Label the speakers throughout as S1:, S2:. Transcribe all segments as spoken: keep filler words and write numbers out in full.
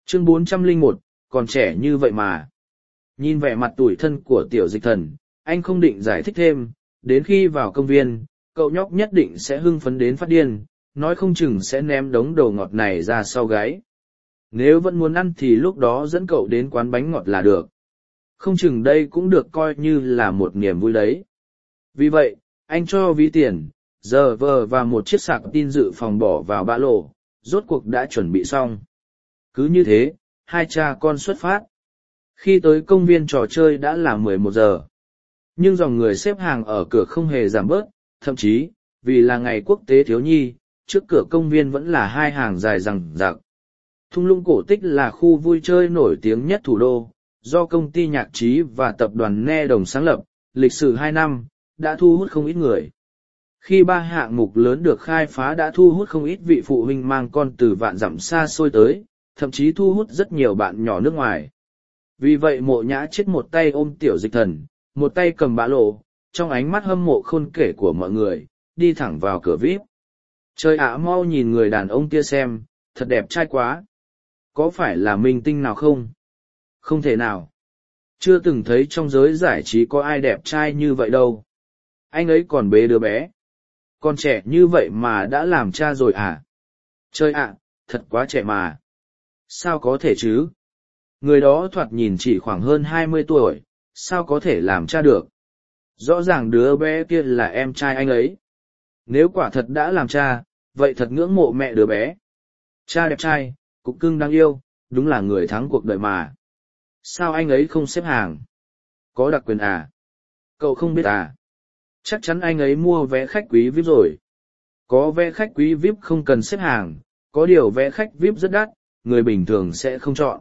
S1: Chương bốn trăm lẻ một, còn trẻ như vậy mà. Nhìn vẻ mặt tủi thân của tiểu dịch thần, anh không định giải thích thêm, đến khi vào công viên, cậu nhóc nhất định sẽ hưng phấn đến phát điên, nói không chừng sẽ ném đống đồ ngọt này ra sau gáy. Nếu vẫn muốn ăn thì lúc đó dẫn cậu đến quán bánh ngọt là được. Không chừng đây cũng được coi như là một niềm vui đấy. Vì vậy, anh cho ví tiền, giờ vờ và một chiếc sạc tin dự phòng bỏ vào ba lô, rốt cuộc đã chuẩn bị xong. Cứ như thế, hai cha con xuất phát. Khi tới công viên trò chơi đã là mười một giờ. Nhưng dòng người xếp hàng ở cửa không hề giảm bớt, thậm chí, vì là ngày quốc tế thiếu nhi, trước cửa công viên vẫn là hai hàng dài rằng rạc. Thung lũng cổ tích là khu vui chơi nổi tiếng nhất thủ đô, do công ty nhạc trí và tập đoàn Ne Đồng sáng lập, lịch sử hai năm, đã thu hút không ít người. Khi ba hạng mục lớn được khai phá đã thu hút không ít vị phụ huynh mang con từ vạn dặm xa xôi tới, thậm chí thu hút rất nhiều bạn nhỏ nước ngoài. Vì vậy Mộ Nhã chết một tay ôm tiểu dịch thần, một tay cầm bã lộ, trong ánh mắt hâm mộ khôn kể của mọi người, đi thẳng vào cửa vi ai pi. Trời ạ, mau nhìn người đàn ông kia xem, thật đẹp trai quá. Có phải là minh tinh nào không? Không thể nào. Chưa từng thấy trong giới giải trí có ai đẹp trai như vậy đâu. Anh ấy còn bế đứa bé. Còn trẻ như vậy mà đã làm cha rồi à? Trời ạ, thật quá trẻ mà. Sao có thể chứ? Người đó thoạt nhìn chỉ khoảng hơn hai mươi tuổi, sao có thể làm cha được? Rõ ràng đứa bé kia là em trai anh ấy. Nếu quả thật đã làm cha, vậy thật ngưỡng mộ mẹ đứa bé. Cha đẹp trai, cục cưng đáng yêu, đúng là người thắng cuộc đời mà. Sao anh ấy không xếp hàng? Có đặc quyền à? Cậu không biết à? Chắc chắn anh ấy mua vé khách quý vi ai pi rồi. Có vé khách quý vi ai pi không cần xếp hàng, có điều vé khách vi ai pi rất đắt, người bình thường sẽ không chọn.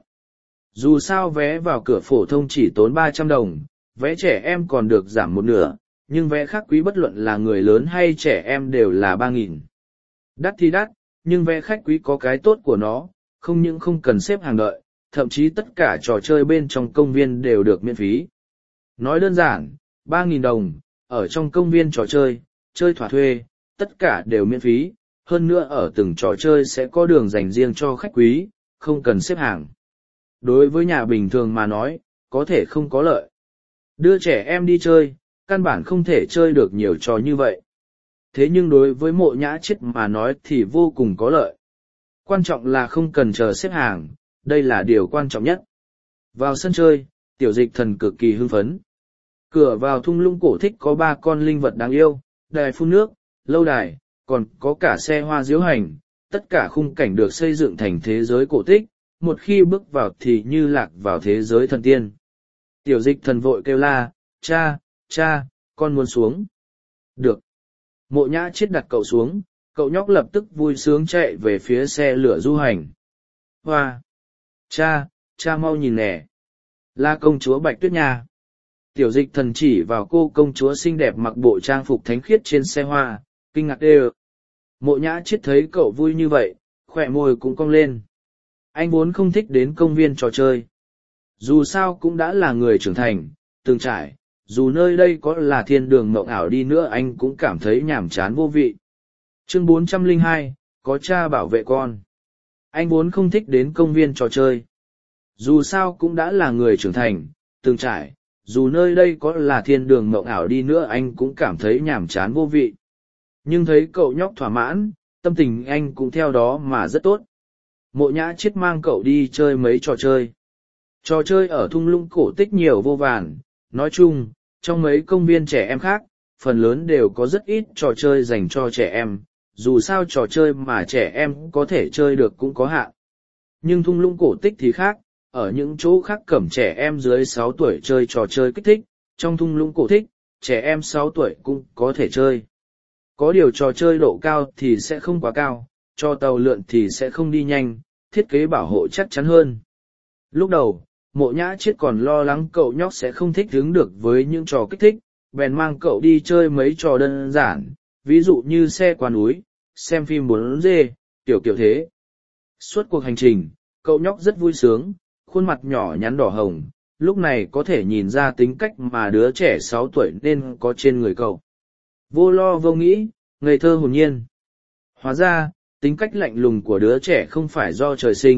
S1: Dù sao vé vào cửa phổ thông chỉ tốn ba trăm đồng, vé trẻ em còn được giảm một nửa, nhưng vé khách quý bất luận là người lớn hay trẻ em đều là ba nghìn. Đắt thì đắt, nhưng vé khách quý có cái tốt của nó, không những không cần xếp hàng đợi, thậm chí tất cả trò chơi bên trong công viên đều được miễn phí. Nói đơn giản, ba nghìn đồng, ở trong công viên trò chơi, chơi thỏa thuê, tất cả đều miễn phí, hơn nữa ở từng trò chơi sẽ có đường dành riêng cho khách quý, không cần xếp hàng. Đối với nhà bình thường mà nói, có thể không có lợi. Đưa trẻ em đi chơi, căn bản không thể chơi được nhiều trò như vậy. Thế nhưng đối với Mộ Nhã chết mà nói thì vô cùng có lợi. Quan trọng là không cần chờ xếp hàng, đây là điều quan trọng nhất. Vào sân chơi, tiểu dịch thần cực kỳ hưng phấn. Cửa vào thung lũng cổ tích có ba con linh vật đáng yêu, đài phun nước, lâu đài, còn có cả xe hoa diễu hành, tất cả khung cảnh được xây dựng thành thế giới cổ tích, một khi bước vào thì như lạc vào thế giới thần tiên. Tiểu dịch thần vội kêu la, cha, cha, con muốn xuống. Được. Mộ Nhã chết đặt cậu xuống, cậu nhóc lập tức vui sướng chạy về phía xe lửa du hành. Hoa! Cha, cha mau nhìn nè. Là công chúa Bạch Tuyết nha. Tiểu dịch thần chỉ vào cô công chúa xinh đẹp mặc bộ trang phục thánh khiết trên xe hoa, kinh ngạc đê. Mộ Nhã chết thấy cậu vui như vậy, khỏe môi cũng cong lên. Anh vốn không thích đến công viên trò chơi. Dù sao cũng đã là người trưởng thành, từng trải, dù nơi đây có là thiên đường mộng ảo đi nữa anh cũng cảm thấy nhàm chán vô vị. Chương bốn trăm lẻ hai, có cha bảo vệ con. Anh vốn không thích đến công viên trò chơi. Dù sao cũng đã là người trưởng thành, từng trải, dù nơi đây có là thiên đường mộng ảo đi nữa anh cũng cảm thấy nhàm chán vô vị. Nhưng thấy cậu nhóc thỏa mãn, tâm tình anh cũng theo đó mà rất tốt. Mộ Nhã chết mang cậu đi chơi mấy trò chơi. Trò chơi ở thung lũng cổ tích nhiều vô vàn, nói chung, trong mấy công viên trẻ em khác, phần lớn đều có rất ít trò chơi dành cho trẻ em, dù sao trò chơi mà trẻ em có thể chơi được cũng có hạn. Nhưng thung lũng cổ tích thì khác, ở những chỗ khác cẩm trẻ em dưới sáu tuổi chơi trò chơi kích thích, trong thung lũng cổ tích, trẻ em sáu tuổi cũng có thể chơi. Có điều trò chơi độ cao thì sẽ không quá cao, cho tàu lượn thì sẽ không đi nhanh, thiết kế bảo hộ chắc chắn hơn. Lúc đầu, Mộ Nhã chết còn lo lắng cậu nhóc sẽ không thích ứng được với những trò kích thích, bèn mang cậu đi chơi mấy trò đơn giản, ví dụ như xe qua núi, xem phim bốn D, kiểu kiểu thế. Suốt cuộc hành trình, cậu nhóc rất vui sướng, khuôn mặt nhỏ nhắn đỏ hồng, lúc này có thể nhìn ra tính cách mà đứa trẻ sáu tuổi nên có trên người cậu. Vô lo vô nghĩ, ngây thơ hồn nhiên. Hóa ra, tính cách lạnh lùng của đứa trẻ không phải do trời sinh,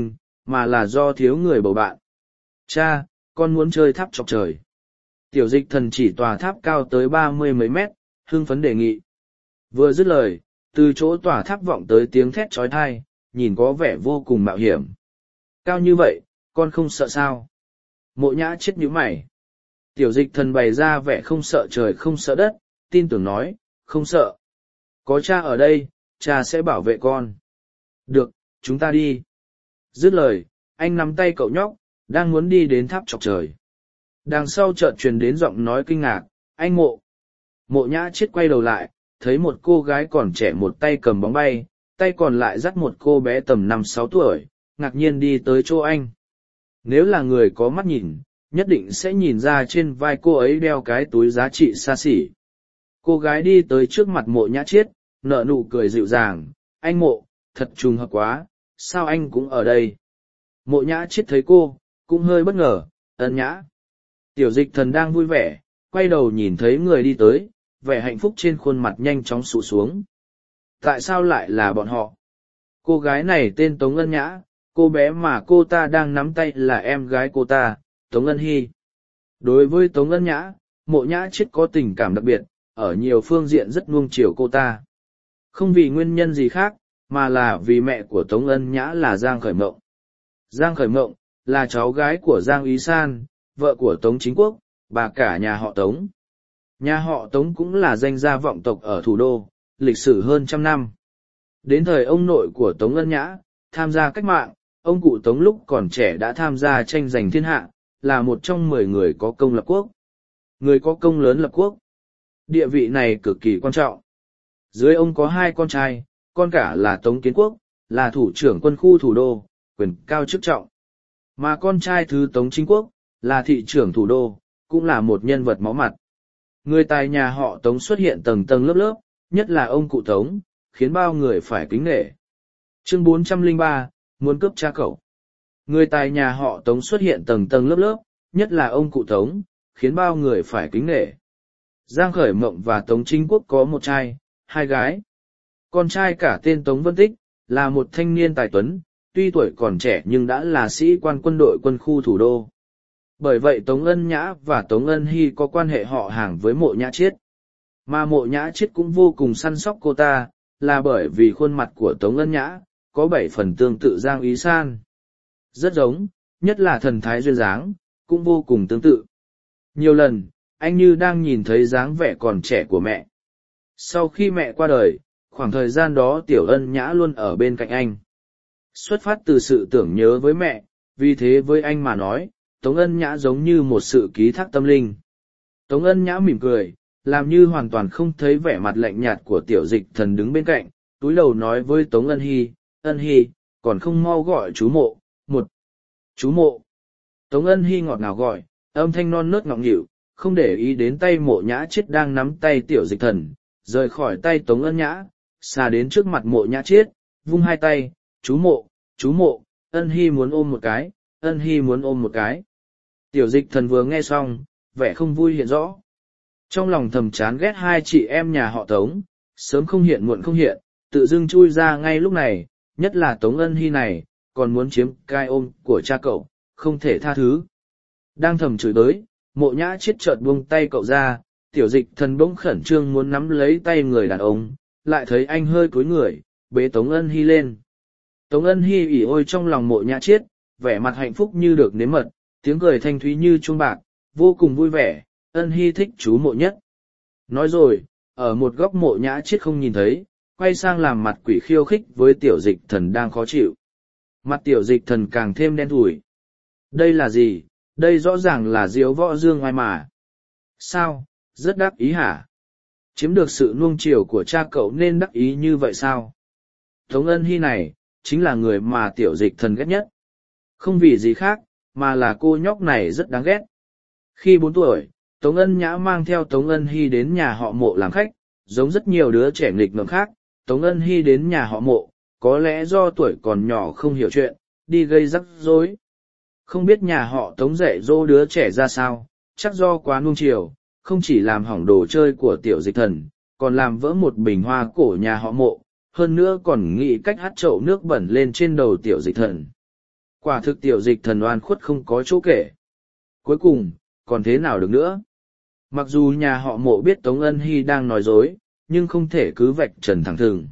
S1: mà là do thiếu người bầu bạn. Cha, con muốn chơi tháp chọc trời. Tiểu dịch thần chỉ tòa tháp cao tới ba mươi mấy mét, hưng phấn đề nghị. Vừa dứt lời, từ chỗ tòa tháp vọng tới tiếng thét trói thai, nhìn có vẻ vô cùng mạo hiểm. Cao như vậy, con không sợ sao? Mộ nhã chết nhíu mày. Tiểu dịch thần bày ra vẻ không sợ trời không sợ đất, tin tưởng nói, không sợ. Có cha ở đây, cha sẽ bảo vệ con. Được, chúng ta đi. Dứt lời, anh nắm tay cậu nhóc, đang muốn đi đến tháp chọc trời. Đằng sau chợt truyền đến giọng nói kinh ngạc, anh Mộ. Mộ nhã chết quay đầu lại, thấy một cô gái còn trẻ một tay cầm bóng bay, tay còn lại dắt một cô bé tầm năm sáu tuổi, ngạc nhiên đi tới chỗ anh. Nếu là người có mắt nhìn, nhất định sẽ nhìn ra trên vai cô ấy đeo cái túi giá trị xa xỉ. Cô gái đi tới trước mặt Mộ nhã chết, nở nụ cười dịu dàng, anh Mộ, thật trùng hợp quá, sao anh cũng ở đây? Mộ nhã chết thấy cô, cũng hơi bất ngờ, ân nhã. Tiểu dịch thần đang vui vẻ, quay đầu nhìn thấy người đi tới, vẻ hạnh phúc trên khuôn mặt nhanh chóng sụ xuống. Tại sao lại là bọn họ? Cô gái này tên Tống Ân Nhã, cô bé mà cô ta đang nắm tay là em gái cô ta, Tống Ân Hy. Đối với Tống Ân Nhã, Mộ nhã chết có tình cảm đặc biệt, ở nhiều phương diện rất nuông chiều cô ta. Không vì nguyên nhân gì khác, mà là vì mẹ của Tống Ân Nhã là Giang Khởi Mộng. Giang Khởi Mộng là cháu gái của Giang Ý San, vợ của Tống Chính Quốc, bà cả nhà họ Tống. Nhà họ Tống cũng là danh gia vọng tộc ở thủ đô, lịch sử hơn trăm năm. Đến thời ông nội của Tống Ân Nhã, tham gia cách mạng, ông cụ Tống lúc còn trẻ đã tham gia tranh giành thiên hạ, là một trong mười người có công lập quốc. Người có công lớn lập quốc. Địa vị này cực kỳ quan trọng. Dưới ông có hai con trai, con cả là Tống Kiến Quốc, là thủ trưởng quân khu thủ đô, quyền cao chức trọng. Mà con trai thứ Tống Chính Quốc, là thị trưởng thủ đô, cũng là một nhân vật máu mặt. Người tài nhà họ Tống xuất hiện tầng tầng lớp lớp, nhất là ông cụ Tống, khiến bao người phải kính nể. Chương bốn trăm lẻ ba, muốn cướp cha cậu. Người tài nhà họ Tống xuất hiện tầng tầng lớp lớp, nhất là ông cụ Tống, khiến bao người phải kính nể. Giang Khởi Mộng và Tống Chính Quốc có một trai, hai gái. Con trai cả tên Tống Vân Tích, là một thanh niên tài tuấn, tuy tuổi còn trẻ nhưng đã là sĩ quan quân đội quân khu thủ đô. Bởi vậy Tống Ân Nhã và Tống Ân Hy có quan hệ họ hàng với Mộ nhã chết. Mà Mộ nhã chết cũng vô cùng săn sóc cô ta, là bởi vì khuôn mặt của Tống Ân Nhã, có bảy phần tương tự Giang Ý San. Rất giống, nhất là thần thái duyên dáng, cũng vô cùng tương tự. Nhiều lần, anh như đang nhìn thấy dáng vẻ còn trẻ của mẹ. Sau khi mẹ qua đời, khoảng thời gian đó Tiểu Ân Nhã luôn ở bên cạnh anh. Xuất phát từ sự tưởng nhớ với mẹ, vì thế với anh mà nói, Tống Ân Nhã giống như một sự ký thác tâm linh. Tống Ân Nhã mỉm cười, làm như hoàn toàn không thấy vẻ mặt lạnh nhạt của Tiểu Dịch Thần đứng bên cạnh, túi đầu nói với Tống Ân Hy, Ân Hy, còn không mau gọi chú Mộ, một. Chú Mộ. Tống Ân Hy ngọt ngào gọi, âm thanh non nớt ngọng nghịu, không để ý đến tay Mộ nhã chết đang nắm tay Tiểu Dịch Thần, rời khỏi tay Tống Ân Nhã, xà đến trước mặt Mộ nhã chết, vung hai tay, chú Mộ, chú Mộ, Ân Hy muốn ôm một cái, Ân Hy muốn ôm một cái. Tiểu Dịch Thần vừa nghe xong, vẻ không vui hiện rõ. Trong lòng thầm chán ghét hai chị em nhà họ Tống, sớm không hiện muộn không hiện, tự dưng chui ra ngay lúc này, nhất là Tống Ân Hy này, còn muốn chiếm cai ôm của cha cậu, không thể tha thứ. Đang thầm chửi tới, Mộ nhã chết chợt buông tay cậu ra, Tiểu Dịch Thần bỗng khẩn trương muốn nắm lấy tay người đàn ông, lại thấy anh hơi cúi người, bế Tống Ân Hy lên. Tống Ân Hy ỉ ôi trong lòng Mộ nhã chết, vẻ mặt hạnh phúc như được nếm mật, tiếng cười thanh thúy như chuông bạc, vô cùng vui vẻ, Ân Hy thích chú Mộ nhất. Nói rồi, ở một góc Mộ nhã chết không nhìn thấy, quay sang làm mặt quỷ khiêu khích với Tiểu Dịch Thần đang khó chịu. Mặt Tiểu Dịch Thần càng thêm đen thủi. Đây là gì? Đây rõ ràng là diếu võ dương ngoài mà. Sao? Rất đắc ý hả? Chiếm được sự nuông chiều của cha cậu nên đắc ý như vậy sao? Tống Ân Hy này, chính là người mà Tiểu Dịch Thần ghét nhất. Không vì gì khác, mà là cô nhóc này rất đáng ghét. Khi bốn tuổi, Tống Ân Nhã mang theo Tống Ân Hy đến nhà họ Mộ làm khách, giống rất nhiều đứa trẻ nghịch ngợm khác, Tống Ân Hy đến nhà họ Mộ, có lẽ do tuổi còn nhỏ không hiểu chuyện, đi gây rắc rối. Không biết nhà họ Tống dạy dỗ đứa trẻ ra sao, chắc do quá nuông chiều, không chỉ làm hỏng đồ chơi của Tiểu Dịch Thần, còn làm vỡ một bình hoa cổ nhà họ Mộ, hơn nữa còn nghĩ cách hắt chậu nước bẩn lên trên đầu Tiểu Dịch Thần. Quả thực tiểu dịch thần oan khuất không có chỗ kể. Cuối cùng, còn thế nào được nữa? Mặc dù nhà họ Mộ biết Tống Ân Hy đang nói dối, nhưng không thể cứ vạch trần thẳng thừng.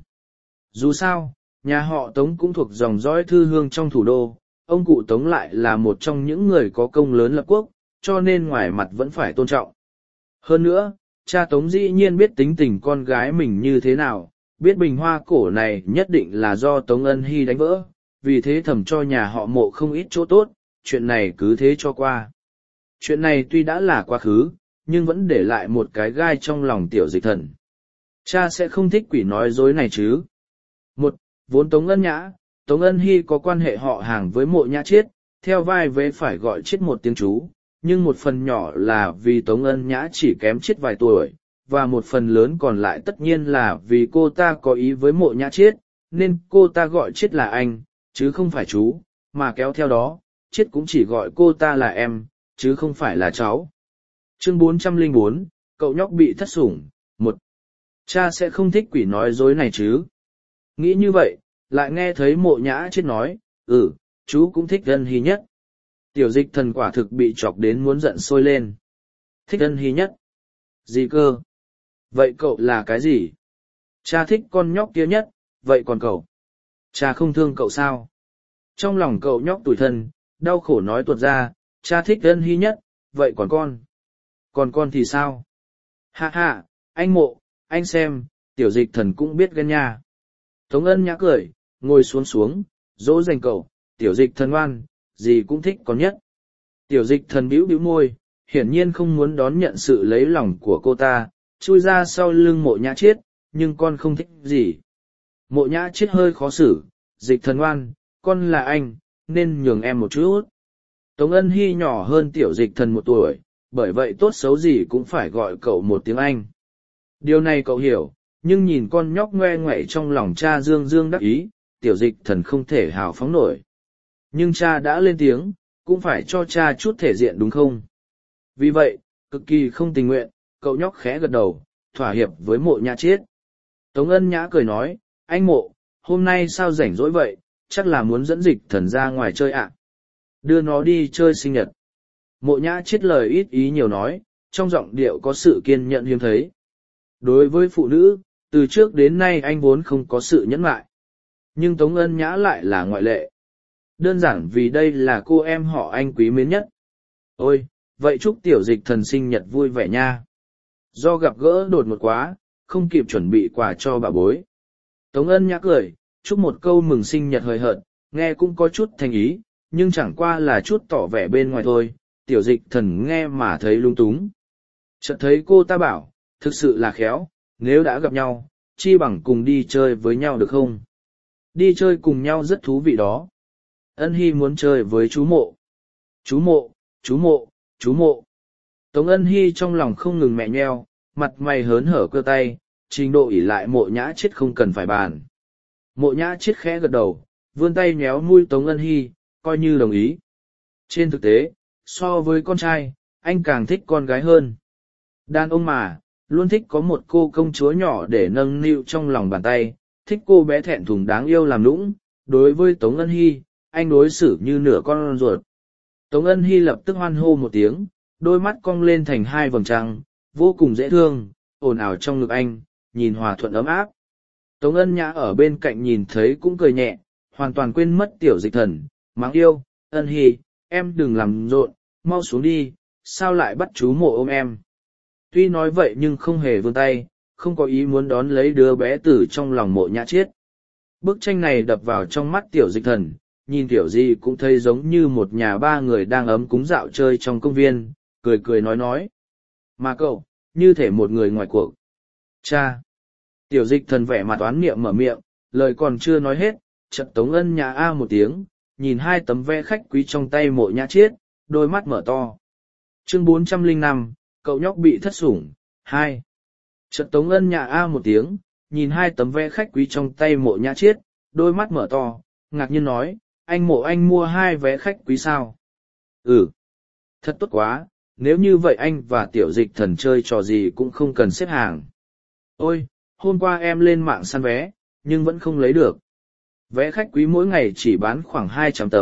S1: Dù sao, nhà họ Tống cũng thuộc dòng dõi thư hương trong thủ đô, ông cụ Tống lại là một trong những người có công lớn lập quốc, cho nên ngoài mặt vẫn phải tôn trọng. Hơn nữa, cha Tống dĩ nhiên biết tính tình con gái mình như thế nào, biết bình hoa cổ này nhất định là do Tống Ân Hy đánh vỡ, vì thế thầm cho nhà họ Mộ không ít chỗ tốt, chuyện này cứ thế cho qua. Chuyện này tuy đã là quá khứ, nhưng vẫn để lại một cái gai trong lòng tiểu dịch thần. Cha sẽ không thích quỷ nói dối này chứ. Một, vốn Tống Ân Nhã, Tống Ân Hy có quan hệ họ hàng với Mộ Nhã Chiết, theo vai vế phải gọi Chiết một tiếng chú, nhưng một phần nhỏ là vì Tống Ân Nhã chỉ kém Chiết vài tuổi, và một phần lớn còn lại tất nhiên là vì cô ta có ý với Mộ Nhã Chiết, nên cô ta gọi Chiết là anh, chứ không phải chú, mà kéo theo đó, Chiết cũng chỉ gọi cô ta là em, chứ không phải là cháu. Chương bốn trăm lẻ bốn, cậu nhóc bị thất sủng. Một, cha sẽ không thích quỷ nói dối này chứ. Nghĩ như vậy, lại nghe thấy Mộ Nhã Chiết nói, ừ, chú cũng thích Ân Hy nhất. Tiểu dịch thần quả thực bị chọc đến muốn giận sôi lên. Thích Ân Hy nhất? Gì cơ? Vậy cậu là cái gì? Cha thích con nhóc kia nhất, vậy còn cậu? Cha không thương cậu sao? Trong lòng cậu nhóc tủi thân, đau khổ nói tuột ra, cha thích Ân Hy nhất, vậy còn con? Còn con thì sao? Ha ha, anh Mộ, anh xem, tiểu dịch thần cũng biết ghen nha. Tống Ân Nhã cười, ngồi xuống xuống, dỗ dành cậu, tiểu dịch thần ngoan, gì cũng thích con nhất. Tiểu dịch thần bĩu bĩu môi, hiển nhiên không muốn đón nhận sự lấy lòng của cô ta, chui ra sau lưng Mộ Nhã Chiết, nhưng con không thích gì. Mộ Nhã Chiết hơi khó xử, dịch thần ngoan, con là anh, nên nhường em một chút. Tống Ân Hy nhỏ hơn tiểu dịch thần một tuổi, bởi vậy tốt xấu gì cũng phải gọi cậu một tiếng anh. Điều này cậu hiểu, nhưng nhìn con nhóc ngoe ngoậy trong lòng cha dương dương đắc ý, tiểu dịch thần không thể hào phóng nổi. Nhưng cha đã lên tiếng, cũng phải cho cha chút thể diện đúng không? Vì vậy, cực kỳ không tình nguyện, cậu nhóc khẽ gật đầu, thỏa hiệp với Mộ Nhã Chiết. Tống Ân Nhã cười nói, anh Mộ, hôm nay sao rảnh rỗi vậy, chắc là muốn dẫn dịch thần ra ngoài chơi ạ. Đưa nó đi chơi sinh nhật. Mộ Nhã Chiết lời ít ý nhiều nói, trong giọng điệu có sự kiên nhẫn hiếm thấy. Đối với phụ nữ, từ trước đến nay anh vốn không có sự nhẫn nại. Nhưng Tống Ân Nhã lại là ngoại lệ. Đơn giản vì đây là cô em họ anh quý mến nhất. Ôi, vậy chúc tiểu dịch thần sinh nhật vui vẻ nha. Do gặp gỡ đột ngột quá, không kịp chuẩn bị quà cho bà bối. Tống Ân Nhã cười, chúc một câu mừng sinh nhật hời hợt, nghe cũng có chút thành ý, nhưng chẳng qua là chút tỏ vẻ bên ngoài thôi, tiểu dịch thần nghe mà thấy lung túng. Chợt thấy cô ta bảo, thực sự là khéo, nếu đã gặp nhau, chi bằng cùng đi chơi với nhau được không? Đi chơi cùng nhau rất thú vị đó. Ân Hy muốn chơi với chú Mộ. Chú Mộ, chú Mộ, chú Mộ. Tống Ân Hy trong lòng không ngừng mẹ nheo, mặt mày hớn hở cơ tay, trình độ ỷ lại Mộ Nhã Chiết không cần phải bàn. Mộ Nhã Chiết khẽ gật đầu, vươn tay nhéo mũi Tống Ân Hy, coi như đồng ý. Trên thực tế, so với con trai, anh càng thích con gái hơn. Đàn ông mà, luôn thích có một cô công chúa nhỏ để nâng niu trong lòng bàn tay, thích cô bé thẹn thùng đáng yêu làm nũng. Đối với Tống Ân Hy, anh đối xử như nửa con ruột. Tống Ân Hy lập tức hoan hô một tiếng, đôi mắt cong lên thành hai vầng trăng, vô cùng dễ thương, ồn ào trong ngực anh, nhìn hòa thuận ấm áp. Tống Ân Nhã ở bên cạnh nhìn thấy cũng cười nhẹ, hoàn toàn quên mất tiểu dịch thần, mắng yêu, Ân Hy, em đừng làm rộn, mau xuống đi, sao lại bắt chú Mộ ôm em. Tuy nói vậy nhưng không hề vươn tay, không có ý muốn đón lấy đứa bé từ trong lòng Mộ Nhã Chiết. Bức tranh này đập vào trong mắt tiểu dịch thần, nhìn tiểu gì cũng thấy giống như một nhà ba người đang ấm cúng dạo chơi trong công viên, cười cười nói nói. Mà cậu, như thể một người ngoài cuộc. Cha! Tiểu dịch thần vẻ mặt oán niệm mở miệng, lời còn chưa nói hết, chợt Tống Ân Nhã a một tiếng, nhìn hai tấm vé khách quý trong tay Mộ Nhã Chiết, đôi mắt mở to. Chương bốn trăm lẻ năm, cậu nhóc bị thất sủng, hai. Chợt Tống Ân Nhã a một tiếng, nhìn hai tấm vé khách quý trong tay Mộ Nhã Chiết, đôi mắt mở to, ngạc nhiên nói, anh Mộ anh mua hai vé khách quý sao? Ừ. Thật tốt quá, nếu như vậy anh và tiểu dịch thần chơi trò gì cũng không cần xếp hàng. Ôi, hôm qua em lên mạng săn vé, nhưng vẫn không lấy được. Vé khách quý mỗi ngày chỉ bán khoảng hai trăm tấm,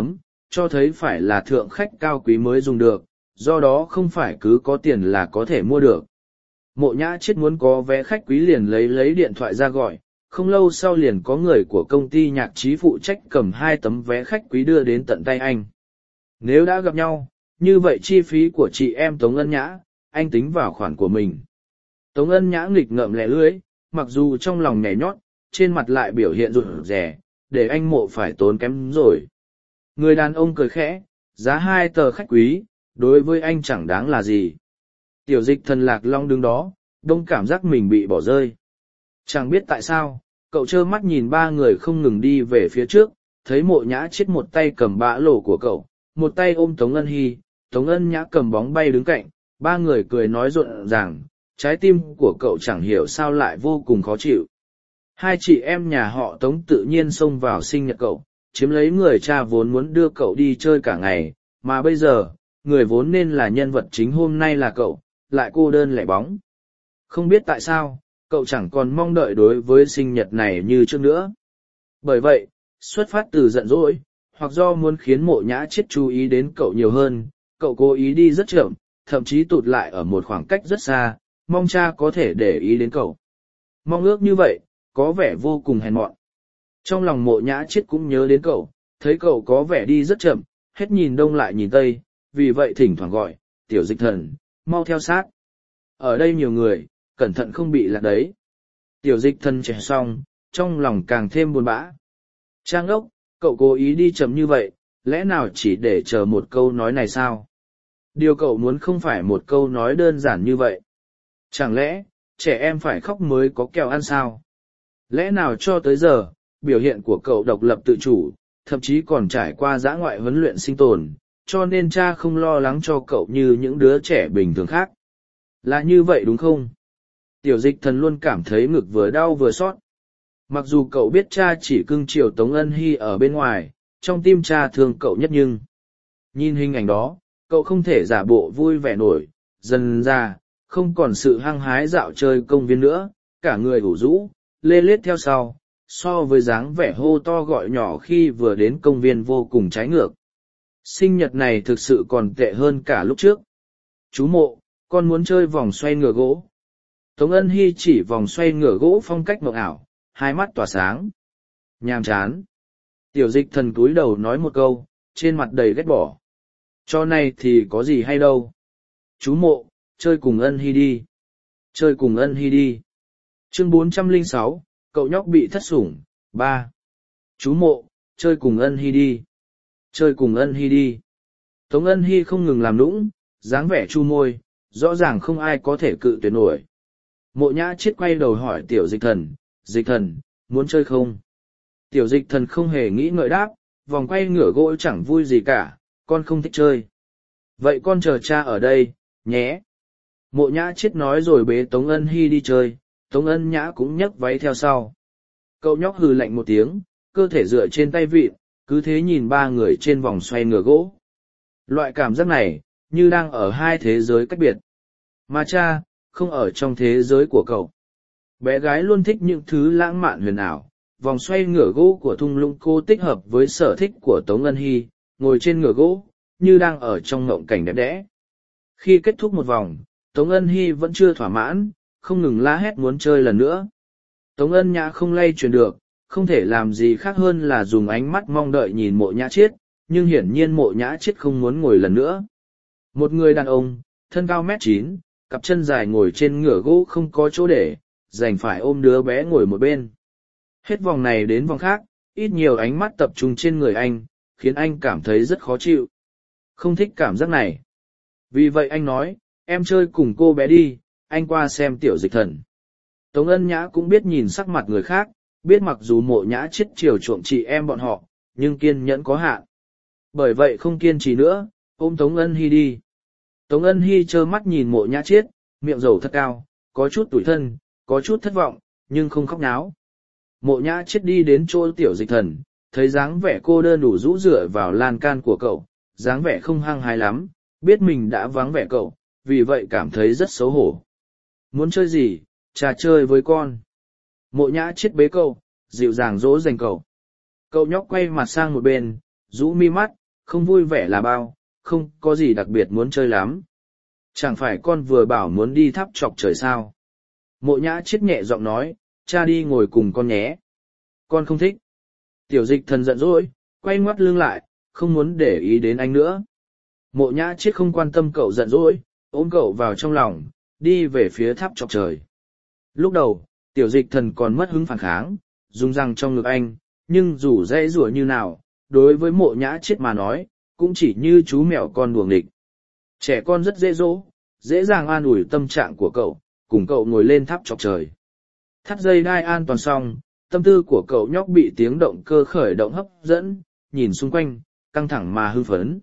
S1: cho thấy phải là thượng khách cao quý mới dùng được, do đó không phải cứ có tiền là có thể mua được. Mộ Nhã Chết muốn có vé khách quý liền lấy lấy điện thoại ra gọi, không lâu sau liền có người của công ty nhạc trí phụ trách cầm hai tấm vé khách quý đưa đến tận tay anh. Nếu đã gặp nhau, như vậy chi phí của chị em Tống Ân Nhã, anh tính vào khoản của mình. Tống Ân Nhã nghịch ngợm lẻ lưỡi, mặc dù trong lòng nhảy nhót, trên mặt lại biểu hiện rụt rè, để anh Mộ phải tốn kém rồi. Người đàn ông cười khẽ, giá hai tờ khách quý, đối với anh chẳng đáng là gì. Tiểu Dịch Thần Lạc Long đứng đó, đông cảm giác mình bị bỏ rơi. Chẳng biết tại sao, cậu trơ mắt nhìn ba người không ngừng đi về phía trước, thấy Mộ Nhã Chết một tay cầm bã lỗ của cậu, một tay ôm Tống Ân Hy, Tống Ân Nhã cầm bóng bay đứng cạnh, ba người cười nói rộn ràng, trái tim của cậu chẳng hiểu sao lại vô cùng khó chịu. Hai chị em nhà họ Tống tự nhiên xông vào sinh nhật cậu, chiếm lấy người cha vốn muốn đưa cậu đi chơi cả ngày, mà bây giờ, người vốn nên là nhân vật chính hôm nay là cậu, lại cô đơn lẻ bóng. Không biết tại sao, cậu chẳng còn mong đợi đối với sinh nhật này như trước nữa. Bởi vậy, xuất phát từ giận dỗi, hoặc do muốn khiến Mộ Nhã Chết chú ý đến cậu nhiều hơn, cậu cố ý đi rất chậm, thậm chí tụt lại ở một khoảng cách rất xa, mong cha có thể để ý đến cậu. Mong ước như vậy, có vẻ vô cùng hèn mọn. Trong lòng Mộ Nhã Chết cũng nhớ đến cậu, thấy cậu có vẻ đi rất chậm, hết nhìn đông lại nhìn tây, vì vậy thỉnh thoảng gọi, Tiểu Dịch Thần, mau theo sát. Ở đây nhiều người, cẩn thận không bị lạc đấy. Tiểu Dịch Thần trẻ xong, trong lòng càng thêm buồn bã. Trang ốc, cậu cố ý đi chậm như vậy, lẽ nào chỉ để chờ một câu nói này sao? Điều cậu muốn không phải một câu nói đơn giản như vậy. Chẳng lẽ, trẻ em phải khóc mới có kẹo ăn sao? Lẽ nào cho tới giờ, biểu hiện của cậu độc lập tự chủ, thậm chí còn trải qua dã ngoại huấn luyện sinh tồn, cho nên cha không lo lắng cho cậu như những đứa trẻ bình thường khác. Là như vậy đúng không? Tiểu Dịch Thần luôn cảm thấy ngực vừa đau vừa xót. Mặc dù cậu biết cha chỉ cưng chiều Tống Ân Hy ở bên ngoài, trong tim cha thương cậu nhất nhưng... Nhìn hình ảnh đó, cậu không thể giả bộ vui vẻ nổi, dần ra, không còn sự hăng hái dạo chơi công viên nữa, cả người ủ rũ, lê lết theo sau, so với dáng vẻ hô to gọi nhỏ khi vừa đến công viên vô cùng trái ngược. Sinh nhật này thực sự còn tệ hơn cả lúc trước. Chú Mộ, con muốn chơi vòng xoay ngựa gỗ. Tống Ân Hy chỉ vòng xoay ngựa gỗ phong cách mộng ảo, hai mắt tỏa sáng. Nhàm chán. Tiểu Dịch Thần cúi đầu nói một câu, trên mặt đầy ghét bỏ. Cho này thì có gì hay đâu. Chú Mộ, chơi cùng Ân Hy đi. Chơi cùng Ân Hy đi. Chương bốn trăm lẻ sáu, cậu nhóc bị thất sủng, ba. Chú Mộ, chơi cùng Ân Hy đi. Chơi cùng Ân Hy đi. Tống Ân Hy không ngừng làm nũng, dáng vẻ chu môi, rõ ràng không ai có thể cự tuyệt nổi. Mộ Nhã Chết quay đầu hỏi Tiểu Dịch Thần, Dịch Thần, muốn chơi không? Tiểu Dịch Thần không hề nghĩ ngợi đáp, vòng quay ngửa gỗ chẳng vui gì cả, con không thích chơi. Vậy con chờ cha ở đây, nhé. Mộ Nhã Chết nói rồi bế Tống Ân Hy đi chơi, Tống Ân Nhã cũng nhấc váy theo sau. Cậu nhóc hừ lạnh một tiếng, cơ thể dựa trên tay vịn, cứ thế nhìn ba người trên vòng xoay ngửa gỗ. Loại cảm giác này, như đang ở hai thế giới cách biệt. Mà cha, không ở trong thế giới của cậu. Bé gái luôn thích những thứ lãng mạn huyền ảo, vòng xoay ngửa gỗ của thung lũng cô tích hợp với sở thích của Tống Ân Hy, ngồi trên ngửa gỗ, như đang ở trong ngộng cảnh đẹp đẽ. Khi kết thúc một vòng, Tống Ân Hy vẫn chưa thỏa mãn, không ngừng la hét muốn chơi lần nữa. Tống Ân Nhã không lay chuyển được, không thể làm gì khác hơn là dùng ánh mắt mong đợi nhìn Mộ Nhã Chết, nhưng hiển nhiên Mộ Nhã Chết không muốn ngồi lần nữa. Một người đàn ông, thân cao mét chín, cặp chân dài ngồi trên ngửa gỗ không có chỗ để, đành phải ôm đứa bé ngồi một bên. Hết vòng này đến vòng khác, ít nhiều ánh mắt tập trung trên người anh, khiến anh cảm thấy rất khó chịu. Không thích cảm giác này. Vì vậy anh nói, em chơi cùng cô bé đi, anh qua xem Tiểu Dịch Thần. Tống Ân Nhã cũng biết nhìn sắc mặt người khác, biết mặc dù Mộ Nhã Chết chiều chuộng chị em bọn họ, nhưng kiên nhẫn có hạn. Bởi vậy không kiên trì nữa, ôm Tống Ân Hy đi. Tống Ân Hy trơ mắt nhìn Mộ Nhã Chết, miệng rầu thật cao, có chút tủi thân, có chút thất vọng, nhưng không khóc náo. Mộ Nhã Chết đi đến chỗ Tiểu Dịch Thần, thấy dáng vẻ cô đơn đủ rũ rượi vào lan can của cậu, dáng vẻ không hăng hái lắm, biết mình đã vắng vẻ cậu, vì vậy cảm thấy rất xấu hổ. Muốn chơi gì, trà chơi với con. Mộ Nhã Chết bế cậu, dịu dàng dỗ dành cậu. Cậu nhóc quay mặt sang một bên, rũ mi mắt, không vui vẻ là bao, không có gì đặc biệt muốn chơi lắm. Chẳng phải con vừa bảo muốn đi tháp chọc trời sao? Mộ nhã chết nhẹ giọng nói, cha đi ngồi cùng con nhé. Con không thích. Tiểu dịch thần giận dỗi, quay ngoắt lưng lại, không muốn để ý đến anh nữa. Mộ nhã chết không quan tâm cậu giận dỗi, ôm cậu vào trong lòng, đi về phía tháp chọc trời. Lúc đầu, tiểu dịch thần còn mất hứng phản kháng, dùng răng trong ngực anh, nhưng dù dễ rủa như nào, đối với mộ nhã chết mà nói, cũng chỉ như chú mèo con đuồng địch. Trẻ con rất dễ dỗ, dễ dàng an ủi tâm trạng của cậu, cùng cậu ngồi lên tháp chọc trời. Thắt dây đai an toàn xong, tâm tư của cậu nhóc bị tiếng động cơ khởi động hấp dẫn, nhìn xung quanh, căng thẳng mà hưng phấn.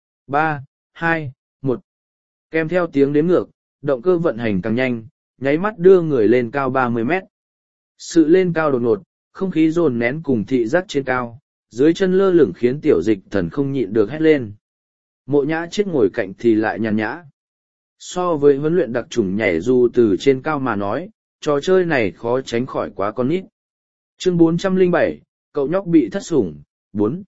S1: Ba, hai, một. Kèm theo tiếng đếm ngược, động cơ vận hành càng nhanh, nháy mắt đưa người lên cao ba mươi mét. Sự lên cao đột ngột, không khí dồn nén cùng thị giác trên cao, dưới chân lơ lửng khiến tiểu dịch thần không nhịn được hét lên. Mộ nhã chết ngồi cạnh thì lại nhàn nhã. So với huấn luyện đặc trùng nhảy dù từ trên cao mà nói, trò chơi này khó tránh khỏi quá con nít. Chương bốn trăm lẻ bảy, cậu nhóc bị thất sủng, bốn.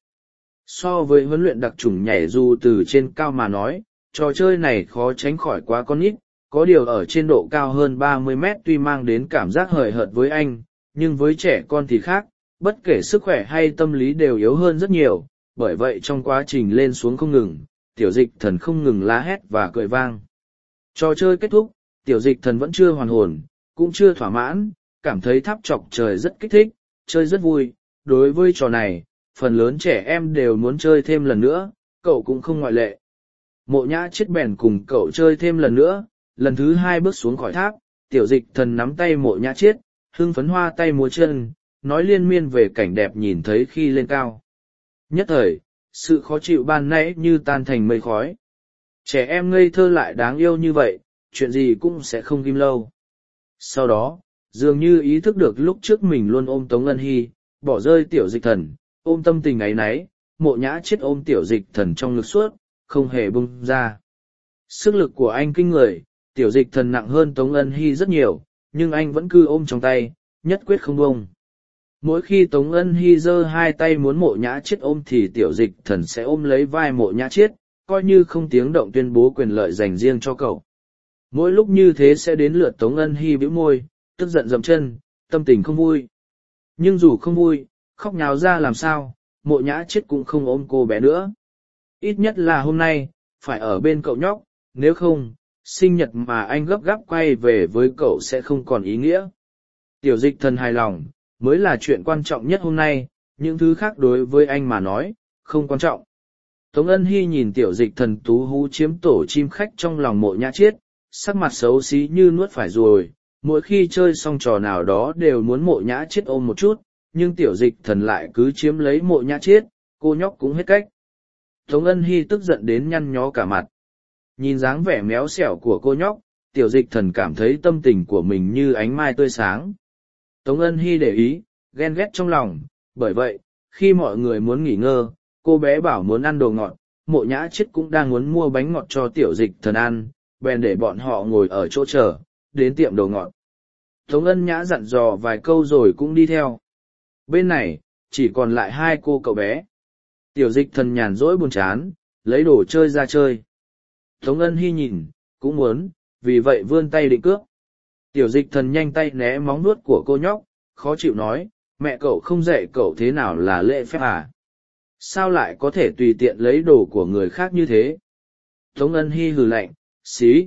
S1: So với huấn luyện đặc trùng nhảy dù từ trên cao mà nói, trò chơi này khó tránh khỏi quá con nít, có điều ở trên độ cao hơn ba mươi mét tuy mang đến cảm giác hời hợt với anh, nhưng với trẻ con thì khác, bất kể sức khỏe hay tâm lý đều yếu hơn rất nhiều, bởi vậy trong quá trình lên xuống không ngừng, tiểu dịch thần không ngừng la hét và cười vang. Trò chơi kết thúc, tiểu dịch thần vẫn chưa hoàn hồn, cũng chưa thỏa mãn, cảm thấy tháp chọc trời rất kích thích, chơi rất vui. Đối với trò này, phần lớn trẻ em đều muốn chơi thêm lần nữa, cậu cũng không ngoại lệ. Mộ nhã chết bèn cùng cậu chơi thêm lần nữa, lần thứ hai bước xuống khỏi tháp, tiểu dịch thần nắm tay mộ nhã chết, hưng phấn hoa tay múa chân, nói liên miên về cảnh đẹp nhìn thấy khi lên cao. Nhất thời, sự khó chịu ban nãy như tan thành mây khói. Trẻ em ngây thơ lại đáng yêu như vậy, chuyện gì cũng sẽ không ghim lâu. Sau đó, dường như ý thức được lúc trước mình luôn ôm Tống Ân Hy, bỏ rơi tiểu dịch thần, ôm tâm tình ấy nấy, mộ nhã chết ôm tiểu dịch thần trong ngực suốt, không hề bung ra. Sức lực của anh kinh người, tiểu dịch thần nặng hơn Tống Ân Hy rất nhiều, nhưng anh vẫn cứ ôm trong tay, nhất quyết không bông. Mỗi khi Tống Ân Hy giơ hai tay muốn mộ nhã chết ôm thì tiểu dịch thần sẽ ôm lấy vai mộ nhã chết, coi như không tiếng động tuyên bố quyền lợi dành riêng cho cậu. Mỗi lúc như thế sẽ đến lượt Tống Ân Hy bĩu môi, tức giận dậm chân, tâm tình không vui. Nhưng dù không vui, khóc nhào ra làm sao, mộ nhã chết cũng không ôm cô bé nữa. Ít nhất là hôm nay, phải ở bên cậu nhóc, nếu không, sinh nhật mà anh gấp gáp quay về với cậu sẽ không còn ý nghĩa. Tiểu dịch thần hài lòng, mới là chuyện quan trọng nhất hôm nay, những thứ khác đối với anh mà nói, không quan trọng. Tống Ân Hy nhìn tiểu dịch thần tú hú chiếm tổ chim khách trong lòng mộ nhã chết, sắc mặt xấu xí như nuốt phải ruồi, mỗi khi chơi xong trò nào đó đều muốn mộ nhã chết ôm một chút, nhưng tiểu dịch thần lại cứ chiếm lấy mộ nhã chết, cô nhóc cũng hết cách. Tống Ân Hy tức giận đến nhăn nhó cả mặt. Nhìn dáng vẻ méo xẻo của cô nhóc, tiểu dịch thần cảm thấy tâm tình của mình như ánh mai tươi sáng. Tống Ân Hy để ý, ghen ghét trong lòng, bởi vậy, khi mọi người muốn nghỉ ngơi, cô bé bảo muốn ăn đồ ngọt, mộ nhã chết cũng đang muốn mua bánh ngọt cho tiểu dịch thần ăn, bèn để bọn họ ngồi ở chỗ chờ, đến tiệm đồ ngọt. Tống Ân Nhã dặn dò vài câu rồi cũng đi theo. Bên này, chỉ còn lại hai cô cậu bé. Tiểu dịch thần nhàn rỗi buồn chán, lấy đồ chơi ra chơi. Tống Ân Hy nhìn, cũng muốn, vì vậy vươn tay định cướp. Tiểu dịch thần nhanh tay né móng nuốt của cô nhóc, khó chịu nói, mẹ cậu không dạy cậu thế nào là lễ phép à? Sao lại có thể tùy tiện lấy đồ của người khác như thế? Tống Ân Hy hừ lạnh, xí.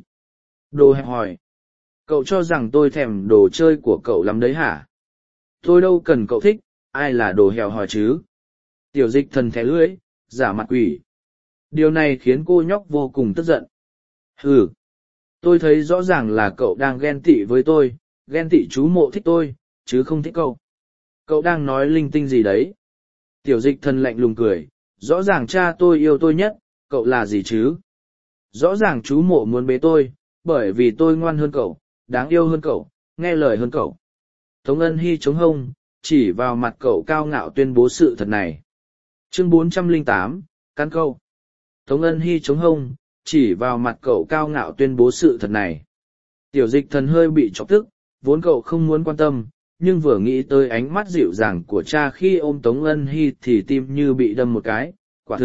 S1: Đồ hẹp hòi. Cậu cho rằng tôi thèm đồ chơi của cậu lắm đấy hả? Tôi đâu cần cậu thích, ai là đồ hèo hòi chứ? Tiểu dịch thần thẻ lưỡi, giả mặt quỷ. Điều này khiến cô nhóc vô cùng tức giận. Hừ. Tôi thấy rõ ràng là cậu đang ghen tị với tôi, ghen tị chú mộ thích tôi, chứ không thích cậu. Cậu đang nói linh tinh gì đấy? Tiểu dịch thần lạnh lùng cười, rõ ràng cha tôi yêu tôi nhất, cậu là gì chứ? Rõ ràng chú mộ muốn bế tôi, bởi vì tôi ngoan hơn cậu, đáng yêu hơn cậu, nghe lời hơn cậu. Tống Ân Hy chống hông, chỉ vào mặt cậu cao ngạo tuyên bố sự thật này. Chương bốn trăm lẻ tám, Căn câu. Tống Ân Hy chống hông, chỉ vào mặt cậu cao ngạo tuyên bố sự thật này. Tiểu dịch thần hơi bị chọc tức, vốn cậu không muốn quan tâm, nhưng vừa nghĩ tới ánh mắt dịu dàng của cha khi ôm Tống Ân Hy thì tim như bị đâm một cái, quả thực,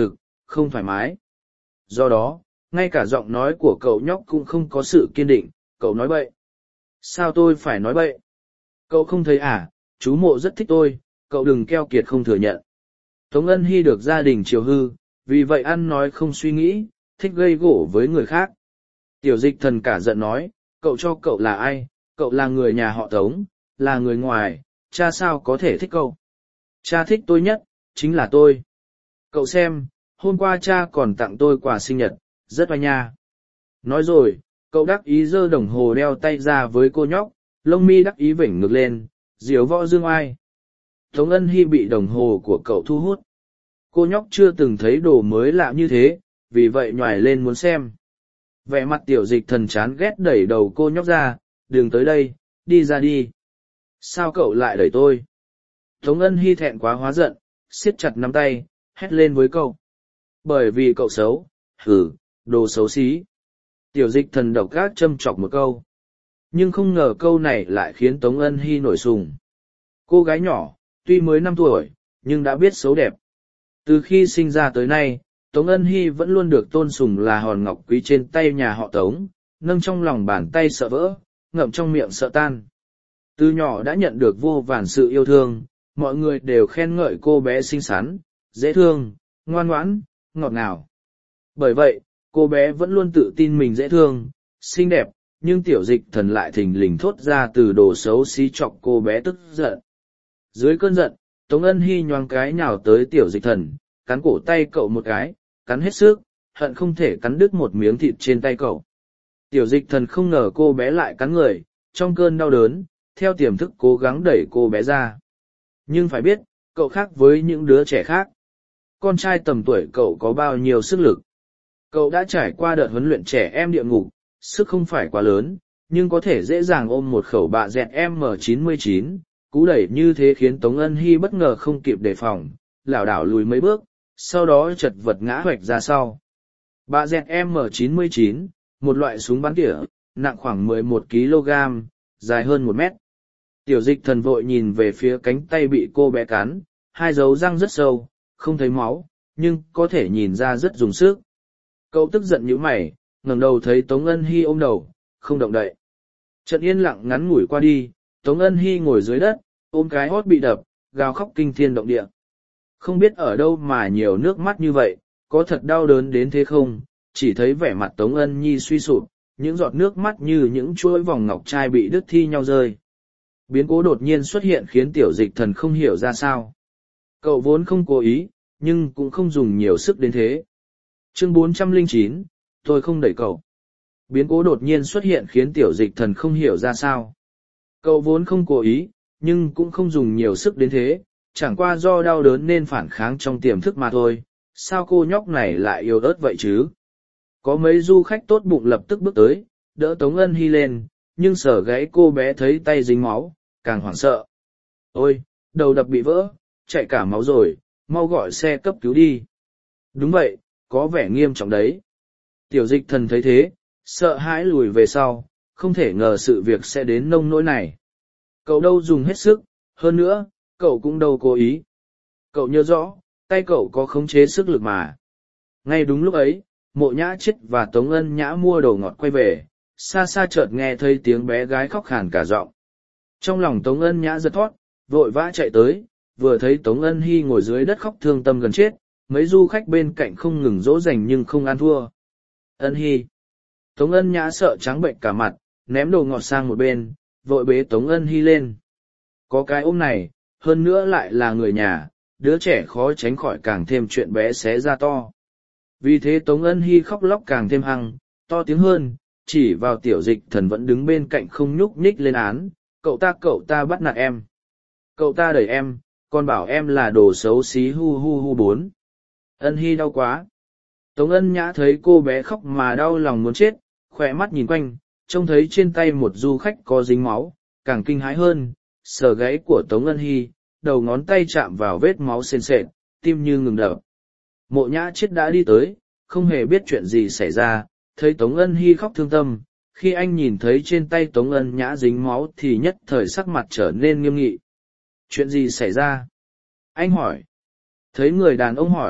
S1: không thoải mái. Do đó, ngay cả giọng nói của cậu nhóc cũng không có sự kiên định, cậu nói bậy. Sao tôi phải nói bậy? Cậu không thấy à, chú Mộ rất thích tôi, cậu đừng keo kiệt không thừa nhận. Tống Ân Hy được gia đình chiều hư, vì vậy ăn nói không suy nghĩ, thích gây gổ với người khác. Tiểu Dịch Thần cả giận nói, cậu cho cậu là ai, cậu là người nhà họ Tống, là người ngoài, cha sao có thể thích cậu. Cha thích tôi nhất, chính là tôi. Cậu xem, hôm qua cha còn tặng tôi quà sinh nhật, rất oai nha. Nói rồi, cậu đắc ý giơ đồng hồ đeo tay ra với cô nhóc, lông mi đắc ý vểnh ngược lên, diếu võ dương oai. Tống Ân Hy bị đồng hồ của cậu thu hút. Cô nhóc chưa từng thấy đồ mới lạ như thế, vì vậy nhoài lên muốn xem. Vẻ mặt Tiểu Dịch Thần chán ghét đẩy đầu cô nhóc ra, đừng tới đây, đi ra đi. Sao cậu lại đẩy tôi? Tống Ân Hy thẹn quá hóa giận, siết chặt nắm tay, hét lên với cậu. Bởi vì cậu xấu, hử, đồ xấu xí. Tiểu Dịch Thần độc ác châm chọc một câu. Nhưng không ngờ câu này lại khiến Tống Ân Hy nổi sùng. Cô gái nhỏ, tuy mới năm tuổi, nhưng đã biết xấu đẹp. Từ khi sinh ra tới nay, Tống Ân Hy vẫn luôn được tôn sùng là hòn ngọc quý trên tay nhà họ Tống, nâng trong lòng bàn tay sợ vỡ, ngậm trong miệng sợ tan. Từ nhỏ đã nhận được vô vàn sự yêu thương, mọi người đều khen ngợi cô bé xinh xắn, dễ thương, ngoan ngoãn, ngọt ngào. Bởi vậy, cô bé vẫn luôn tự tin mình dễ thương, xinh đẹp, nhưng Tiểu Dịch Thần lại thình lình thốt ra từ đồ xấu xí chọc cô bé tức giận. Dưới cơn giận, Tống Ân Hy nhoáng cái nhào tới Tiểu Dịch Thần, cắn cổ tay cậu một cái, cắn hết sức, hận không thể cắn đứt một miếng thịt trên tay cậu. Tiểu Dịch Thần không ngờ cô bé lại cắn người, trong cơn đau đớn, theo tiềm thức cố gắng đẩy cô bé ra. Nhưng phải biết, cậu khác với những đứa trẻ khác. Con trai tầm tuổi cậu có bao nhiêu sức lực. Cậu đã trải qua đợt huấn luyện trẻ em địa ngục, sức không phải quá lớn, nhưng có thể dễ dàng ôm một khẩu bạ dẹt M chín mươi chín, cú đẩy như thế khiến Tống Ân Hy bất ngờ không kịp đề phòng, lảo đảo lùi mấy bước, sau đó chật vật ngã hoạch ra sau. Bạ dẹt M chín mươi chín, một loại súng bắn tỉa, nặng khoảng mười một ki lô gam, dài hơn một mét. Tiểu Dịch Thần vội nhìn về phía cánh tay bị cô bé cắn, hai dấu răng rất sâu, không thấy máu, nhưng có thể nhìn ra rất dùng sức. Cậu tức giận nhíu mày, ngẩng đầu thấy Tống Ân Hy ôm đầu, không động đậy. Trận yên lặng ngắn ngủi qua đi, Tống Ân Hy ngồi dưới đất, ôm cái hót bị đập, gào khóc kinh thiên động địa. Không biết ở đâu mà nhiều nước mắt như vậy, có thật đau đớn đến thế không, chỉ thấy vẻ mặt Tống Ân Nhi suy sụp, những giọt nước mắt như những chuỗi vòng ngọc trai bị đứt thi nhau rơi. Biến cố đột nhiên xuất hiện khiến Tiểu Dịch Thần không hiểu ra sao. Cậu vốn không cố ý, nhưng cũng không dùng nhiều sức đến thế. Chương bốn trăm lẻ chín, tôi không đẩy cậu. Biến cố đột nhiên xuất hiện khiến Tiểu Dịch Thần không hiểu ra sao. Cậu vốn không cố ý, nhưng cũng không dùng nhiều sức đến thế, chẳng qua do đau đớn nên phản kháng trong tiềm thức mà thôi. Sao cô nhóc này lại yếu ớt vậy chứ? Có mấy du khách tốt bụng lập tức bước tới, đỡ Tống Ân Hy lên, nhưng sở gáy cô bé thấy tay dính máu, càng hoảng sợ. Ôi, đầu đập bị vỡ, chạy cả máu rồi, mau gọi xe cấp cứu đi. Đúng vậy, có vẻ nghiêm trọng đấy. Tiểu Dịch Thần thấy thế, sợ hãi lùi về sau, không thể ngờ sự việc sẽ đến nông nỗi này. Cậu đâu dùng hết sức, hơn nữa, cậu cũng đâu cố ý. Cậu nhớ rõ, tay cậu có khống chế sức lực mà. Ngay đúng lúc ấy, Mộ Nhã Chết và Tống Ân Nhã mua đồ ngọt quay về, xa xa chợt nghe thấy tiếng bé gái khóc khàn cả giọng. Trong lòng Tống Ân Nhã giật thót, vội vã chạy tới, vừa thấy Tống Ân Hy ngồi dưới đất khóc thương tâm gần chết, mấy du khách bên cạnh không ngừng dỗ dành nhưng không ăn thua. Ân Hy. Tống Ân Nhã sợ trắng bệnh cả mặt, ném đồ ngọt sang một bên, vội bế Tống Ân Hy lên. Có cái ôm này, hơn nữa lại là người nhà, đứa trẻ khó tránh khỏi càng thêm chuyện bé xé ra to. Vì thế Tống Ân Hy khóc lóc càng thêm hăng, to tiếng hơn, chỉ vào Tiểu Dịch Thần vẫn đứng bên cạnh không nhúc nhích lên án, cậu ta cậu ta bắt nạt em. Cậu ta đẩy em, còn bảo em là đồ xấu xí hu hu hu bốn. Ân Hy đau quá. Tống Ân Nhã thấy cô bé khóc mà đau lòng muốn chết, khỏe mắt nhìn quanh, trông thấy trên tay một du khách có dính máu, càng kinh hãi hơn, sờ gáy của Tống Ân Hy, đầu ngón tay chạm vào vết máu sền sệt, tim như ngừng đập. Mộ Nhã Chết đã đi tới, không hề biết chuyện gì xảy ra, thấy Tống Ân Hy khóc thương tâm, khi anh nhìn thấy trên tay Tống Ân Nhã dính máu thì nhất thời sắc mặt trở nên nghiêm nghị. Chuyện gì xảy ra? Anh hỏi. Thấy người đàn ông hỏi,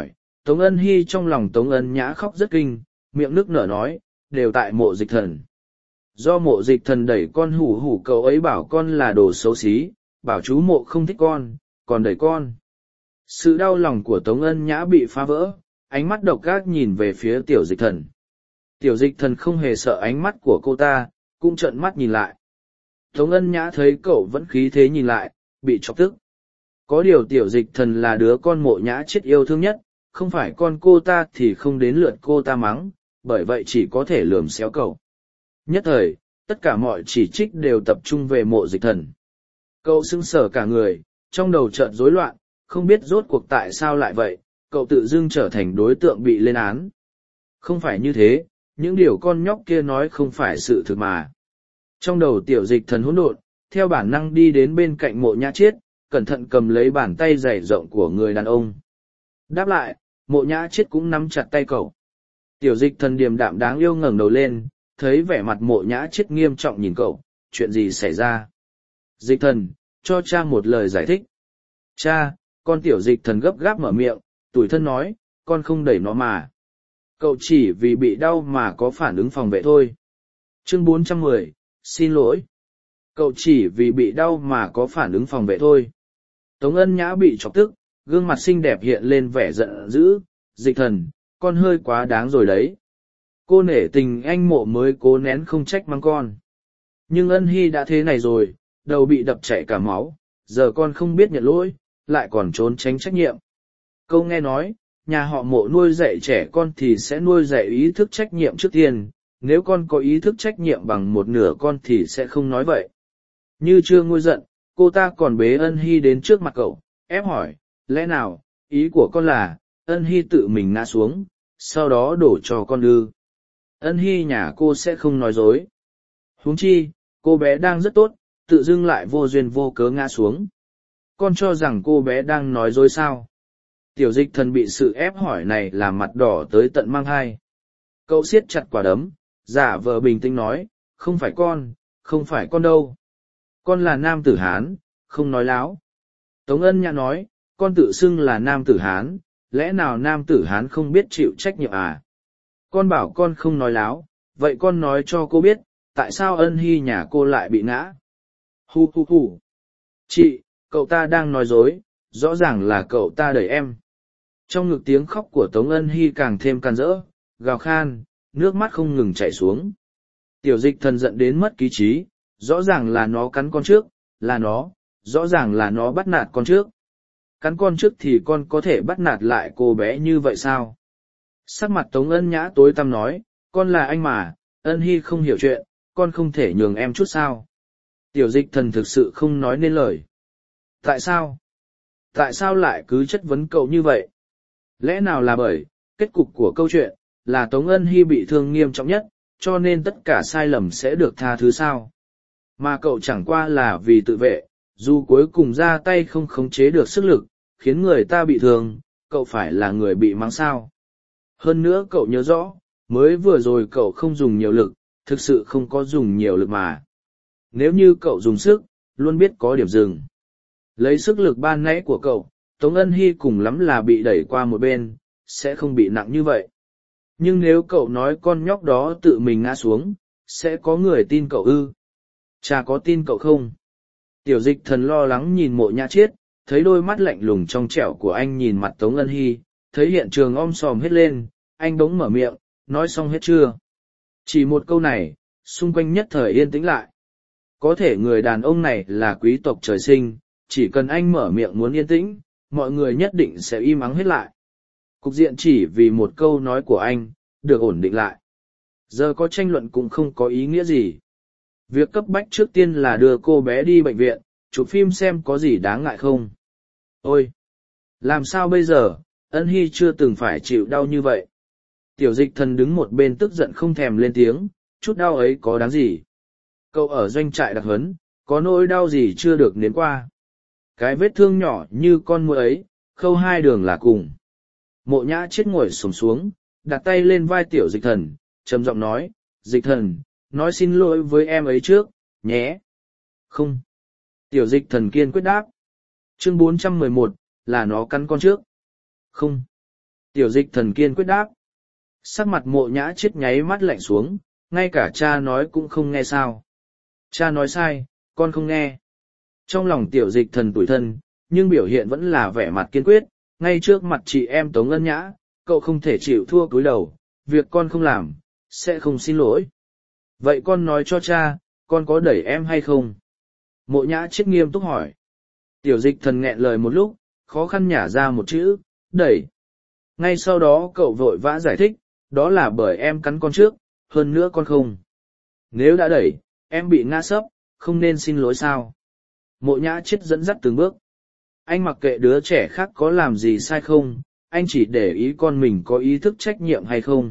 S1: Tống Ân Hy trong lòng Tống Ân Nhã khóc rất kinh, miệng nức nở nói, đều tại mộ dịch thần. Do mộ dịch thần đẩy con hủ hủ cậu ấy bảo con là đồ xấu xí, bảo chú mộ không thích con, còn đẩy con. Sự đau lòng của Tống Ân Nhã bị phá vỡ, ánh mắt độc ác nhìn về phía tiểu dịch thần. Tiểu dịch thần không hề sợ ánh mắt của cô ta, cũng trợn mắt nhìn lại. Tống Ân Nhã thấy cậu vẫn khí thế nhìn lại, bị chọc tức. Có điều tiểu dịch thần là đứa con mộ nhã chết yêu thương nhất, không phải con cô ta thì không đến lượt cô ta mắng, bởi vậy chỉ có thể lườm xéo cậu. Nhất thời, tất cả mọi chỉ trích đều tập trung về mộ dịch thần. Cậu sững sờ cả người, trong đầu chợt rối loạn, không biết rốt cuộc tại sao lại vậy, cậu tự dưng trở thành đối tượng bị lên án. Không phải như thế, những điều con nhóc kia nói không phải sự thực mà. Trong đầu tiểu dịch thần hỗn độn, theo bản năng đi đến bên cạnh mộ nhã chiết, cẩn thận cầm lấy bàn tay dày rộng của người đàn ông. Đáp lại, mộ nhã chiết cũng nắm chặt tay cậu. Tiểu dịch thần điềm đạm đáng yêu ngẩng đầu lên, thấy vẻ mặt mộ nhã chiết nghiêm trọng nhìn cậu, chuyện gì xảy ra? Dịch thần, cho cha một lời giải thích. Cha, con tiểu dịch thần gấp gáp mở miệng, tủi thân nói, con không đẩy nó mà. Cậu chỉ vì bị đau mà có phản ứng phòng vệ thôi. Chương bốn trăm mười, xin lỗi. Cậu chỉ vì bị đau mà có phản ứng phòng vệ thôi. Tống Ân Nhã bị chọc tức, gương mặt xinh đẹp hiện lên vẻ giận dữ, dịch thần, con hơi quá đáng rồi đấy. Cô nể tình anh mộ mới cố nén không trách mắng con. Nhưng Ân Hy đã thế này rồi, đầu bị đập chảy cả máu, giờ con không biết nhận lỗi, lại còn trốn tránh trách nhiệm. Câu nghe nói, nhà họ mộ nuôi dạy trẻ con thì sẽ nuôi dạy ý thức trách nhiệm trước tiên, nếu con có ý thức trách nhiệm bằng một nửa con thì sẽ không nói vậy. Như chưa nguôi giận, cô ta còn bế Ân Hy đến trước mặt cậu, ép hỏi, lẽ nào, ý của con là, Ân Hy tự mình ngã xuống, sau đó đổ cho con ư? Ân Hy nhà cô sẽ không nói dối. Huống chi, cô bé đang rất tốt, tự dưng lại vô duyên vô cớ ngã xuống. Con cho rằng cô bé đang nói dối sao? Tiểu dịch thần bị sự ép hỏi này làm mặt đỏ tới tận mang hai. Cậu siết chặt quả đấm, giả vờ bình tĩnh nói, không phải con, không phải con đâu. Con là nam tử Hán, không nói láo. Tống Ân Nhã nói, con tự xưng là nam tử Hán, lẽ nào nam tử Hán không biết chịu trách nhiệm à? Con bảo con không nói láo, vậy con nói cho cô biết, tại sao Ân Hy nhà cô lại bị ngã? Hu hu hu. Chị, cậu ta đang nói dối, rõ ràng là cậu ta đẩy em. Trong ngực tiếng khóc của Tống Ân Hy càng thêm can rỡ, gào khan, nước mắt không ngừng chảy xuống. Tiểu dịch thần giận đến mất ký trí, rõ ràng là nó cắn con trước, là nó, rõ ràng là nó bắt nạt con trước. Cắn con trước thì con có thể bắt nạt lại cô bé như vậy sao? Sắc mặt Tống Ân Nhã tối tăm nói, con là anh mà, Ân Hy không hiểu chuyện, con không thể nhường em chút sao? Tiểu dịch thần thực sự không nói nên lời. Tại sao? Tại sao lại cứ chất vấn cậu như vậy? Lẽ nào là bởi, kết cục của câu chuyện, là Tống Ân Hy bị thương nghiêm trọng nhất, cho nên tất cả sai lầm sẽ được tha thứ sao? Mà cậu chẳng qua là vì tự vệ, dù cuối cùng ra tay không khống chế được sức lực, khiến người ta bị thương, cậu phải là người bị mắng sao? Hơn nữa cậu nhớ rõ, mới vừa rồi cậu không dùng nhiều lực, thực sự không có dùng nhiều lực mà. Nếu như cậu dùng sức, luôn biết có điểm dừng. Lấy sức lực ban nãy của cậu, Tống Ân Hy cùng lắm là bị đẩy qua một bên, sẽ không bị nặng như vậy. Nhưng nếu cậu nói con nhóc đó tự mình ngã xuống, sẽ có người tin cậu ư? Cha có tin cậu không? Tiểu dịch thần lo lắng nhìn mộ nhã chiết, thấy đôi mắt lạnh lùng trong trẻo của anh nhìn mặt Tống Ân Hy, thấy hiện trường om sòm hết lên, anh bỗng mở miệng, nói xong hết chưa? Chỉ một câu này, xung quanh nhất thời yên tĩnh lại. Có thể người đàn ông này là quý tộc trời sinh, chỉ cần anh mở miệng muốn yên tĩnh, mọi người nhất định sẽ im ắng hết lại. Cục diện chỉ vì một câu nói của anh, được ổn định lại. Giờ có tranh luận cũng không có ý nghĩa gì. Việc cấp bách trước tiên là đưa cô bé đi bệnh viện, chụp phim xem có gì đáng ngại không. Ôi! Làm sao bây giờ, Ân Hy chưa từng phải chịu đau như vậy. Tiểu dịch thần đứng một bên tức giận không thèm lên tiếng, chút đau ấy có đáng gì. Cậu ở doanh trại đặc huấn, có nỗi đau gì chưa được nếm qua. Cái vết thương nhỏ như con muỗi ấy, khâu hai đường là cùng. Mộ nhã chết ngồi xổm xuống, đặt tay lên vai tiểu dịch thần, trầm giọng nói, dịch thần, nói xin lỗi với em ấy trước, nhé. Không. Tiểu dịch thần kiên quyết đáp. Chương bốn trăm mười một, là nó cắn con trước. Không. Tiểu dịch thần kiên quyết đáp. Sắc mặt mộ nhã chết nháy mắt lạnh xuống, ngay cả cha nói cũng không nghe sao. Cha nói sai, con không nghe. Trong lòng tiểu dịch thần tủi thân, nhưng biểu hiện vẫn là vẻ mặt kiên quyết, ngay trước mặt chị em Tống Ân Nhã, cậu không thể chịu thua cúi đầu, việc con không làm, sẽ không xin lỗi. Vậy con nói cho cha, con có đẩy em hay không? Mộ nhã chết nghiêm túc hỏi. Tiểu dịch thần nghẹn lời một lúc, khó khăn nhả ra một chữ, đẩy. Ngay sau đó cậu vội vã giải thích, đó là bởi em cắn con trước, hơn nữa con không. Nếu đã đẩy, em bị ngã sấp, không nên xin lỗi sao? Mộ nhã chết dẫn dắt từng bước. Anh mặc kệ đứa trẻ khác có làm gì sai không, anh chỉ để ý con mình có ý thức trách nhiệm hay không.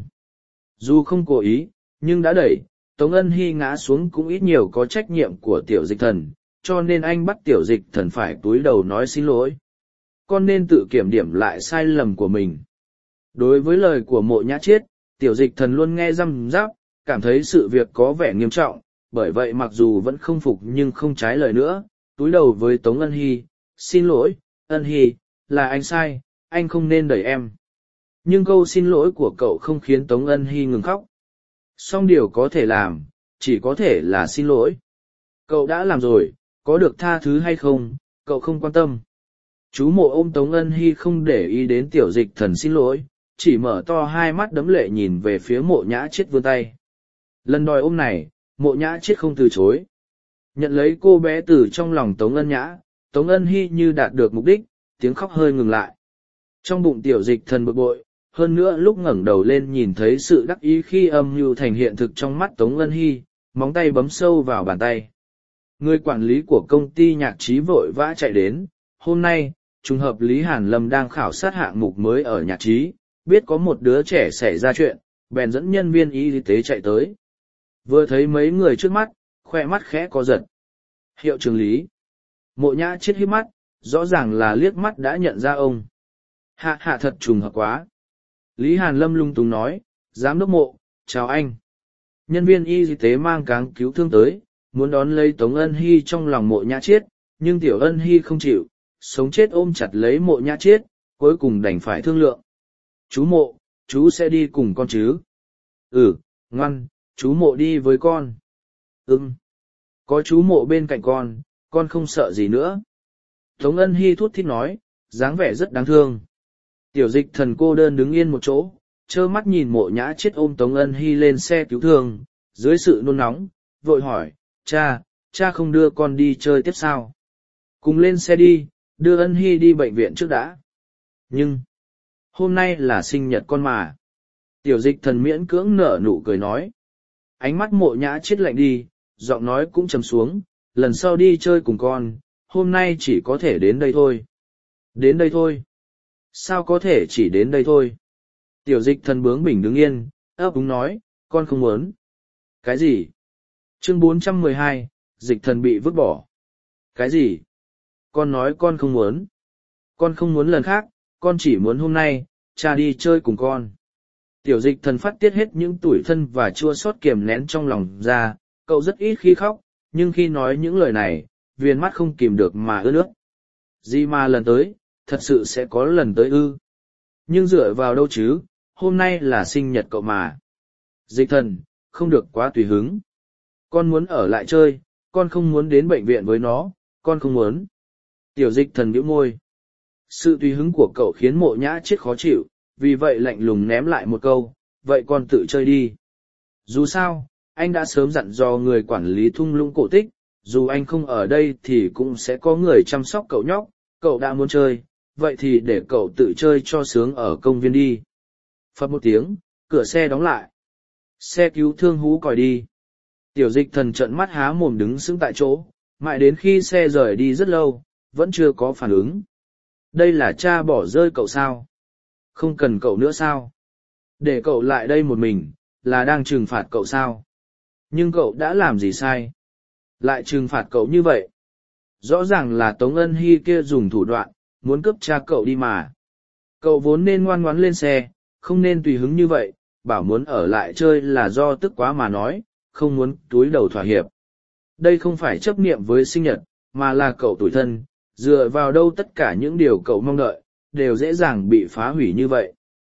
S1: Dù không cố ý, nhưng đã đẩy, Tống Ân Hy ngã xuống cũng ít nhiều có trách nhiệm của tiểu dịch thần, cho nên anh bắt tiểu dịch thần phải cúi đầu nói xin lỗi. Con nên tự kiểm điểm lại sai lầm của mình. Đối với lời của mộ nhã chiết, tiểu dịch thần luôn nghe răm rắp, cảm thấy sự việc có vẻ nghiêm trọng, bởi vậy mặc dù vẫn không phục nhưng không trái lời nữa, cúi đầu với Tống Ân Hy, xin lỗi, Ân Hy, là anh sai, anh không nên đẩy em. Nhưng câu xin lỗi của cậu không khiến Tống Ân Hy ngừng khóc. Song điều có thể làm, chỉ có thể là xin lỗi. Cậu đã làm rồi, có được tha thứ hay không, cậu không quan tâm. Chú mộ ôm Tống Ân Hy không để ý đến tiểu dịch thần xin lỗi, chỉ mở to hai mắt đấm lệ nhìn về phía mộ nhã chết vươn tay. Lần đòi ôm này, mộ nhã chết không từ chối. Nhận lấy cô bé từ trong lòng Tống Ân Nhã, Tống Ân Hy như đạt được mục đích, tiếng khóc hơi ngừng lại. Trong bụng tiểu dịch thần bực bội, hơn nữa lúc ngẩng đầu lên nhìn thấy sự đắc ý khi âm mưu thành hiện thực trong mắt Tống Ân Hy, móng tay bấm sâu vào bàn tay. Người quản lý của công ty nhạc trí vội vã chạy đến, hôm nay, trùng hợp Lý Hàn Lâm đang khảo sát hạng mục mới ở nhạc trí, biết có một đứa trẻ xảy ra chuyện, bèn dẫn nhân viên y tế chạy tới. Vừa thấy mấy người trước mắt, khoe mắt khẽ co giật. Hiệu trưởng Lý. Mộ nhã chết hiếp mắt, rõ ràng là liếc mắt đã nhận ra ông. Hạ hạ thật trùng hợp quá. Lý Hàn Lâm lung tung nói, giám đốc Mộ, chào anh. Nhân viên y tế mang cáng cứu thương tới, muốn đón lấy Tống Ân Hy trong lòng mộ nhã chết, nhưng tiểu Ân Hy không chịu, sống chết ôm chặt lấy mộ nhã chết, cuối cùng đành phải thương lượng. Chú Mộ, chú sẽ đi cùng con chứ? Ừ, ngoan, chú Mộ đi với con. Ừm. Có chú Mộ bên cạnh con, con không sợ gì nữa. Tống Ân Hy thút thít nói, dáng vẻ rất đáng thương. Tiểu dịch thần cô đơn đứng yên một chỗ, trơ mắt nhìn mộ nhã chết ôm Tống Ân Hy lên xe cứu thương, dưới sự nôn nóng, vội hỏi, cha, cha không đưa con đi chơi tiếp sao? Cùng lên xe đi, đưa Ân Hy đi bệnh viện trước đã. Nhưng, hôm nay là sinh nhật con mà. Tiểu dịch thần miễn cưỡng nở nụ cười nói. Ánh mắt mộ nhã chết lạnh đi, giọng nói cũng trầm xuống, lần sau đi chơi cùng con, hôm nay chỉ có thể đến đây thôi. Đến đây thôi. Sao có thể chỉ đến đây thôi? Tiểu dịch thần bướng bỉnh đứng yên, ấp úng nói, con không muốn. Cái gì? Chương bốn trăm mười hai, dịch thần bị vứt bỏ. Cái gì? Con nói con không muốn. Con không muốn lần khác, con chỉ muốn hôm nay, cha đi chơi cùng con. Tiểu dịch thần phát tiết hết những tủi thân và chua xót kiềm nén trong lòng ra, cậu rất ít khi khóc, nhưng khi nói những lời này, viền mắt không kìm được mà ướt nước. Gì mà lần tới, thật sự sẽ có lần tới ư. Nhưng dựa vào đâu chứ, hôm nay là sinh nhật cậu mà. Dịch thần, không được quá tùy hứng. Con muốn ở lại chơi, con không muốn đến bệnh viện với nó, con không muốn. Tiểu dịch thần bĩu môi. Sự tùy hứng của cậu khiến mộ nhã chết khó chịu, vì vậy lạnh lùng ném lại một câu, vậy con tự chơi đi. Dù sao, anh đã sớm dặn dò người quản lý thung lũng cổ tích, dù anh không ở đây thì cũng sẽ có người chăm sóc cậu nhóc, cậu đã muốn chơi, vậy thì để cậu tự chơi cho sướng ở công viên đi. Phập một tiếng, cửa xe đóng lại. Xe cứu thương hú còi đi. Tiểu dịch thần trợn mắt há mồm đứng sững tại chỗ, mãi đến khi xe rời đi rất lâu, vẫn chưa có phản ứng. Đây là cha bỏ rơi cậu sao? Không cần cậu nữa sao? Để cậu lại đây một mình, là đang trừng phạt cậu sao? Nhưng cậu đã làm gì sai? Lại trừng phạt cậu như vậy? Rõ ràng là Tống Ân Hy kia dùng thủ đoạn, muốn cướp cha cậu đi mà. Cậu vốn nên ngoan ngoãn lên xe, không nên tùy hứng như vậy, bảo muốn ở lại chơi là do tức quá mà nói, không muốn túi đầu thỏa hiệp. Đây không phải chấp niệm với sinh nhật, mà là cậu tủi thân, dựa vào đâu tất cả những điều cậu mong đợi, đều dễ dàng bị phá hủy như vậy.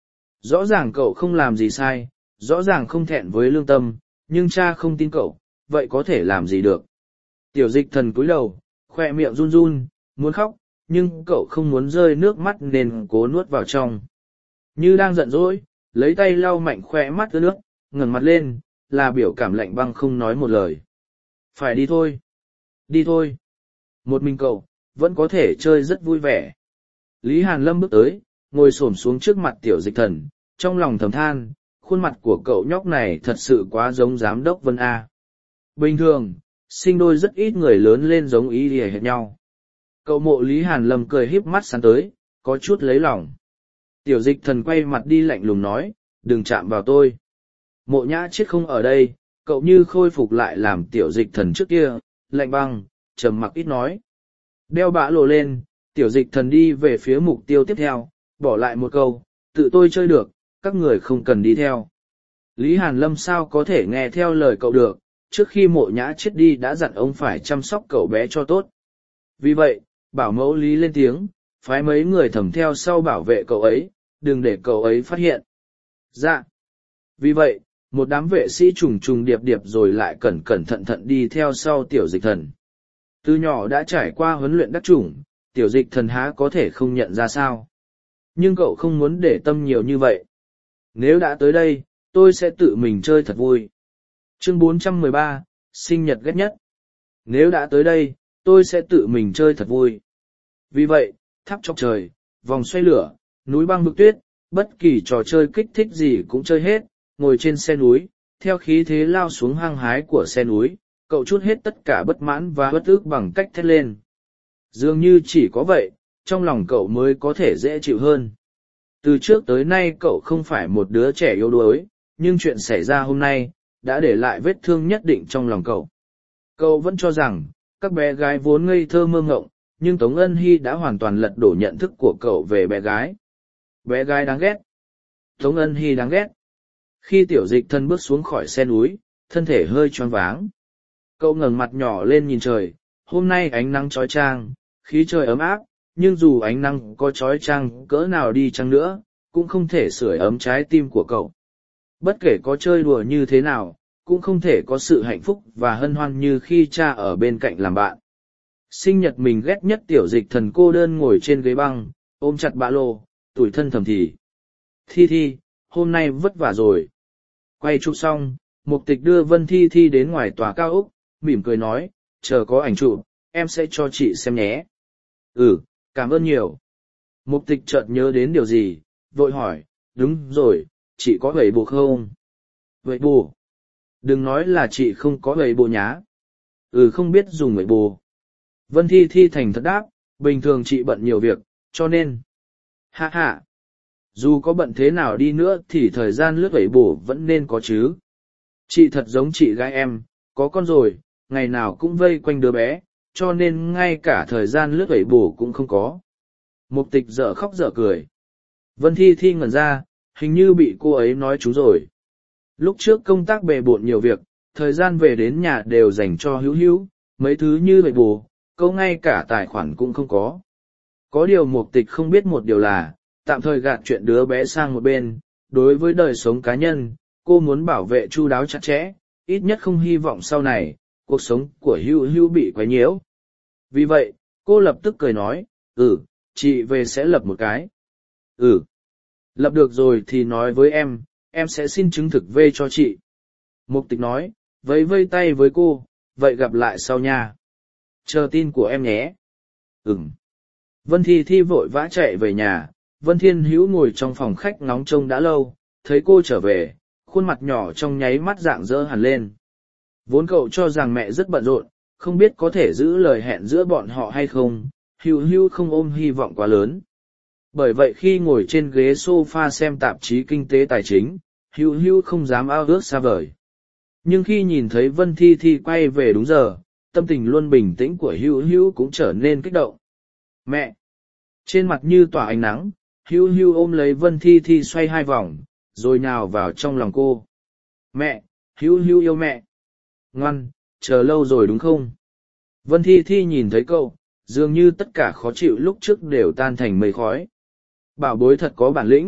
S1: Rõ ràng cậu không làm gì sai, rõ ràng không thẹn với lương tâm, nhưng cha không tin cậu, vậy có thể làm gì được. Tiểu dịch thần cúi đầu, khoe miệng run run, muốn khóc, nhưng cậu không muốn rơi nước mắt nên cố nuốt vào trong. Như đang giận dỗi, lấy tay lau mạnh khoe mắt ướt nước, ngẩng mặt lên, là biểu cảm lạnh băng không nói một lời. Phải đi thôi. Đi thôi. Một mình cậu, vẫn có thể chơi rất vui vẻ. Lý Hàn Lâm bước tới, ngồi xổm xuống trước mặt tiểu dịch thần, trong lòng thầm than, khuôn mặt của cậu nhóc này thật sự quá giống giám đốc Vân A. Bình thường, sinh đôi rất ít người lớn lên giống ý lìa hệt nhau. Cậu mộ Lý Hàn Lâm cười híp mắt sán tới, có chút lấy lòng. Tiểu dịch thần quay mặt đi lạnh lùng nói, đừng chạm vào tôi. Mộ nhã chết không ở đây, cậu như khôi phục lại làm tiểu dịch thần trước kia, lạnh băng, trầm mặc ít nói. Đeo bã lộ lên, tiểu dịch thần đi về phía mục tiêu tiếp theo, bỏ lại một câu, tự tôi chơi được, các người không cần đi theo. Lý Hàn Lâm sao có thể nghe theo lời cậu được, trước khi mộ nhã chết đi đã dặn ông phải chăm sóc cậu bé cho tốt. Vì vậy, bảo mẫu Lý lên tiếng, phái mấy người thầm theo sau bảo vệ cậu ấy, đừng để cậu ấy phát hiện. Dạ. Vì vậy, một đám vệ sĩ trùng trùng điệp điệp rồi lại cẩn cẩn thận thận đi theo sau tiểu dịch thần. Từ nhỏ đã trải qua huấn luyện đắc chủng, tiểu dịch thần há có thể không nhận ra sao. Nhưng cậu không muốn để tâm nhiều như vậy. Nếu đã tới đây, tôi sẽ tự mình chơi thật vui. Chương bốn trăm mười ba, sinh nhật ghét nhất. Nếu đã tới đây, tôi sẽ tự mình chơi thật vui. Vì vậy, tháp chọc trời, vòng xoay lửa, núi băng bức tuyết, bất kỳ trò chơi kích thích gì cũng chơi hết, ngồi trên xe núi, theo khí thế lao xuống hang hái của xe núi, cậu trút hết tất cả bất mãn và bất ức bằng cách thét lên. Dường như chỉ có vậy, trong lòng cậu mới có thể dễ chịu hơn. Từ trước tới nay cậu không phải một đứa trẻ yếu đuối, nhưng chuyện xảy ra hôm nay, đã để lại vết thương nhất định trong lòng cậu. Cậu vẫn cho rằng, các bé gái vốn ngây thơ mơ ngộng, nhưng Tống Ân Hy đã hoàn toàn lật đổ nhận thức của cậu về bé gái. Bé gái đáng ghét. Tống Ân Hy đáng ghét. Khi tiểu dịch thân bước xuống khỏi xe núi, thân thể hơi choáng váng. Cậu ngẩng mặt nhỏ lên nhìn trời, hôm nay ánh nắng chói chang, khí trời ấm áp, nhưng dù ánh nắng có chói chang cỡ nào đi chăng nữa, cũng không thể sưởi ấm trái tim của cậu. Bất kể có chơi đùa như thế nào, cũng không thể có sự hạnh phúc và hân hoan như khi cha ở bên cạnh làm bạn. Sinh nhật mình ghét nhất tiểu dịch thần cô đơn ngồi trên ghế băng, ôm chặt ba lô, tủi thân thầm thì. Thi Thi, hôm nay vất vả rồi. Quay chụp xong, Mục Tịch đưa Vân Thi Thi đến ngoài tòa cao ốc, mỉm cười nói, chờ có ảnh chụp, em sẽ cho chị xem nhé. Ừ, cảm ơn nhiều. Mục Tịch chợt nhớ đến điều gì, vội hỏi, đúng rồi, chị có vậy bù không? Vậy bù? Đừng nói là chị không có vậy bù nhá. Ừ, không biết dùng vậy bù. Vân Thi Thi thành thật đáp, bình thường chị bận nhiều việc, cho nên. Ha ha. Dù có bận thế nào đi nữa thì thời gian lướt vậy bù vẫn nên có chứ. Chị thật giống chị gái em, có con rồi, ngày nào cũng vây quanh đứa bé, cho nên ngay cả thời gian lướt vậy bù cũng không có. Mục Tịch dở khóc dở cười. Vân Thi Thi ngẩn ra, hình như bị cô ấy nói trúng rồi. Lúc trước công tác bề bộn nhiều việc, thời gian về đến nhà đều dành cho Hữu Hữu, mấy thứ như vậy bù, câu ngay cả tài khoản cũng không có. Có điều Mục Tịch không biết một điều là, tạm thời gạt chuyện đứa bé sang một bên, đối với đời sống cá nhân, cô muốn bảo vệ chu đáo chặt chẽ, ít nhất không hy vọng sau này, cuộc sống của Hữu Hữu bị quấy nhiễu. Vì vậy, cô lập tức cười nói, ừ, chị về sẽ lập một cái. Ừ, lập được rồi thì nói với em, em sẽ xin chứng thực về cho chị. Mục Tịch nói, vẫy vây tay với cô, vậy gặp lại sau nha. Chờ tin của em nhé. Ừm. Vân Thi Thi vội vã chạy về nhà, Vân Thiên Hữu ngồi trong phòng khách ngóng trông đã lâu, thấy cô trở về, khuôn mặt nhỏ trong nháy mắt rạng rỡ hẳn lên. Vốn cậu cho rằng mẹ rất bận rộn, không biết có thể giữ lời hẹn giữa bọn họ hay không, Hữu Hữu không ôm hy vọng quá lớn. Bởi vậy khi ngồi trên ghế sofa xem tạp chí kinh tế tài chính, Hữu Hữu không dám ao ước xa vời. Nhưng khi nhìn thấy Vân Thi Thi quay về đúng giờ, tâm tình luôn bình tĩnh của Hữu Hữu cũng trở nên kích động. Mẹ! Trên mặt như tỏa ánh nắng, Hữu Hữu ôm lấy Vân Thi Thi xoay hai vòng, rồi nhào vào trong lòng cô. Mẹ! Hữu Hữu yêu mẹ! Ngoan, chờ lâu rồi đúng không? Vân Thi Thi nhìn thấy cậu, dường như tất cả khó chịu lúc trước đều tan thành mây khói. Bảo bối thật có bản lĩnh,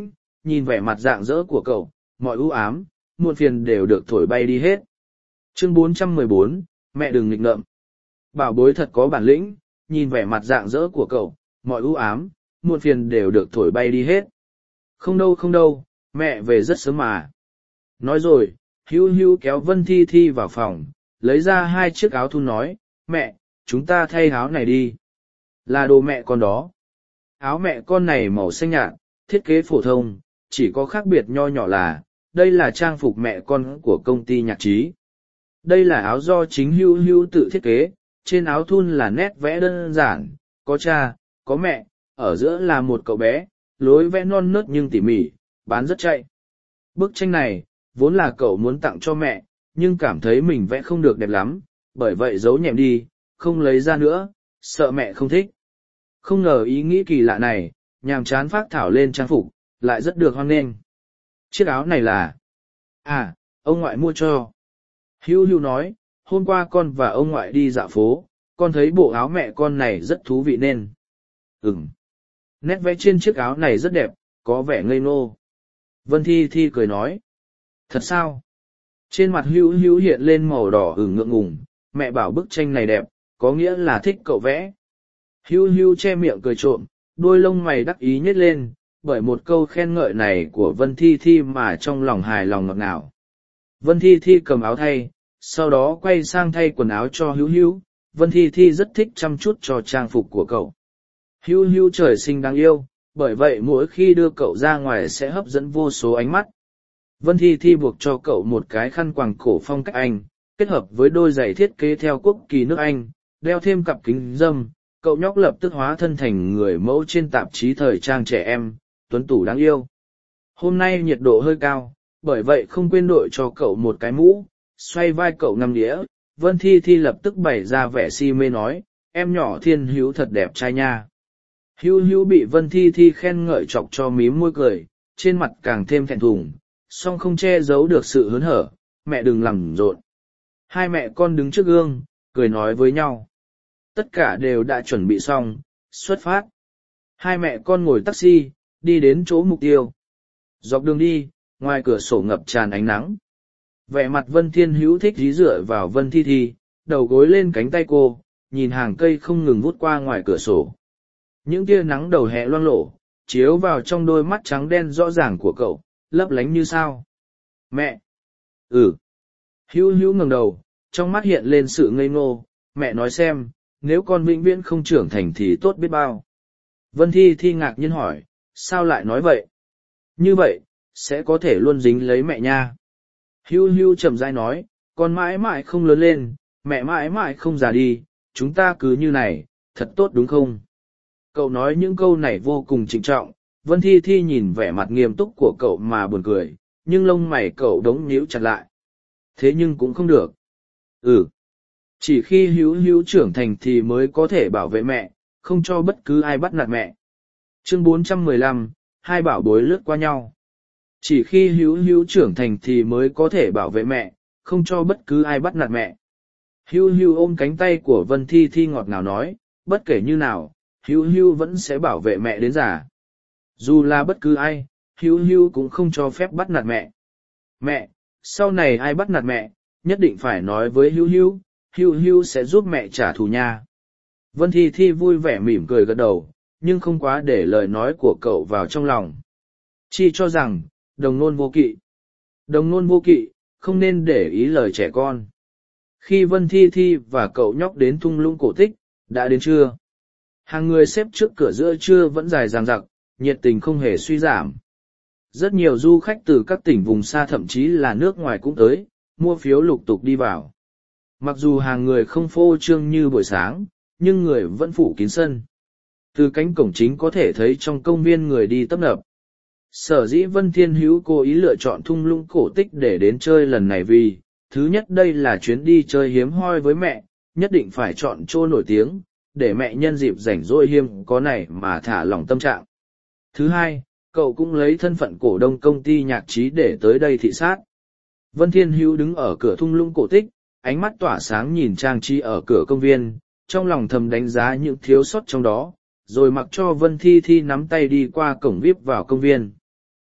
S1: nhìn vẻ mặt rạng rỡ của cậu, mọi ưu ám, muộn phiền đều được thổi bay đi hết. Chương bốn trăm mười bốn, mẹ đừng nghịch ngợm. Bảo bối thật có bản lĩnh, nhìn vẻ mặt rạng rỡ của cậu, mọi ưu ám, muộn phiền đều được thổi bay đi hết. Không đâu không đâu, mẹ về rất sớm mà. Nói rồi, Hưu Hưu kéo Vân Thi Thi vào phòng, lấy ra hai chiếc áo thun nói, mẹ, chúng ta thay áo này đi. Là đồ mẹ con đó. Áo mẹ con này màu xanh nhạt, thiết kế phổ thông, chỉ có khác biệt nho nhỏ là, đây là trang phục mẹ con của công ty nhạc trí. Đây là áo do chính Hưu Hưu tự thiết kế, trên áo thun là nét vẽ đơn giản, có cha, có mẹ, ở giữa là một cậu bé, lối vẽ non nớt nhưng tỉ mỉ, bán rất chạy. Bức tranh này, vốn là cậu muốn tặng cho mẹ, nhưng cảm thấy mình vẽ không được đẹp lắm, bởi vậy giấu nhẹm đi, không lấy ra nữa, sợ mẹ không thích. Không ngờ ý nghĩ kỳ lạ này, nhàm chán phác thảo lên trang phục, lại rất được hoan nghênh. Chiếc áo này là... À, ông ngoại mua cho. Hưu Hưu nói, hôm qua con và ông ngoại đi dạo phố, con thấy bộ áo mẹ con này rất thú vị nên. Ừm. Nét vẽ trên chiếc áo này rất đẹp, có vẻ ngây ngô. Vân Thi Thi cười nói. Thật sao? Trên mặt Hưu Hưu hiện lên màu đỏ ửng ngượng ngùng, mẹ bảo bức tranh này đẹp, có nghĩa là thích cậu vẽ. Hưu Hưu che miệng cười trộm, đôi lông mày đắc ý nhếch lên, bởi một câu khen ngợi này của Vân Thi Thi mà trong lòng hài lòng ngọt ngào. Vân Thi Thi cầm áo thay, sau đó quay sang thay quần áo cho Hưu Hưu. Vân Thi Thi rất thích chăm chút cho trang phục của cậu. Hưu Hưu trời sinh đáng yêu, bởi vậy mỗi khi đưa cậu ra ngoài sẽ hấp dẫn vô số ánh mắt. Vân Thi Thi buộc cho cậu một cái khăn quàng cổ phong cách Anh, kết hợp với đôi giày thiết kế theo quốc kỳ nước Anh, đeo thêm cặp kính râm, cậu nhóc lập tức hóa thân thành người mẫu trên tạp chí thời trang trẻ em, tuấn tú đáng yêu. Hôm nay nhiệt độ hơi cao, bởi vậy không quên đội cho cậu một cái mũ, xoay vai cậu ngắm đĩa. Vân Thi Thi lập tức bày ra vẻ si mê nói, em nhỏ Thiên Hữu thật đẹp trai nha. Hữu Hữu bị Vân Thi Thi khen ngợi chọc cho mím môi cười, trên mặt càng thêm thẹn thùng, song không che giấu được sự hớn hở, mẹ đừng làm rộn. Hai mẹ con đứng trước gương, cười nói với nhau. Tất cả đều đã chuẩn bị xong, xuất phát. Hai mẹ con ngồi taxi, đi đến chỗ mục tiêu. Dọc đường đi, ngoài cửa sổ ngập tràn ánh nắng. Vẻ mặt Vân Thiên Hữu thích dí dựa vào Vân Thi Thi, đầu gối lên cánh tay cô, nhìn hàng cây không ngừng vút qua ngoài cửa sổ. Những tia nắng đầu hè loang lổ, chiếu vào trong đôi mắt trắng đen rõ ràng của cậu, lấp lánh như sao. Mẹ! Ừ! Hữu Hữu ngẩng đầu, trong mắt hiện lên sự ngây ngô, mẹ nói xem, nếu con vĩnh viễn không trưởng thành thì tốt biết bao. Vân Thi Thi ngạc nhiên hỏi, sao lại nói vậy? Như vậy, sẽ có thể luôn dính lấy mẹ nha. Hưu Hưu chậm rãi nói, con mãi mãi không lớn lên, mẹ mãi mãi không già đi, chúng ta cứ như này, thật tốt đúng không? Cậu nói những câu này vô cùng trịnh trọng, Vân Thi Thi nhìn vẻ mặt nghiêm túc của cậu mà buồn cười, nhưng lông mày cậu đống nhíu chặt lại. Thế nhưng cũng không được. Ừ. Chỉ khi Hữu Hữu trưởng thành thì mới có thể bảo vệ mẹ, không cho bất cứ ai bắt nạt mẹ. Chương bốn trăm mười lăm, hai bảo bối lướt qua nhau. Chỉ khi Hữu Hữu trưởng thành thì mới có thể bảo vệ mẹ, không cho bất cứ ai bắt nạt mẹ. Hữu Hữu ôm cánh tay của Vân Thi Thi ngọt ngào nói, bất kể như nào, Hữu Hữu vẫn sẽ bảo vệ mẹ đến già. Dù là bất cứ ai, Hữu Hữu cũng không cho phép bắt nạt mẹ. Mẹ, sau này ai bắt nạt mẹ, nhất định phải nói với Hữu Hữu, Hữu Hữu sẽ giúp mẹ trả thù nha. Vân Thi Thi vui vẻ mỉm cười gật đầu, nhưng không quá để lời nói của cậu vào trong lòng. Chi cho rằng, đồng nôn vô kỵ. Đồng nôn vô kỵ, không nên để ý lời trẻ con. Khi Vân Thi Thi và cậu nhóc đến thung lũng cổ tích, đã đến trưa. Hàng người xếp trước cửa giữa trưa vẫn dài dằng dặc, nhiệt tình không hề suy giảm. Rất nhiều du khách từ các tỉnh vùng xa thậm chí là nước ngoài cũng tới, mua phiếu lục tục đi vào. Mặc dù hàng người không phô trương như buổi sáng, nhưng người vẫn phủ kín sân. Từ cánh cổng chính có thể thấy trong công viên người đi tấp nập. Sở dĩ Vân Thiên Hữu cố ý lựa chọn thung lũng cổ tích để đến chơi lần này vì, thứ nhất đây là chuyến đi chơi hiếm hoi với mẹ, nhất định phải chọn chỗ nổi tiếng, để mẹ nhân dịp rảnh rỗi hiếm có này mà thả lỏng tâm trạng. Thứ hai, cậu cũng lấy thân phận cổ đông công ty nhạc trí để tới đây thị sát. Vân Thiên Hữu đứng ở cửa thung lũng cổ tích, ánh mắt tỏa sáng nhìn trang trí ở cửa công viên, trong lòng thầm đánh giá những thiếu sót trong đó, rồi mặc cho Vân Thi Thi nắm tay đi qua cổng vi ai pi vào công viên.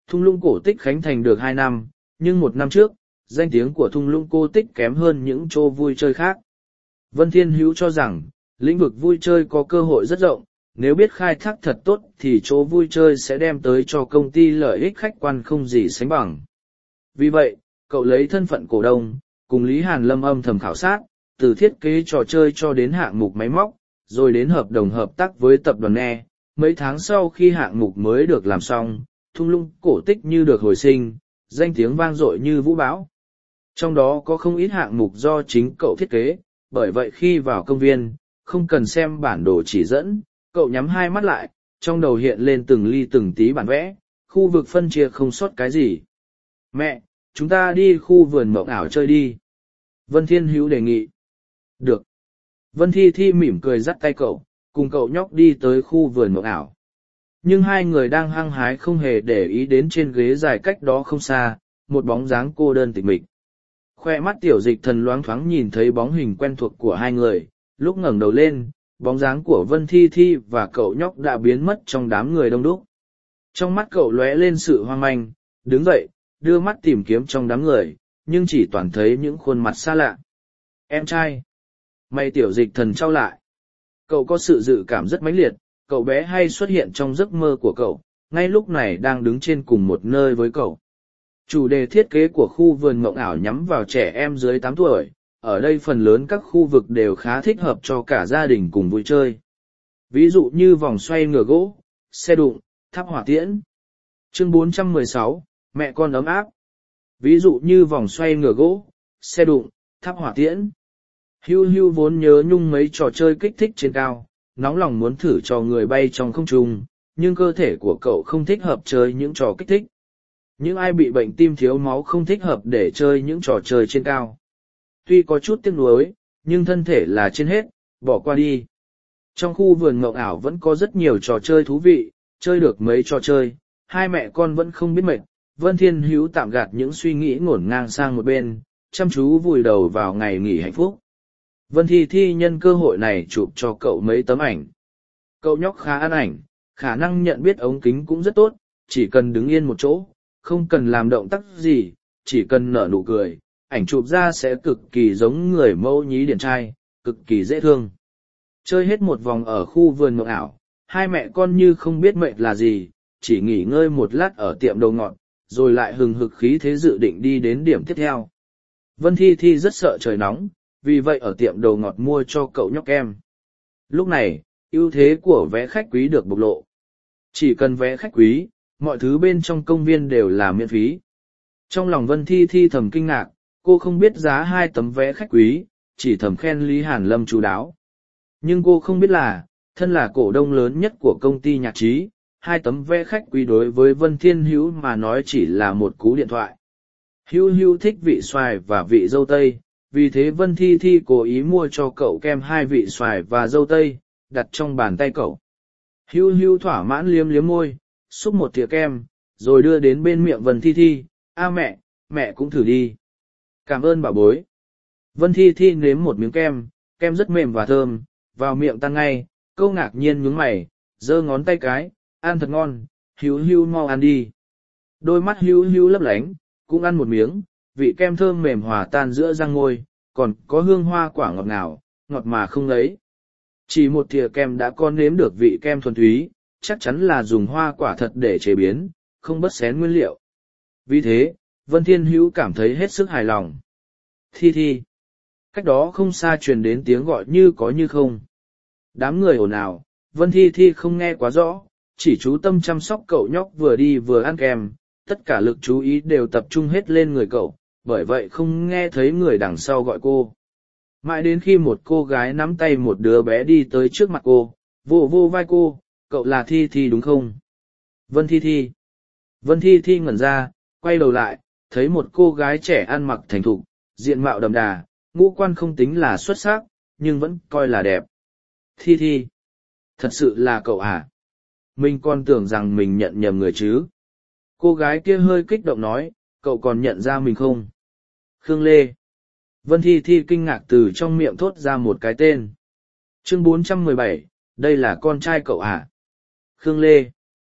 S1: Thung lũng cổ tích khánh thành được hai năm, nhưng một năm trước, danh tiếng của thung lũng cổ tích kém hơn những chỗ vui chơi khác. Vân Thiên Hữu cho rằng, lĩnh vực vui chơi có cơ hội rất rộng, nếu biết khai thác thật tốt thì chỗ vui chơi sẽ đem tới cho công ty lợi ích khách quan không gì sánh bằng. Vì vậy, cậu lấy thân phận cổ đông, cùng Lý Hàn Lâm âm thầm khảo sát, từ thiết kế trò chơi cho đến hạng mục máy móc, rồi đến hợp đồng hợp tác với tập đoàn E. Mấy tháng sau khi hạng mục mới được làm xong, thung lũng cổ tích như được hồi sinh, danh tiếng vang dội như vũ bão. Trong đó có không ít hạng mục do chính cậu thiết kế, bởi vậy khi vào công viên, không cần xem bản đồ chỉ dẫn, cậu nhắm hai mắt lại, trong đầu hiện lên từng ly từng tí bản vẽ, khu vực phân chia không sót cái gì. Mẹ, chúng ta đi khu vườn mộng ảo chơi đi. Vân Thiên Hữu đề nghị. Được. Vân Thi Thi mỉm cười dắt tay cậu, cùng cậu nhóc đi tới khu vườn mộng ảo. Nhưng hai người đang hăng hái không hề để ý đến trên ghế dài cách đó không xa, một bóng dáng cô đơn tịch mịch. Khoe mắt tiểu dịch thần loáng thoáng nhìn thấy bóng hình quen thuộc của hai người, lúc ngẩng đầu lên, bóng dáng của Vân Thi Thi và cậu nhóc đã biến mất trong đám người đông đúc. Trong mắt cậu lóe lên sự hoang mang, đứng dậy, đưa mắt tìm kiếm trong đám người, nhưng chỉ toàn thấy những khuôn mặt xa lạ. Em trai! Mày tiểu dịch thần trao lại. Cậu có sự dự cảm rất mãnh liệt, cậu bé hay xuất hiện trong giấc mơ của cậu, ngay lúc này đang đứng trên cùng một nơi với cậu. Chủ đề thiết kế của khu vườn mộng ảo nhắm vào trẻ em dưới tám tuổi, ở đây phần lớn các khu vực đều khá thích hợp cho cả gia đình cùng vui chơi. Ví dụ như vòng xoay ngựa gỗ, xe đụng, tháp hỏa tiễn. Chương bốn trăm mười sáu, mẹ con ấm áp. Ví dụ như vòng xoay ngựa gỗ, xe đụng, tháp hỏa tiễn. Hưu Hưu vốn nhớ nhung mấy trò chơi kích thích trên cao, nóng lòng muốn thử cho người bay trong không trung, nhưng cơ thể của cậu không thích hợp chơi những trò kích thích. Những ai bị bệnh tim thiếu máu không thích hợp để chơi những trò chơi trên cao. Tuy có chút tiếc nuối, nhưng thân thể là trên hết, bỏ qua đi. Trong khu vườn mộng ảo vẫn có rất nhiều trò chơi thú vị, chơi được mấy trò chơi, hai mẹ con vẫn không biết mệt. Vân Thiên Hữu tạm gạt những suy nghĩ ngổn ngang sang một bên, chăm chú vùi đầu vào ngày nghỉ hạnh phúc. Vân Thi Thi nhân cơ hội này chụp cho cậu mấy tấm ảnh. Cậu nhóc khá ăn ảnh, khả năng nhận biết ống kính cũng rất tốt, chỉ cần đứng yên một chỗ, không cần làm động tác gì, chỉ cần nở nụ cười, ảnh chụp ra sẽ cực kỳ giống người mẫu nhí điển trai, cực kỳ dễ thương. Chơi hết một vòng ở khu vườn mộng ảo, hai mẹ con như không biết mệt là gì, chỉ nghỉ ngơi một lát ở tiệm đồ ngọt, rồi lại hừng hực khí thế dự định đi đến điểm tiếp theo. Vân Thi Thi rất sợ trời nóng, vì vậy ở tiệm đồ ngọt mua cho cậu nhóc kem. Lúc này, ưu thế của vé khách quý được bộc lộ. Chỉ cần vé khách quý, mọi thứ bên trong công viên đều là miễn phí. Trong lòng Vân Thi Thi thầm kinh ngạc, cô không biết giá hai tấm vé khách quý, chỉ thầm khen Lý Hàn Lâm chú đáo. Nhưng cô không biết là, thân là cổ đông lớn nhất của công ty nhạc trí, hai tấm vé khách quý đối với Vân Thiên Hữu mà nói chỉ là một cú điện thoại. Hữu Hữu thích vị xoài và vị dâu tây, vì thế Vân Thi Thi cố ý mua cho cậu kem hai vị xoài và dâu tây, đặt trong bàn tay cậu. Hữu Hữu thỏa mãn liếm liếm môi, xúc một thìa kem, rồi đưa đến bên miệng Vân Thi Thi, a mẹ, mẹ cũng thử đi. Cảm ơn bảo bối. Vân Thi Thi nếm một miếng kem, kem rất mềm và thơm, vào miệng tan ngay, câu ngạc nhiên nhướng mày, giơ ngón tay cái, ăn thật ngon, Hữu Hữu mau ăn đi. Đôi mắt Hữu Hữu lấp lánh, cũng ăn một miếng, vị kem thơm mềm hòa tan giữa răng môi, còn có hương hoa quả ngọt ngào, ngọt mà không lấy. Chỉ một thìa kem đã có nếm được vị kem thuần túy, chắc chắn là dùng hoa quả thật để chế biến, không bớt xén nguyên liệu. Vì thế, Vân Thiên Hữu cảm thấy hết sức hài lòng. Thi Thi. Cách đó không xa truyền đến tiếng gọi như có như không. Đám người ồn ào, Vân Thi Thi không nghe quá rõ, chỉ chú tâm chăm sóc cậu nhóc vừa đi vừa ăn kem, tất cả lực chú ý đều tập trung hết lên người cậu, bởi vậy không nghe thấy người đằng sau gọi cô. Mãi đến khi một cô gái nắm tay một đứa bé đi tới trước mặt cô, vô vô vai cô, cậu là Thi Thi đúng không? Vân Thi Thi. Vân Thi Thi ngẩn ra, quay đầu lại, thấy một cô gái trẻ ăn mặc thành thục, diện mạo đậm đà, ngũ quan không tính là xuất sắc, nhưng vẫn coi là đẹp. Thi Thi. Thật sự là cậu à? Mình còn tưởng rằng mình nhận nhầm người chứ. Cô gái kia hơi kích động nói, cậu còn nhận ra mình không? Khương Lê. Vân Thi Thi kinh ngạc từ trong miệng thốt ra một cái tên. Chương bốn trăm mười bảy, đây là con trai cậu à? Khương Lê.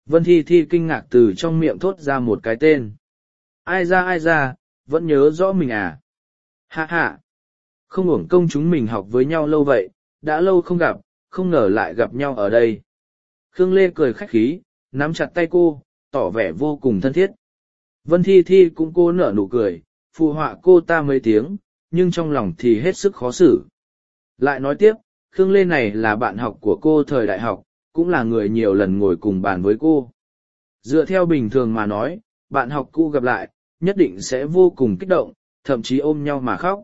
S1: Vân Thi Thi kinh ngạc từ trong miệng thốt ra một cái tên. Ai ra ai ra, vẫn nhớ rõ mình à? Hạ hạ! Không uổng công chúng mình học với nhau lâu vậy, đã lâu không gặp, không ngờ lại gặp nhau ở đây. Khương Lê cười khách khí, nắm chặt tay cô, tỏ vẻ vô cùng thân thiết. Vân Thi Thi cũng cô nở nụ cười, phụ họa cô ta mấy tiếng, nhưng trong lòng thì hết sức khó xử. Lại nói tiếp, Khương Lê này là bạn học của cô thời đại học, cũng là người nhiều lần ngồi cùng bàn với cô. Dựa theo bình thường mà nói, bạn học cũ gặp lại, nhất định sẽ vô cùng kích động, thậm chí ôm nhau mà khóc.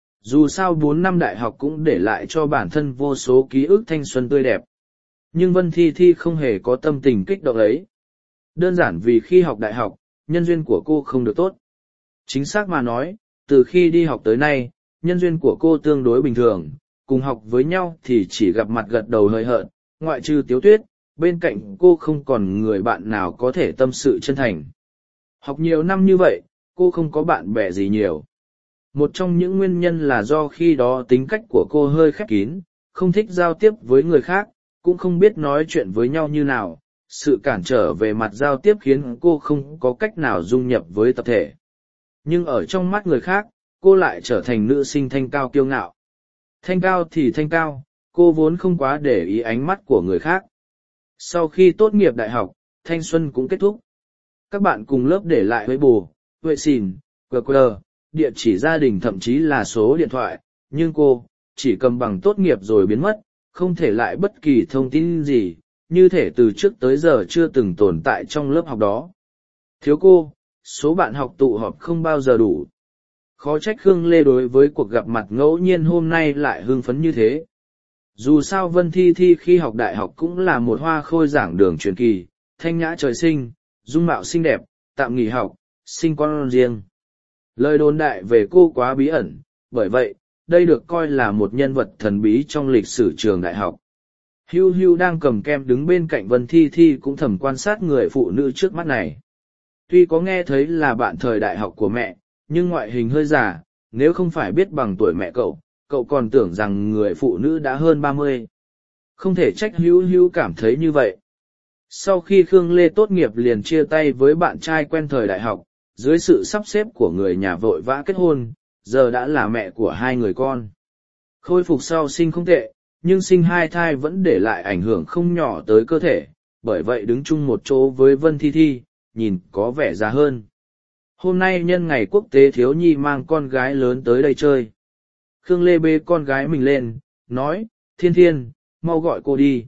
S1: Dù sao bốn năm đại học cũng để lại cho bản thân vô số ký ức thanh xuân tươi đẹp. Nhưng Vân Thi Thi không hề có tâm tình kích động ấy. Đơn giản vì khi học đại học, nhân duyên của cô không được tốt. Chính xác mà nói, từ khi đi học tới nay, nhân duyên của cô tương đối bình thường, cùng học với nhau thì chỉ gặp mặt gật đầu hơi hợt, ngoại trừ Tiếu Tuyết, bên cạnh cô không còn người bạn nào có thể tâm sự chân thành. Học nhiều năm như vậy, cô không có bạn bè gì nhiều. Một trong những nguyên nhân là do khi đó tính cách của cô hơi khép kín, không thích giao tiếp với người khác, cũng không biết nói chuyện với nhau như nào. Sự cản trở về mặt giao tiếp khiến cô không có cách nào dung nhập với tập thể. Nhưng ở trong mắt người khác, cô lại trở thành nữ sinh thanh cao kiêu ngạo. Thanh cao thì thanh cao, cô vốn không quá để ý ánh mắt của người khác. Sau khi tốt nghiệp đại học, thanh xuân cũng kết thúc. Các bạn cùng lớp để lại Weibo, vệ xìn, quy quy, địa chỉ gia đình thậm chí là số điện thoại, nhưng cô, chỉ cầm bằng tốt nghiệp rồi biến mất, không thể lại bất kỳ thông tin gì, như thể từ trước tới giờ chưa từng tồn tại trong lớp học đó. Thiếu cô, số bạn học tụ họp không bao giờ đủ. Khó trách Khương Lê đối với cuộc gặp mặt ngẫu nhiên hôm nay lại hưng phấn như thế. Dù sao Vân Thi Thi khi học đại học cũng là một hoa khôi giảng đường truyền kỳ, thanh nhã trời sinh, dung mạo xinh đẹp, tạm nghỉ học, sinh con riêng. Lời đồn đại về cô quá bí ẩn, bởi vậy, đây được coi là một nhân vật thần bí trong lịch sử trường đại học. Hưu Hưu đang cầm kem đứng bên cạnh Vân Thi Thi cũng thầm quan sát người phụ nữ trước mắt này. Tuy có nghe thấy là bạn thời đại học của mẹ, nhưng ngoại hình hơi già, nếu không phải biết bằng tuổi mẹ cậu, cậu còn tưởng rằng người phụ nữ đã hơn ba mươi. Không thể trách Hưu Hưu cảm thấy như vậy. Sau khi Khương Lê tốt nghiệp liền chia tay với bạn trai quen thời đại học, dưới sự sắp xếp của người nhà vội vã kết hôn, giờ đã là mẹ của hai người con. Khôi phục sau sinh không tệ, nhưng sinh hai thai vẫn để lại ảnh hưởng không nhỏ tới cơ thể, bởi vậy đứng chung một chỗ với Vân Thi Thi, nhìn có vẻ già hơn. Hôm nay nhân ngày quốc tế thiếu nhi mang con gái lớn tới đây chơi. Khương Lê bê con gái mình lên, nói, Thiên Thiên, mau gọi cô đi.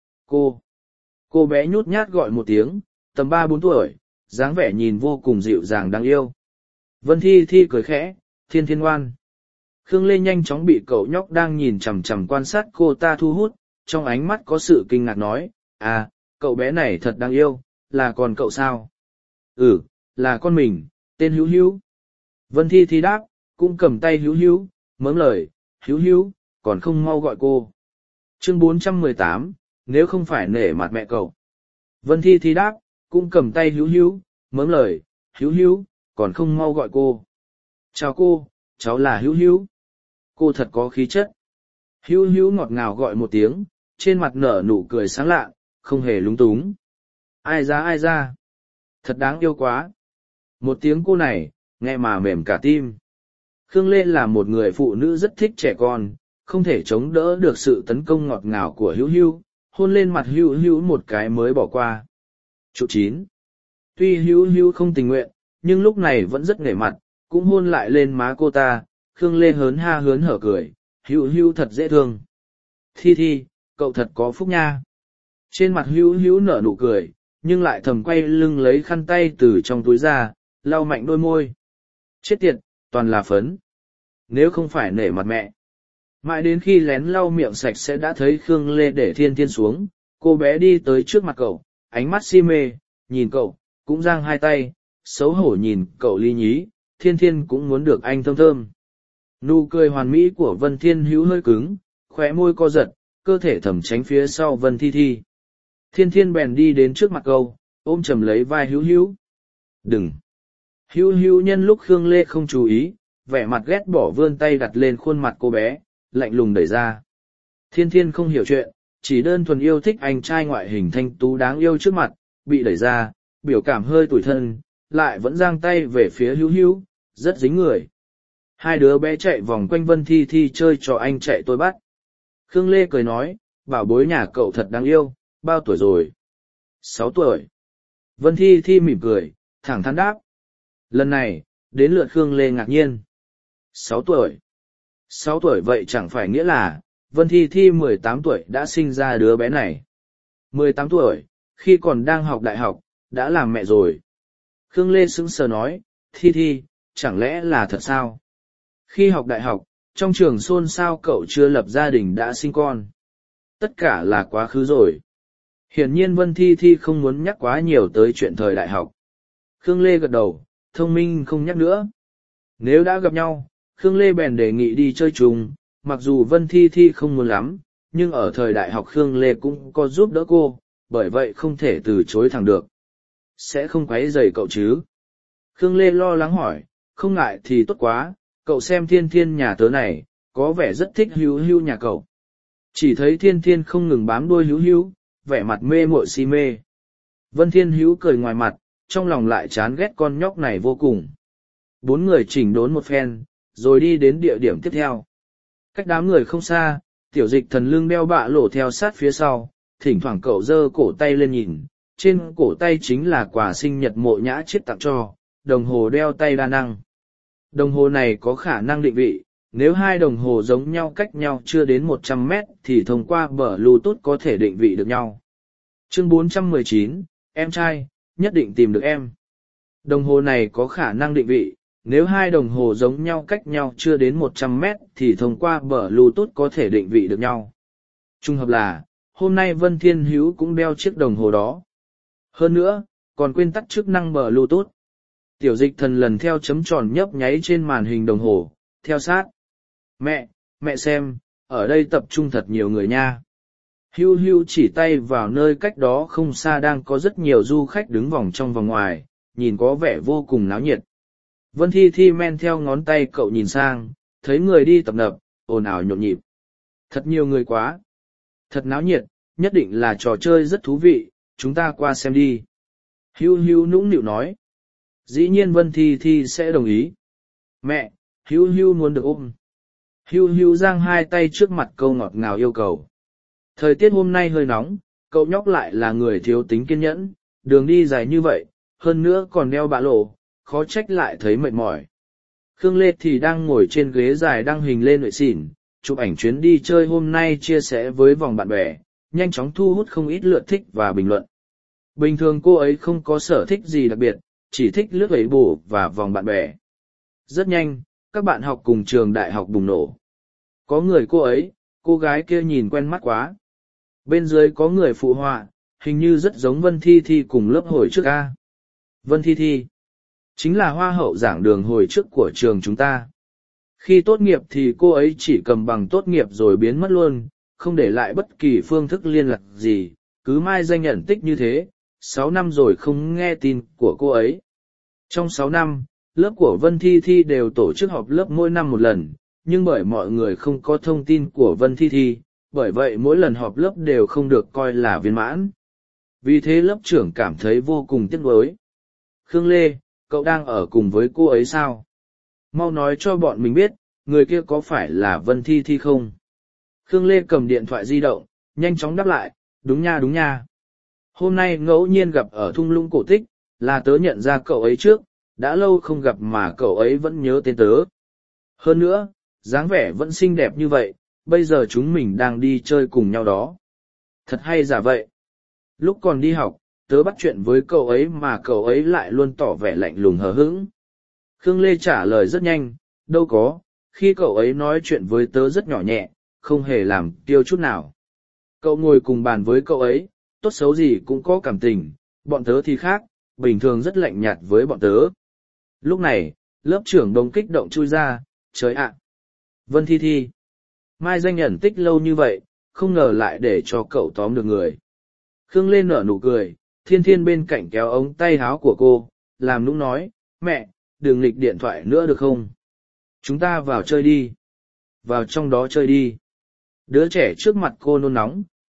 S1: Cô. Cô bé nhút nhát gọi một tiếng, tầm ba bốn tuổi, dáng vẻ nhìn vô cùng dịu dàng đáng yêu. Vân Thi Thi cười khẽ, Thiên Thiên ngoan. Khương Lê nhanh chóng bị cậu nhóc đang nhìn chằm chằm quan sát cô ta thu hút, trong ánh mắt có sự kinh ngạc nói, à, cậu bé này thật đáng yêu, là con cậu sao? Ừ, là con mình, tên Hữu Hữu. Vân Thi Thi đáp, cũng cầm tay Hữu Hữu, mớm lời, Hữu Hữu, còn không mau gọi cô. Chương bốn trăm mười tám, nếu không phải nể mặt mẹ cậu. Vân Thi Thi đáp, cũng cầm tay Hữu Hữu, mớm lời, Hữu Hữu, còn không mau gọi cô. Chào cô, cháu là Hữu Hữu. Cô thật có khí chất. Hữu Hữu ngọt ngào gọi một tiếng, trên mặt nở nụ cười sáng lạ, không hề lúng túng. Ai ra ai ra. Thật đáng yêu quá. Một tiếng cô này, nghe mà mềm cả tim. Khương Lê là một người phụ nữ rất thích trẻ con, không thể chống đỡ được sự tấn công ngọt ngào của Hữu Hữu, hôn lên mặt Hữu Hữu một cái mới bỏ qua. Trụ chín. Tuy Hữu Hữu không tình nguyện, nhưng lúc này vẫn rất nể mặt, cũng hôn lại lên má cô ta. Khương Lê hớn ha hớn hở cười, Hữu Hữu thật dễ thương. Thi Thi, cậu thật có phúc nha. Trên mặt Hữu Hữu nở nụ cười, nhưng lại thầm quay lưng lấy khăn tay từ trong túi ra, lau mạnh đôi môi. Chết tiệt, toàn là phấn. Nếu không phải nể mặt mẹ. Mãi đến khi lén lau miệng sạch sẽ đã thấy Khương Lê để Thiên Thiên xuống, cô bé đi tới trước mặt cậu, ánh mắt si mê, nhìn cậu, cũng giang hai tay, xấu hổ nhìn cậu ly nhí, Thiên Thiên cũng muốn được anh thơm thơm. Nụ cười hoàn mỹ của Vân Thiên Hữu hơi cứng, khóe môi co giật, cơ thể thầm tránh phía sau Vân Thi Thi. Thiên Thiên bèn đi đến trước mặt cậu, ôm chầm lấy vai Hữu Hữu. Đừng! Hữu Hữu nhân lúc Khương Lê không chú ý, vẻ mặt ghét bỏ vươn tay đặt lên khuôn mặt cô bé, lạnh lùng đẩy ra. Thiên Thiên không hiểu chuyện, chỉ đơn thuần yêu thích anh trai ngoại hình thanh tú đáng yêu trước mặt, bị đẩy ra, biểu cảm hơi tủi thân, lại vẫn giang tay về phía hữu hữu, rất dính người. Hai đứa bé chạy vòng quanh Vân Thi Thi chơi cho anh chạy tôi bắt. Khương Lê cười nói, bảo bối nhà cậu thật đáng yêu, bao tuổi rồi? Sáu tuổi. Vân Thi Thi mỉm cười, thẳng thắn đáp. Lần này, đến lượt Khương Lê ngạc nhiên. Sáu tuổi. Sáu tuổi vậy chẳng phải nghĩa là, Vân Thi Thi mười tám tuổi đã sinh ra đứa bé này. Mười tám tuổi, khi còn đang học đại học, đã làm mẹ rồi. Khương Lê sững sờ nói, Thi Thi, chẳng lẽ là thật sao? Khi học đại học, trong trường xôn xao cậu chưa lập gia đình đã sinh con. Tất cả là quá khứ rồi. Hiển nhiên Vân Thi Thi không muốn nhắc quá nhiều tới chuyện thời đại học. Khương Lê gật đầu, thông minh không nhắc nữa. Nếu đã gặp nhau, Khương Lê bèn đề nghị đi chơi chung, mặc dù Vân Thi Thi không muốn lắm, nhưng ở thời đại học Khương Lê cũng có giúp đỡ cô, bởi vậy không thể từ chối thẳng được. Sẽ không quấy rầy cậu chứ? Khương Lê lo lắng hỏi, không ngại thì tốt quá, cậu xem Thiên Thiên nhà tớ này, có vẻ rất thích Hữu Hữu nhà cậu. Chỉ thấy Thiên Thiên không ngừng bám đuôi Hữu Hữu, vẻ mặt mê muội si mê. Vân Thiên Hữu cười ngoài mặt, trong lòng lại chán ghét con nhóc này vô cùng. Bốn người chỉnh đốn một phen, rồi đi đến địa điểm tiếp theo. Cách đám người không xa, tiểu dịch thần lưng đeo bạ lỗ theo sát phía sau, thỉnh thoảng cậu giơ cổ tay lên nhìn, trên cổ tay chính là quà sinh nhật Mộ Nhã Chiết tặng cho, đồng hồ đeo tay đa năng. Đồng hồ này có khả năng định vị, nếu hai đồng hồ giống nhau cách nhau chưa đến một trăm mét thì thông qua Bluetooth có thể định vị được nhau. Chương bốn trăm mười chín, em trai, nhất định tìm được em. Đồng hồ này có khả năng định vị, nếu hai đồng hồ giống nhau cách nhau chưa đến một trăm mét thì thông qua Bluetooth có thể định vị được nhau. Trùng hợp là, hôm nay Vân Thiên Hữu cũng đeo chiếc đồng hồ đó. Hơn nữa, còn quên tắt chức năng Bluetooth. Tiểu dịch thần lần theo chấm tròn nhấp nháy trên màn hình đồng hồ, theo sát. Mẹ, mẹ xem, ở đây tập trung thật nhiều người nha. Hưu hưu chỉ tay vào nơi cách đó không xa đang có rất nhiều du khách đứng vòng trong vòng ngoài, nhìn có vẻ vô cùng náo nhiệt. Vân Thi Thi men theo ngón tay cậu nhìn sang, thấy người đi tập nập, ồn ào nhộn nhịp. Thật nhiều người quá. Thật náo nhiệt, nhất định là trò chơi rất thú vị, chúng ta qua xem đi. Hưu hưu nũng nịu nói. Dĩ nhiên Vân Thi Thi sẽ đồng ý. Mẹ, hưu hưu muốn được ôm. Hưu hưu giang hai tay trước mặt câu ngọt ngào yêu cầu. Thời tiết hôm nay hơi nóng, cậu nhóc lại là người thiếu tính kiên nhẫn, đường đi dài như vậy, hơn nữa còn đeo bạ lộ, khó trách lại thấy mệt mỏi. Khương Lê thì đang ngồi trên ghế dài đăng hình lên nội xỉn, chụp ảnh chuyến đi chơi hôm nay chia sẻ với vòng bạn bè, nhanh chóng thu hút không ít lượt thích và bình luận. Bình thường cô ấy không có sở thích gì đặc biệt, chỉ thích lướt ấy bù và vòng bạn bè. Rất nhanh, các bạn học cùng trường đại học bùng nổ. Có người cô ấy, cô gái kia nhìn quen mắt quá. Bên dưới có người phụ họa, hình như rất giống Vân Thi Thi cùng lớp hồi trước A. Vân Thi Thi chính là hoa hậu giảng đường hồi trước của trường chúng ta. Khi tốt nghiệp thì cô ấy chỉ cầm bằng tốt nghiệp rồi biến mất luôn, không để lại bất kỳ phương thức liên lạc gì, cứ mai danh nhận tích như thế, sáu năm rồi không nghe tin của cô ấy. Trong sáu năm, lớp của Vân Thi Thi đều tổ chức họp lớp mỗi năm một lần, nhưng bởi mọi người không có thông tin của Vân Thi Thi, bởi vậy mỗi lần họp lớp đều không được coi là viên mãn. Vì thế lớp trưởng cảm thấy vô cùng tiếc nuối. Khương Lê, cậu đang ở cùng với cô ấy sao? Mau nói cho bọn mình biết, người kia có phải là Vân Thi Thi không? Khương Lê cầm điện thoại di động, nhanh chóng đáp lại, đúng nha đúng nha. Hôm nay ngẫu nhiên gặp ở thung lũng cổ tích, là tớ nhận ra cậu ấy trước, đã lâu không gặp mà cậu ấy vẫn nhớ tên tớ. Hơn nữa, dáng vẻ vẫn xinh đẹp như vậy, bây giờ chúng mình đang đi chơi cùng nhau đó. Thật hay giả vậy. Lúc còn đi học, tớ bắt chuyện với cậu ấy mà cậu ấy lại luôn tỏ vẻ lạnh lùng hờ hững. Khương Lê trả lời rất nhanh, đâu có, khi cậu ấy nói chuyện với tớ rất nhỏ nhẹ, không hề làm tiêu chút nào. Cậu ngồi cùng bàn với cậu ấy, tốt xấu gì cũng có cảm tình, bọn tớ thì khác, bình thường rất lạnh nhạt với bọn tớ. Lúc này, lớp trưởng Đông kích động chui ra, trời ạ! Vân Thi Thi! Mai danh ẩn tích lâu như vậy, không ngờ lại để cho cậu tóm được người. Khương Lê nở nụ cười, Thiên Thiên bên cạnh kéo ống tay áo của cô, làm nũng nói, mẹ, đừng nghịch điện thoại nữa được không? Chúng ta vào chơi đi. Vào trong đó chơi đi. Đứa trẻ trước mặt cô nôn nóng,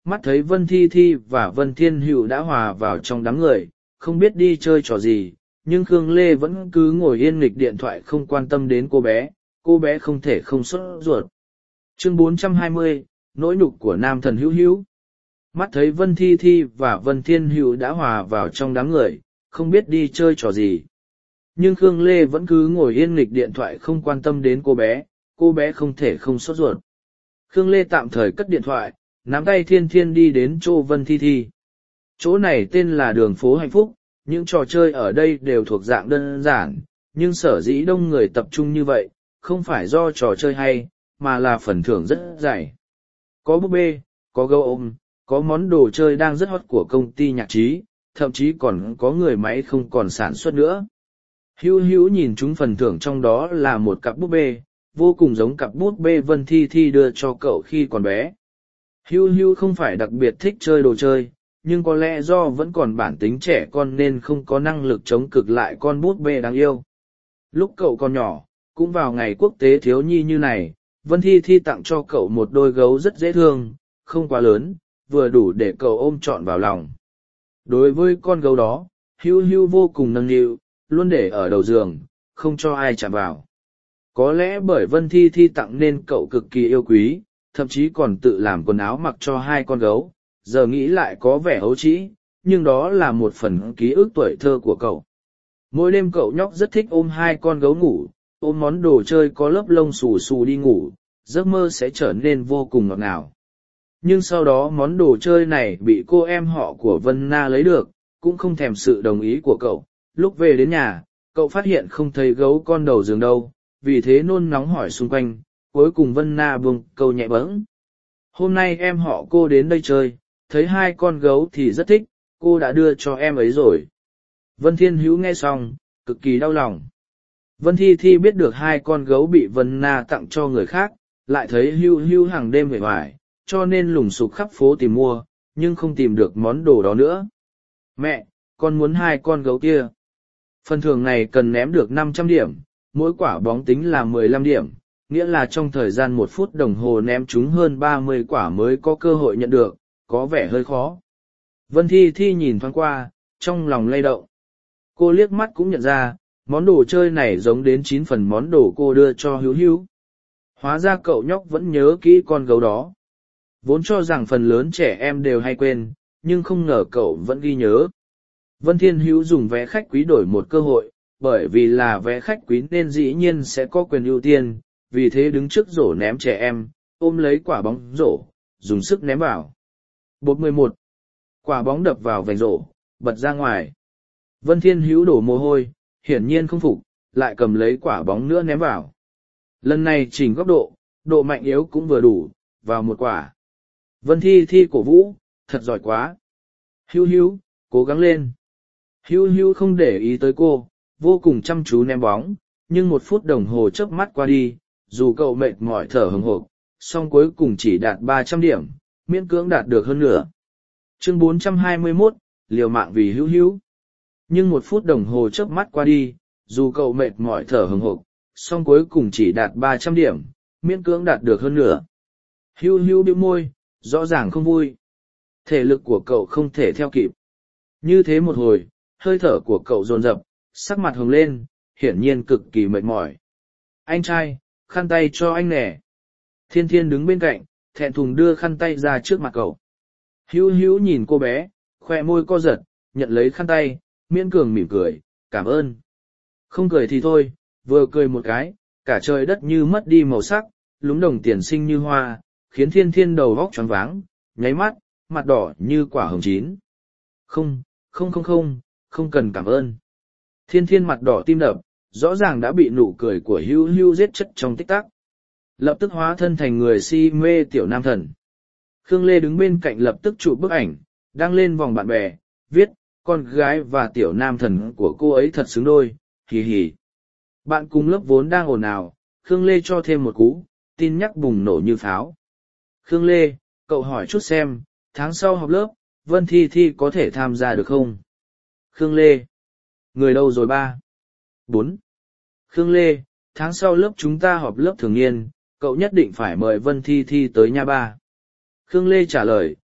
S1: mắt thấy Vân Thi Thi và Vân Thiên Hữu đã hòa vào trong đám người, không biết đi chơi trò gì, nhưng Khương Lê vẫn cứ ngồi yên nghịch điện thoại không quan tâm đến cô bé, cô bé không thể không sốt ruột. Chương bốn trăm hai mươi, nỗi nhục của nam thần Hữu Hữu. Mắt thấy Vân Thi Thi và Vân Thiên Hữu đã hòa vào trong đám người, không biết đi chơi trò gì. Nhưng Khương Lê vẫn cứ ngồi yên nghịch điện thoại không quan tâm đến cô bé, cô bé không thể không sốt ruột. Khương Lê tạm thời cất điện thoại, nắm tay Thiên Thiên đi đến chỗ Vân Thi Thi. Chỗ này tên là đường phố hạnh phúc, những trò chơi ở đây đều thuộc dạng đơn giản, nhưng sở dĩ đông người tập trung như vậy, không phải do trò chơi hay, mà là phần thưởng rất dày. Có búp bê, có gấu ôm, có món đồ chơi đang rất hot của công ty nhạc trí, thậm chí còn có người máy không còn sản xuất nữa. Hữu Hữu nhìn chúng phần thưởng trong đó là một cặp búp bê, vô cùng giống cặp búp bê Vân Thi Thi đưa cho cậu khi còn bé. Hữu Hữu không phải đặc biệt thích chơi đồ chơi, nhưng có lẽ do vẫn còn bản tính trẻ con nên không có năng lực chống cực lại con búp bê đáng yêu. Lúc cậu còn nhỏ, cũng vào ngày quốc tế thiếu nhi như này, Vân Thi Thi tặng cho cậu một đôi gấu rất dễ thương, không quá lớn, vừa đủ để cậu ôm trọn vào lòng. Đối với con gấu đó, Hữu Hữu vô cùng nâng niu, luôn để ở đầu giường, không cho ai chạm vào. Có lẽ bởi Vân Thi Thi tặng nên cậu cực kỳ yêu quý, thậm chí còn tự làm quần áo mặc cho hai con gấu, giờ nghĩ lại có vẻ ấu trĩ, nhưng đó là một phần ký ức tuổi thơ của cậu. Mỗi đêm cậu nhóc rất thích ôm hai con gấu ngủ, ôm món đồ chơi có lớp lông xù xù đi ngủ, giấc mơ sẽ trở nên vô cùng ngọt ngào. Nhưng sau đó món đồ chơi này bị cô em họ của Vân Na lấy được, cũng không thèm sự đồng ý của cậu. Lúc về đến nhà, cậu phát hiện không thấy gấu con đầu giường đâu, vì thế nôn nóng hỏi xung quanh, cuối cùng Vân Na buông câu nhẹ bẫng. Hôm nay em họ cô đến đây chơi, thấy hai con gấu thì rất thích, cô đã đưa cho em ấy rồi. Vân Thiên Hữu nghe xong, cực kỳ đau lòng. Vân Thi Thi biết được hai con gấu bị Vân Na tặng cho người khác, lại thấy Hữu Hữu hàng đêm về hoài, cho nên lùng sục khắp phố tìm mua, nhưng không tìm được món đồ đó nữa. Mẹ, con muốn hai con gấu kia. Phần thưởng này cần ném được năm trăm điểm, mỗi quả bóng tính là mười lăm điểm, nghĩa là trong thời gian một phút đồng hồ ném chúng hơn ba mươi quả mới có cơ hội nhận được, có vẻ hơi khó. Vân Thi Thi nhìn thoáng qua, trong lòng lay động. Cô liếc mắt cũng nhận ra, món đồ chơi này giống đến chín phần món đồ cô đưa cho Hữu Hữu. Hóa ra cậu nhóc vẫn nhớ kỹ con gấu đó. Vốn cho rằng phần lớn trẻ em đều hay quên, nhưng không ngờ cậu vẫn ghi nhớ. Vân Thiên Hữu dùng vé khách quý đổi một cơ hội, bởi vì là vé khách quý nên dĩ nhiên sẽ có quyền ưu tiên, vì thế đứng trước rổ ném trẻ em, ôm lấy quả bóng rổ, dùng sức ném vào. Bột mười một. Quả bóng đập vào vành rổ, bật ra ngoài. Vân Thiên Hữu đổ mồ hôi, hiển nhiên không phục, lại cầm lấy quả bóng nữa ném vào. Lần này chỉnh góc độ, độ mạnh yếu cũng vừa đủ, vào một quả. Vân Thi Thi cổ vũ, thật giỏi quá. Hữu Hữu, cố gắng lên. Hữu Hữu không để ý tới cô, vô cùng chăm chú ném bóng, nhưng một phút đồng hồ chớp mắt qua đi, dù cậu mệt mỏi thở hừng hộp, song cuối cùng chỉ đạt ba trăm điểm, miễn cưỡng đạt được hơn nửa. Chương bốn trăm hai mươi mốt, liều mạng vì Hữu Hữu. Nhưng một phút đồng hồ chớp mắt qua đi, dù cậu mệt mỏi thở hừng hộp, song cuối cùng chỉ đạt ba trăm điểm, miễn cưỡng đạt được hơn nửa. Hữu Hữu bĩu môi, rõ ràng không vui. Thể lực của cậu không thể theo kịp. Như thế một hồi, hơi thở của cậu dồn dập, sắc mặt hồng lên, hiển nhiên cực kỳ mệt mỏi. Anh trai, khăn tay cho anh nè. Thiên Thiên đứng bên cạnh, thẹn thùng đưa khăn tay ra trước mặt cậu. Hữu Hữu nhìn cô bé, khoe môi co giật, nhận lấy khăn tay, miễn cường mỉm cười, cảm ơn. Không cười thì thôi, vừa cười một cái, cả trời đất như mất đi màu sắc, lúng đồng tiền xinh như hoa, khiến Thiên Thiên đầu vóc choáng váng, nháy mắt, mặt đỏ như quả hồng chín. Không, không không không, không cần cảm ơn. Thiên Thiên mặt đỏ tim đập, rõ ràng đã bị nụ cười của Hữu Hữu giết chất trong tích tắc. Lập tức hóa thân thành người si mê tiểu nam thần. Khương Lê đứng bên cạnh lập tức chụp bức ảnh, đăng lên vòng bạn bè, viết, con gái và tiểu nam thần của cô ấy thật xứng đôi, hì hì. Bạn cùng lớp vốn đang ồn ào, Khương Lê cho thêm một cú, tin nhắc bùng nổ như pháo. Khương Lê, cậu hỏi chút xem, tháng sau học lớp, Vân Thi Thi có thể tham gia được không? Khương Lê. Người đâu rồi ba? Bốn. Khương Lê, tháng sau lớp chúng ta họp lớp thường niên, cậu nhất định phải mời Vân Thi Thi tới nha ba. Khương Lê trả lời,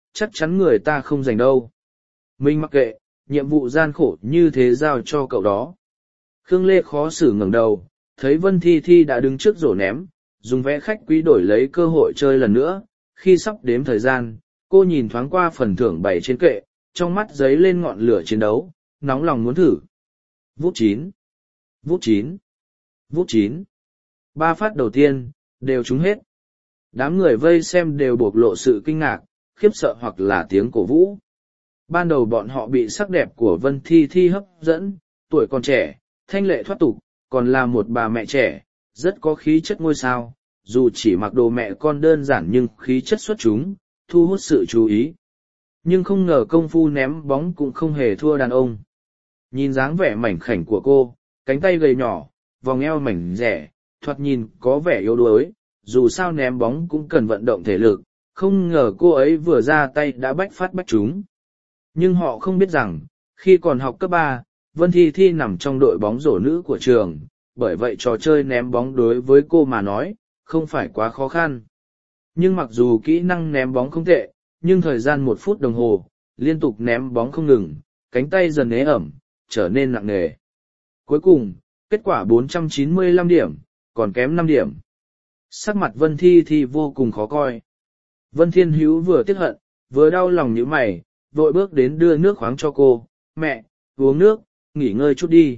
S1: chắc chắn người ta không dành đâu. Mình mặc kệ, nhiệm vụ gian khổ như thế giao cho cậu đó. Khương Lê khó xử ngẩng đầu, thấy Vân Thi Thi đã đứng trước rổ ném, dùng vẽ khách quý đổi lấy cơ hội chơi lần nữa. Khi sắp đếm thời gian, cô nhìn thoáng qua phần thưởng bày trên kệ, trong mắt dấy lên ngọn lửa chiến đấu, nóng lòng muốn thử. Vút chín, vút chín, vút chín. Ba phát đầu tiên, đều trúng hết. Đám người vây xem đều bộc lộ sự kinh ngạc, khiếp sợ hoặc là tiếng cổ vũ. Ban đầu bọn họ bị sắc đẹp của Vân Thi Thi hấp dẫn, tuổi còn trẻ, thanh lệ thoát tục, còn là một bà mẹ trẻ, rất có khí chất ngôi sao, dù chỉ mặc đồ mẹ con đơn giản nhưng khí chất xuất chúng, thu hút sự chú ý. Nhưng không ngờ công phu ném bóng cũng không hề thua đàn ông. Nhìn dáng vẻ mảnh khảnh của cô, cánh tay gầy nhỏ, vòng eo mảnh rẻ, thoạt nhìn có vẻ yếu đuối, dù sao ném bóng cũng cần vận động thể lực, không ngờ cô ấy vừa ra tay đã bách phát bách trúng. Nhưng họ không biết rằng, khi còn học cấp ba, Vân Thi Thi nằm trong đội bóng rổ nữ của trường, bởi vậy trò chơi ném bóng đối với cô mà nói, không phải quá khó khăn. Nhưng mặc dù kỹ năng ném bóng không tệ, nhưng thời gian một phút đồng hồ, liên tục ném bóng không ngừng, cánh tay dần ế ẩm, trở nên nặng nề. Cuối cùng, kết quả bốn trăm chín mươi lăm điểm, còn kém năm điểm. Sắc mặt Vân Thi Thi vô cùng khó coi. Vân Thiên Hữu vừa tiếc hận, vừa đau lòng như mày, vội bước đến đưa nước khoáng cho cô. Mẹ, uống nước, nghỉ ngơi chút đi.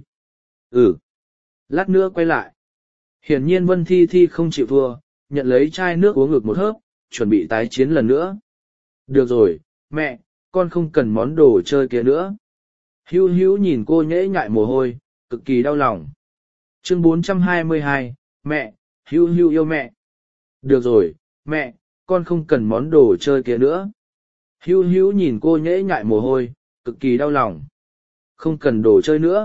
S1: Ừ. Lát nữa quay lại. Hiển nhiên Vân Thi Thi không chịu thua, nhận lấy chai nước uống ngược một hớp, chuẩn bị tái chiến lần nữa. Được rồi, mẹ, con không cần món đồ chơi kia nữa. Hữu Hữu nhìn cô nhễ nhại mồ hôi, cực kỳ đau lòng. Chương bốn trăm hai mươi hai, mẹ, Hữu Hữu yêu mẹ. Được rồi, mẹ, con không cần món đồ chơi kia nữa. Hữu Hữu nhìn cô nhễ nhại mồ hôi, cực kỳ đau lòng. Không cần đồ chơi nữa.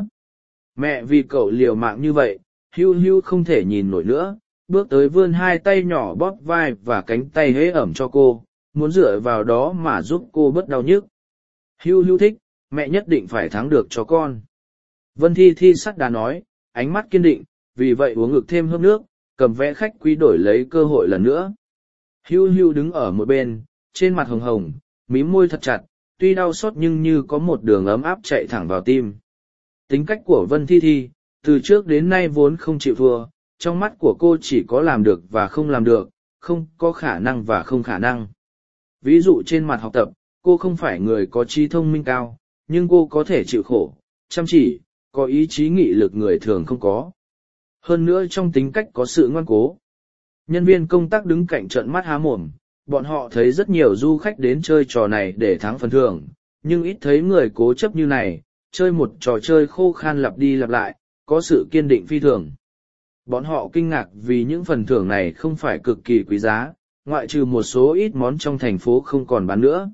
S1: Mẹ vì cậu liều mạng như vậy, Hữu Hữu không thể nhìn nổi nữa, bước tới vươn hai tay nhỏ bóp vai và cánh tay hế ẩm cho cô, muốn dựa vào đó mà giúp cô bớt đau nhức. Hữu Hữu thích, mẹ nhất định phải thắng được cho con. Vân Thi Thi sắt đá nói, ánh mắt kiên định, vì vậy uống ngực thêm hớp nước, cầm vẽ khách quý đổi lấy cơ hội lần nữa. Hữu Hữu đứng ở một bên, trên mặt hồng hồng, mím môi thật chặt, tuy đau xót nhưng như có một đường ấm áp chạy thẳng vào tim. Tính cách của Vân Thi Thi, từ trước đến nay vốn không chịu thua, trong mắt của cô chỉ có làm được và không làm được, không có khả năng và không khả năng. Ví dụ trên mặt học tập, cô không phải người có trí thông minh cao, nhưng cô có thể chịu khổ, chăm chỉ, có ý chí nghị lực người thường không có. Hơn nữa trong tính cách có sự ngoan cố. Nhân viên công tác đứng cạnh trợn mắt há mồm, bọn họ thấy rất nhiều du khách đến chơi trò này để thắng phần thưởng, nhưng ít thấy người cố chấp như này, chơi một trò chơi khô khan lặp đi lặp lại, có sự kiên định phi thường. Bọn họ kinh ngạc vì những phần thưởng này không phải cực kỳ quý giá, ngoại trừ một số ít món trong thành phố không còn bán nữa.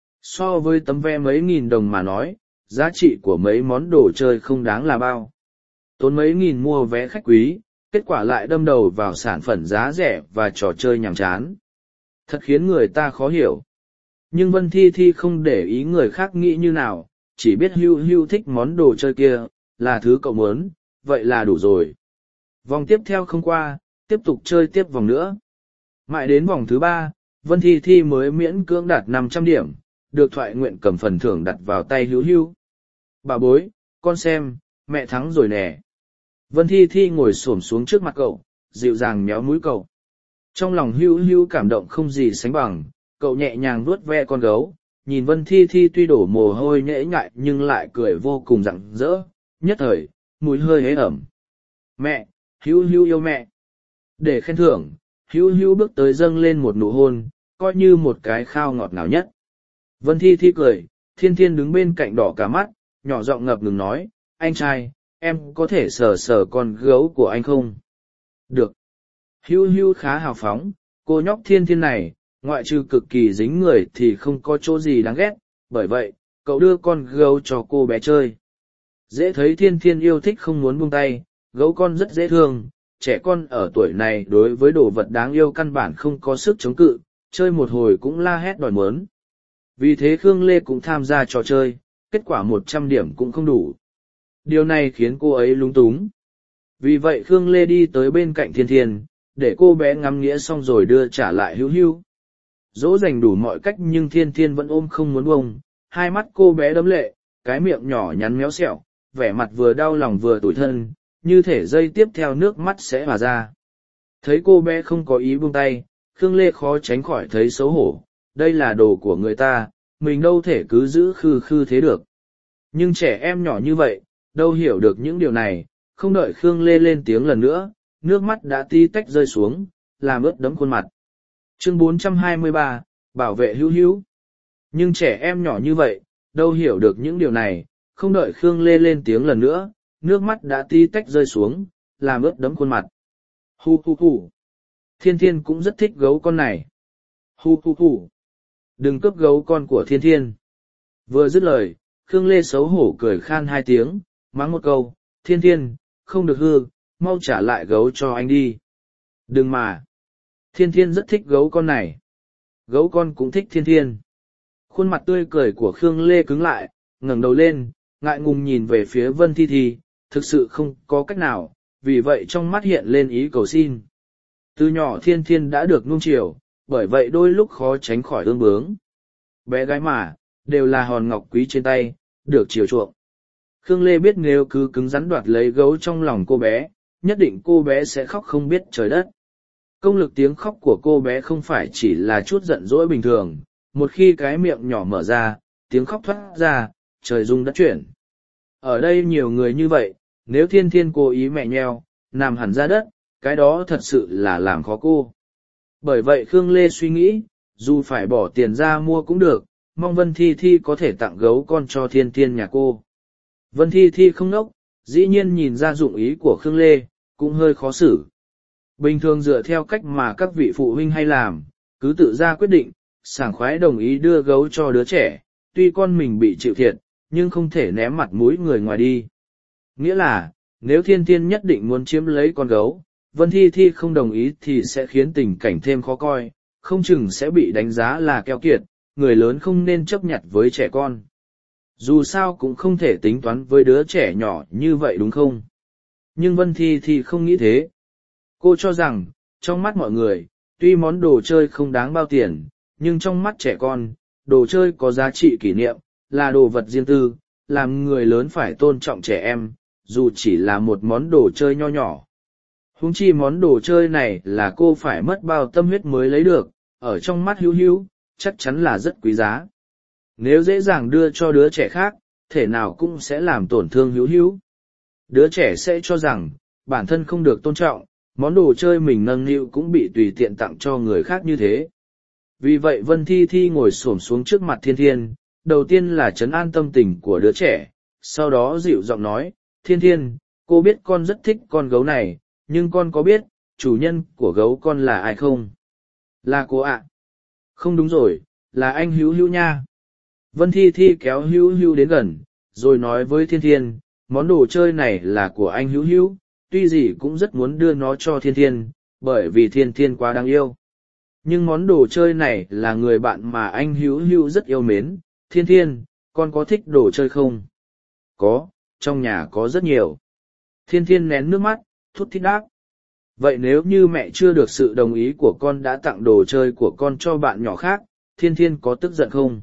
S1: So với tấm vé mấy nghìn đồng mà nói, giá trị của mấy món đồ chơi không đáng là bao. Tốn mấy nghìn mua vé khách quý, kết quả lại đâm đầu vào sản phẩm giá rẻ và trò chơi nhàm chán. Thật khiến người ta khó hiểu. Nhưng Vân Thi Thi không để ý người khác nghĩ như nào, chỉ biết Hưu Hưu thích món đồ chơi kia, là thứ cậu muốn, vậy là đủ rồi. Vòng tiếp theo không qua, tiếp tục chơi tiếp vòng nữa. Mãi đến vòng thứ ba, Vân Thi Thi mới miễn cưỡng đạt năm trăm điểm, được thoại nguyện cầm phần thưởng đặt vào tay Hữu Hữu. Bà bối, con xem, mẹ thắng rồi nè. Vân Thi Thi ngồi xổm xuống trước mặt cậu, dịu dàng méo mũi cậu. Trong lòng Hữu Hữu cảm động không gì sánh bằng, cậu nhẹ nhàng vuốt ve con gấu, nhìn Vân Thi Thi tuy đổ mồ hôi nhễ nhại nhưng lại cười vô cùng rạng rỡ, nhất thời, mũi hơi hế ẩm. Mẹ, Hữu Hữu yêu mẹ. Để khen thưởng, Hữu Hữu bước tới dâng lên một nụ hôn, coi như một cái khao ngọt ngào nhất. Vân Thi Thi cười, Thiên Thiên đứng bên cạnh đỏ cả mắt, nhỏ giọng ngập ngừng nói, anh trai, em có thể sờ sờ con gấu của anh không? Được. Hữu Hữu khá hào phóng, cô nhóc Thiên Thiên này, ngoại trừ cực kỳ dính người thì không có chỗ gì đáng ghét, bởi vậy, cậu đưa con gấu cho cô bé chơi. Dễ thấy Thiên Thiên yêu thích không muốn buông tay, gấu con rất dễ thương, trẻ con ở tuổi này đối với đồ vật đáng yêu căn bản không có sức chống cự, chơi một hồi cũng la hét đòi mớn. Vì thế Khương Lê cũng tham gia trò chơi, kết quả một trăm điểm cũng không đủ. Điều này khiến cô ấy lúng túng. Vì vậy Khương Lê đi tới bên cạnh Thiên Thiên, để cô bé ngắm nghĩa xong rồi đưa trả lại Hữu Hữu. dỗ dành đủ mọi cách nhưng thiên thiên vẫn ôm không muốn bông, hai mắt cô bé đẫm lệ, cái miệng nhỏ nhắn méo xẹo, vẻ mặt vừa đau lòng vừa tủi thân, như thể giây tiếp theo nước mắt sẽ hòa ra. Thấy cô bé không có ý buông tay, Khương Lê khó tránh khỏi thấy xấu hổ, đây là đồ của người ta, mình đâu thể cứ giữ khư khư thế được. Nhưng trẻ em nhỏ như vậy, đâu hiểu được những điều này, không đợi Khương Lê lên tiếng lần nữa, nước mắt đã tí tách rơi xuống, làm ướt đẫm khuôn mặt. Chương bốn trăm hai mươi ba, bảo vệ hữu hữu. Nhưng trẻ em nhỏ như vậy, đâu hiểu được những điều này, không đợi Khương Lê lên tiếng lần nữa, nước mắt đã tí tách rơi xuống, làm ướt đẫm khuôn mặt. Hu hu hu. Thiên Thiên cũng rất thích gấu con này. Hu hu hu. Đừng cướp gấu con của Thiên Thiên. Vừa dứt lời, Khương Lê xấu hổ cười khan hai tiếng, mắng một câu, Thiên Thiên, không được hư, mau trả lại gấu cho anh đi. Đừng mà. Thiên Thiên rất thích gấu con này. Gấu con cũng thích Thiên Thiên. Khuôn mặt tươi cười của Khương Lê cứng lại, ngẩng đầu lên, ngại ngùng nhìn về phía Vân Thi Thi, thực sự không có cách nào, vì vậy trong mắt hiện lên ý cầu xin. Từ nhỏ Thiên Thiên đã được nuông chiều, bởi vậy đôi lúc khó tránh khỏi ương bướng. Bé gái mà, đều là hòn ngọc quý trên tay, được chiều chuộng. Khương Lê biết nếu cứ cứng rắn đoạt lấy gấu trong lòng cô bé, nhất định cô bé sẽ khóc không biết trời đất. Công lực tiếng khóc của cô bé không phải chỉ là chút giận dỗi bình thường, một khi cái miệng nhỏ mở ra, tiếng khóc thoát ra, trời rung đất chuyển. Ở đây nhiều người như vậy, nếu Thiên Thiên cố ý mẹ nheo, nằm hẳn ra đất, cái đó thật sự là làm khó cô. Bởi vậy Khương Lê suy nghĩ, dù phải bỏ tiền ra mua cũng được, mong Vân Thi Thi có thể tặng gấu con cho Thiên Thiên nhà cô. Vân Thi Thi không ngốc, dĩ nhiên nhìn ra dụng ý của Khương Lê, cũng hơi khó xử. Bình thường dựa theo cách mà các vị phụ huynh hay làm, cứ tự ra quyết định, sảng khoái đồng ý đưa gấu cho đứa trẻ, tuy con mình bị chịu thiệt, nhưng không thể ném mặt mũi người ngoài đi. Nghĩa là, nếu Thiên Thiên nhất định muốn chiếm lấy con gấu, Vân Thi Thi không đồng ý thì sẽ khiến tình cảnh thêm khó coi, không chừng sẽ bị đánh giá là keo kiệt, người lớn không nên chấp nhận với trẻ con. Dù sao cũng không thể tính toán với đứa trẻ nhỏ như vậy đúng không? Nhưng Vân Thi Thi không nghĩ thế. Cô cho rằng, trong mắt mọi người, tuy món đồ chơi không đáng bao tiền, nhưng trong mắt trẻ con, đồ chơi có giá trị kỷ niệm, là đồ vật riêng tư, làm người lớn phải tôn trọng trẻ em, dù chỉ là một món đồ chơi nho nhỏ. Huống chi món đồ chơi này là cô phải mất bao tâm huyết mới lấy được, ở trong mắt Hữu Hữu, chắc chắn là rất quý giá. Nếu dễ dàng đưa cho đứa trẻ khác, thể nào cũng sẽ làm tổn thương Hữu Hữu. Đứa trẻ sẽ cho rằng, bản thân không được tôn trọng, món đồ chơi mình nâng niu cũng bị tùy tiện tặng cho người khác như thế. Vì vậy Vân Thi Thi ngồi xổm xuống trước mặt Thiên Thiên, đầu tiên là trấn an tâm tình của đứa trẻ, sau đó dịu giọng nói, Thiên Thiên, cô biết con rất thích con gấu này, nhưng con có biết, chủ nhân của gấu con là ai không? Là cô ạ. Không đúng rồi, là anh Hữu Hữu nha. Vân Thi Thi kéo Hữu Hữu đến gần, rồi nói với Thiên Thiên, món đồ chơi này là của anh Hữu Hữu, tuy gì cũng rất muốn đưa nó cho Thiên Thiên, bởi vì Thiên Thiên quá đáng yêu. Nhưng món đồ chơi này là người bạn mà anh Hữu Hữu rất yêu mến, Thiên Thiên, con có thích đồ chơi không? Có, trong nhà có rất nhiều. Thiên Thiên nén nước mắt, thút thít đáp. Vậy nếu như mẹ chưa được sự đồng ý của con đã tặng đồ chơi của con cho bạn nhỏ khác, Thiên Thiên có tức giận không?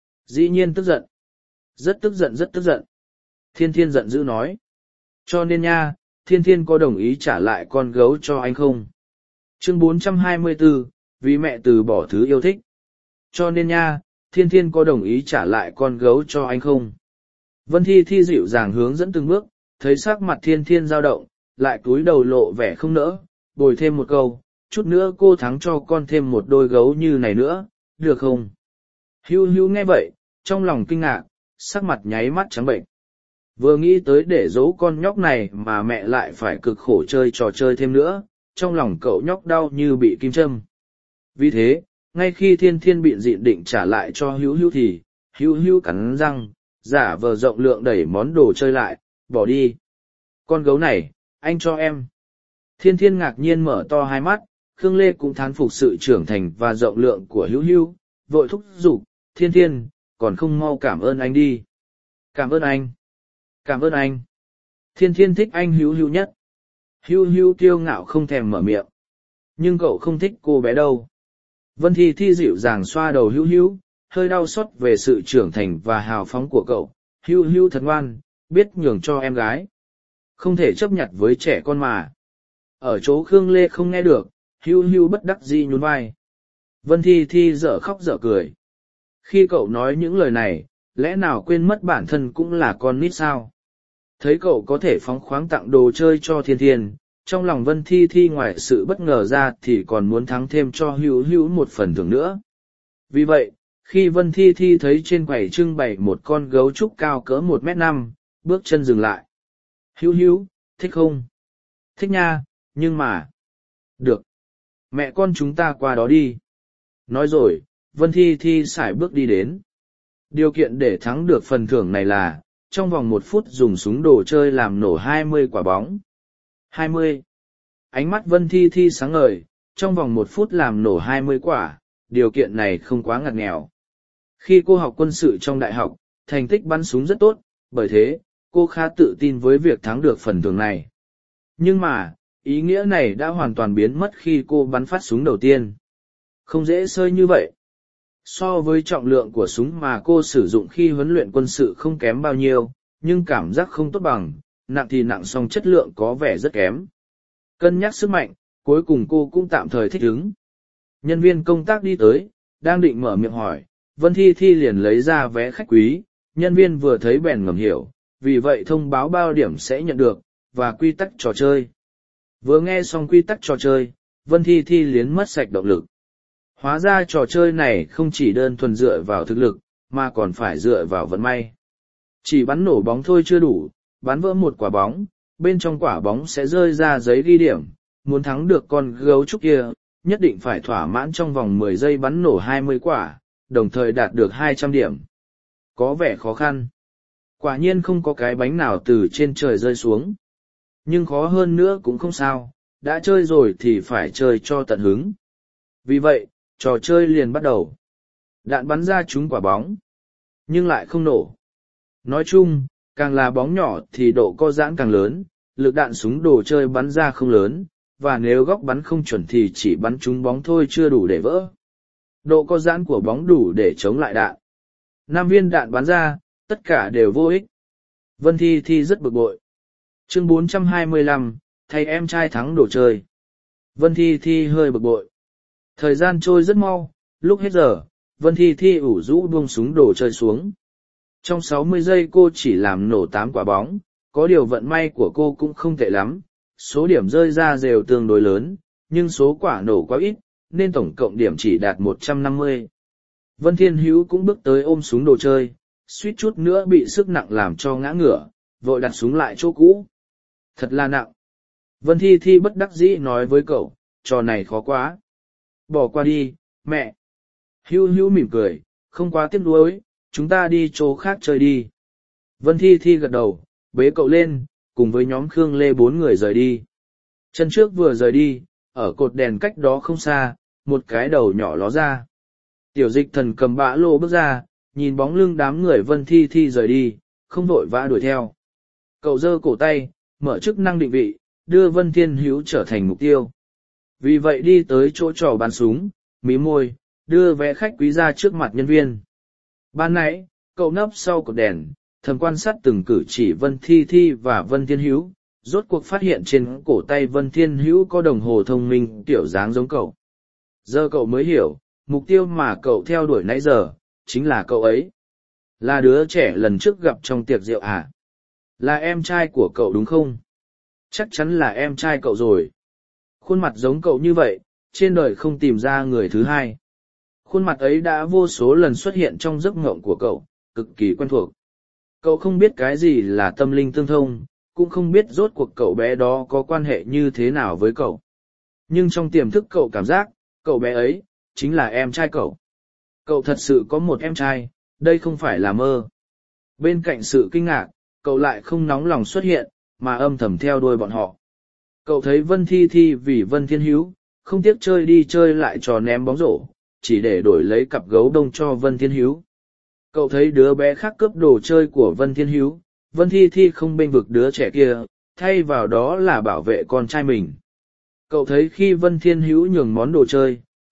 S1: Dĩ nhiên tức giận. Rất tức giận rất tức giận. Thiên Thiên giận dữ nói. Cho nên nha, Thiên Thiên có đồng ý trả lại con gấu cho anh không? Chương bốn trăm hai mươi tư, vì mẹ từ bỏ thứ yêu thích. Cho nên nha, Thiên Thiên có đồng ý trả lại con gấu cho anh không? Vân Thi Thi dịu dàng hướng dẫn từng bước, thấy sắc mặt Thiên Thiên dao động, lại cúi đầu lộ vẻ không nỡ, bồi thêm một câu, chút nữa cô thắng cho con thêm một đôi gấu như này nữa, được không? Hữu Hữu nghe vậy, trong lòng kinh ngạc, sắc mặt nháy mắt trắng bệnh. Vừa nghĩ tới để giấu con nhóc này mà mẹ lại phải cực khổ chơi trò chơi thêm nữa, trong lòng cậu nhóc đau như bị kim châm. Vì thế, ngay khi Thiên Thiên biện diện định trả lại cho Hữu Hữu thì, Hữu Hữu cắn răng, giả vờ rộng lượng đẩy món đồ chơi lại, bỏ đi. Con gấu này, anh cho em. Thiên Thiên ngạc nhiên mở to hai mắt, Khương Lê cũng thán phục sự trưởng thành và rộng lượng của Hữu Hữu, vội thúc giục, Thiên Thiên, còn không mau cảm ơn anh đi. Cảm ơn anh. Cảm ơn anh. Thiên Thiên thích anh Hữu Hữu nhất. Hữu Hữu kiêu ngạo không thèm mở miệng. Nhưng cậu không thích cô bé đâu. Vân Thi Thi dịu dàng xoa đầu Hữu Hữu, hơi đau xót về sự trưởng thành và hào phóng của cậu. Hữu Hữu thật ngoan, biết nhường cho em gái. Không thể chấp nhặt với trẻ con mà. Ở chỗ Khương Lê không nghe được, Hữu Hữu bất đắc dĩ nhún vai. Vân Thi Thi dở khóc dở cười. Khi cậu nói những lời này, lẽ nào quên mất bản thân cũng là con nít sao? Thấy cậu có thể phóng khoáng tặng đồ chơi cho Thiên Thiên, trong lòng Vân Thi Thi ngoài sự bất ngờ ra thì còn muốn thắng thêm cho Hữu Hữu một phần thưởng nữa. Vì vậy, khi Vân Thi Thi thấy trên quầy trưng bày một con gấu trúc cao cỡ một mét năm, bước chân dừng lại. Hữu Hữu, thích không? Thích nha, nhưng mà... Được. Mẹ con chúng ta qua đó đi. Nói rồi, Vân Thi Thi sải bước đi đến. Điều kiện để thắng được phần thưởng này là, trong vòng một phút dùng súng đồ chơi làm nổ hai mươi quả bóng. hai mươi. Ánh mắt Vân Thi Thi sáng ngời, trong vòng một phút làm nổ hai mươi quả, điều kiện này không quá ngặt nghèo. Khi cô học quân sự trong đại học, thành tích bắn súng rất tốt, bởi thế, cô khá tự tin với việc thắng được phần thưởng này. Nhưng mà, ý nghĩa này đã hoàn toàn biến mất khi cô bắn phát súng đầu tiên. Không dễ sơi như vậy. So với trọng lượng của súng mà cô sử dụng khi huấn luyện quân sự không kém bao nhiêu, nhưng cảm giác không tốt bằng, nặng thì nặng song chất lượng có vẻ rất kém. Cân nhắc sức mạnh, cuối cùng cô cũng tạm thời thích ứng. Nhân viên công tác đi tới, đang định mở miệng hỏi, Vân Thi Thi liền lấy ra vé khách quý, nhân viên vừa thấy bèn ngầm hiểu, vì vậy thông báo bao điểm sẽ nhận được, và quy tắc trò chơi. Vừa nghe xong quy tắc trò chơi, Vân Thi Thi liền mất sạch động lực. Hóa ra trò chơi này không chỉ đơn thuần dựa vào thực lực, mà còn phải dựa vào vận may. Chỉ bắn nổ bóng thôi chưa đủ, bắn vỡ một quả bóng, bên trong quả bóng sẽ rơi ra giấy ghi điểm. Muốn thắng được con gấu trúc kia, nhất định phải thỏa mãn trong vòng mười giây bắn nổ hai mươi quả, đồng thời đạt được hai trăm điểm. Có vẻ khó khăn. Quả nhiên không có cái bánh nào từ trên trời rơi xuống. Nhưng khó hơn nữa cũng không sao, đã chơi rồi thì phải chơi cho tận hứng. Vì vậy, trò chơi liền bắt đầu. Đạn bắn ra trúng quả bóng, nhưng lại không nổ. Nói chung, càng là bóng nhỏ thì độ co giãn càng lớn, lực đạn súng đồ chơi bắn ra không lớn, và nếu góc bắn không chuẩn thì chỉ bắn trúng bóng thôi chưa đủ để vỡ. Độ co giãn của bóng đủ để chống lại đạn. Năm viên đạn bắn ra, tất cả đều vô ích. Vân Thi Thi rất bực bội. Chương bốn trăm hai mươi lăm, thầy em trai thắng đồ chơi. Vân Thi Thi hơi bực bội. Thời gian trôi rất mau, lúc hết giờ, Vân Thi Thi ủ rũ buông súng đồ chơi xuống. Trong sáu mươi giây cô chỉ làm nổ tám quả bóng, có điều vận may của cô cũng không tệ lắm, số điểm rơi ra đều tương đối lớn, nhưng số quả nổ quá ít, nên tổng cộng điểm chỉ đạt một trăm năm mươi. Vân Thiên Hữu cũng bước tới ôm súng đồ chơi, suýt chút nữa bị sức nặng làm cho ngã ngửa, vội đặt súng lại chỗ cũ. Thật là nặng. Vân Thi Thi bất đắc dĩ nói với cậu, trò này khó quá. Bỏ qua đi, mẹ. Hữu Hữu mỉm cười, không quá tiếc nuối, chúng ta đi chỗ khác chơi đi. Vân Thi Thi gật đầu, bế cậu lên, cùng với nhóm Khương Lê bốn người rời đi. Chân trước vừa rời đi, ở cột đèn cách đó không xa, một cái đầu nhỏ ló ra. Tiểu Dịch Thần cầm bã lô bước ra, nhìn bóng lưng đám người Vân Thi Thi rời đi, không vội vã đuổi theo. Cậu giơ cổ tay, mở chức năng định vị, đưa Vân Thiên Hữu trở thành mục tiêu. Vì vậy đi tới chỗ trò bắn súng, mí môi, đưa vé khách quý ra trước mặt nhân viên. Ban nãy, cậu nấp sau cột đèn, thầm quan sát từng cử chỉ Vân Thi Thi và Vân Thiên Hữu, rốt cuộc phát hiện trên cổ tay Vân Thiên Hữu có đồng hồ thông minh kiểu dáng giống cậu. Giờ cậu mới hiểu, mục tiêu mà cậu theo đuổi nãy giờ, chính là cậu ấy. Là đứa trẻ lần trước gặp trong tiệc rượu à? Là em trai của cậu đúng không? Chắc chắn là em trai cậu rồi. Khuôn mặt giống cậu như vậy, trên đời không tìm ra người thứ hai. Khuôn mặt ấy đã vô số lần xuất hiện trong giấc mộng của cậu, cực kỳ quen thuộc. Cậu không biết cái gì là tâm linh tương thông, cũng không biết rốt cuộc cậu bé đó có quan hệ như thế nào với cậu. Nhưng trong tiềm thức cậu cảm giác, cậu bé ấy, chính là em trai cậu. Cậu thật sự có một em trai, đây không phải là mơ. Bên cạnh sự kinh ngạc, cậu lại không nóng lòng xuất hiện, mà âm thầm theo đuôi bọn họ. Cậu thấy Vân Thi Thi vì Vân Thiên Hữu, không tiếc chơi đi chơi lại trò ném bóng rổ, chỉ để đổi lấy cặp gấu đông cho Vân Thiên Hữu. Cậu thấy đứa bé khác cướp đồ chơi của Vân Thiên Hữu, Vân Thi Thi không bênh vực đứa trẻ kia, thay vào đó là bảo vệ con trai mình. Cậu thấy khi Vân Thiên Hữu nhường món đồ chơi,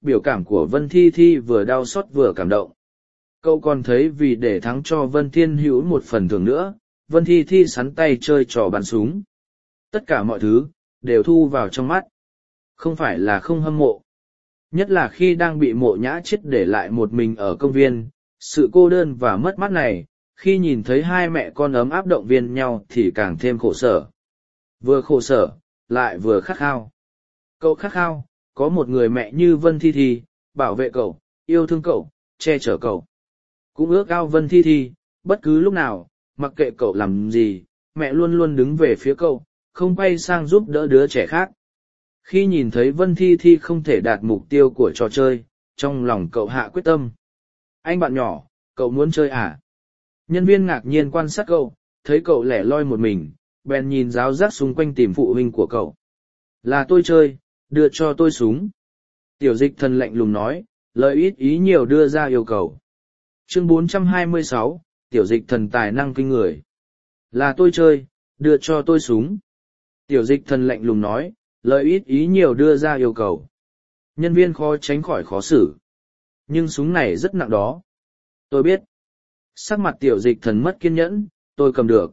S1: biểu cảm của Vân Thi Thi vừa đau xót vừa cảm động. Cậu còn thấy vì để thắng cho Vân Thiên Hữu một phần thưởng nữa, Vân Thi Thi sắn tay chơi trò bắn súng. Tất cả mọi thứ, đều thu vào trong mắt. Không phải là không hâm mộ. Nhất là khi đang bị Mộ Nhã chết để lại một mình ở công viên, sự cô đơn và mất mát này, khi nhìn thấy hai mẹ con ấm áp động viên nhau thì càng thêm khổ sở. Vừa khổ sở, lại vừa khát khao. Cậu khát khao, có một người mẹ như Vân Thi Thi, bảo vệ cậu, yêu thương cậu, che chở cậu. Cũng ước ao Vân Thi Thi, bất cứ lúc nào, mặc kệ cậu làm gì, mẹ luôn luôn đứng về phía cậu, không quay sang giúp đỡ đứa trẻ khác. Khi nhìn thấy Vân Thi Thi không thể đạt mục tiêu của trò chơi, trong lòng cậu hạ quyết tâm. Anh bạn nhỏ, cậu muốn chơi à? Nhân viên ngạc nhiên quan sát cậu, thấy cậu lẻ loi một mình, bèn nhìn ráo rác xung quanh tìm phụ huynh của cậu. Là tôi chơi, đưa cho tôi súng. Tiểu Dịch Thần lạnh lùng nói, lời ít ý nhiều đưa ra yêu cầu. Chương bốn trăm hai mươi sáu, Tiểu Dịch Thần tài năng kinh người. Là tôi chơi, đưa cho tôi súng. Tiểu Dịch Thần lạnh lùng nói, lời ít ý nhiều đưa ra yêu cầu. Nhân viên khó tránh khỏi khó xử. Nhưng súng này rất nặng đó. Tôi biết. Sắc mặt Tiểu Dịch Thần mất kiên nhẫn, tôi cầm được.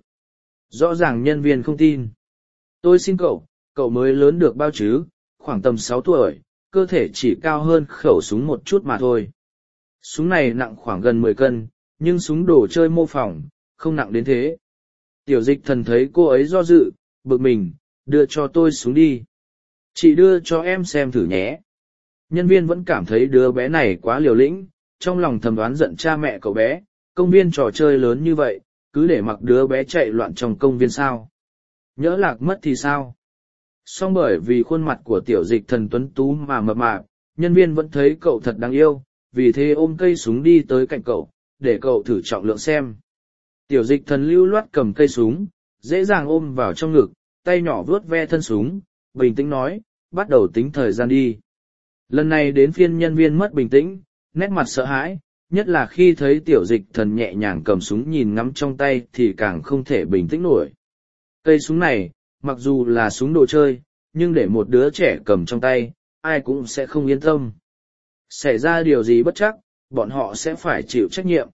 S1: Rõ ràng nhân viên không tin. Tôi xin cậu, cậu mới lớn được bao chứ, khoảng tầm sáu tuổi, cơ thể chỉ cao hơn khẩu súng một chút mà thôi. Súng này nặng khoảng gần mười cân, nhưng súng đồ chơi mô phỏng, không nặng đến thế. Tiểu Dịch Thần thấy cô ấy do dự, bực mình, đưa cho tôi súng đi. Chị đưa cho em xem thử nhé. Nhân viên vẫn cảm thấy đứa bé này quá liều lĩnh, trong lòng thầm đoán giận cha mẹ cậu bé, công viên trò chơi lớn như vậy, cứ để mặc đứa bé chạy loạn trong công viên sao. Nhỡ lạc mất thì sao? Song bởi vì khuôn mặt của Tiểu Dịch Thần tuấn tú mà mập mạp, nhân viên vẫn thấy cậu thật đáng yêu, vì thế ôm cây súng đi tới cạnh cậu, để cậu thử trọng lượng xem. Tiểu Dịch Thần lưu loát cầm cây súng, dễ dàng ôm vào trong ngực, tay nhỏ vuốt ve thân súng, bình tĩnh nói, bắt đầu tính thời gian đi. Lần này đến phiên nhân viên mất bình tĩnh, nét mặt sợ hãi, nhất là khi thấy Tiểu Dịch Thần nhẹ nhàng cầm súng nhìn ngắm trong tay thì càng không thể bình tĩnh nổi. Cây súng này, mặc dù là súng đồ chơi, nhưng để một đứa trẻ cầm trong tay, ai cũng sẽ không yên tâm. Xảy ra điều gì bất chắc, bọn họ sẽ phải chịu trách nhiệm.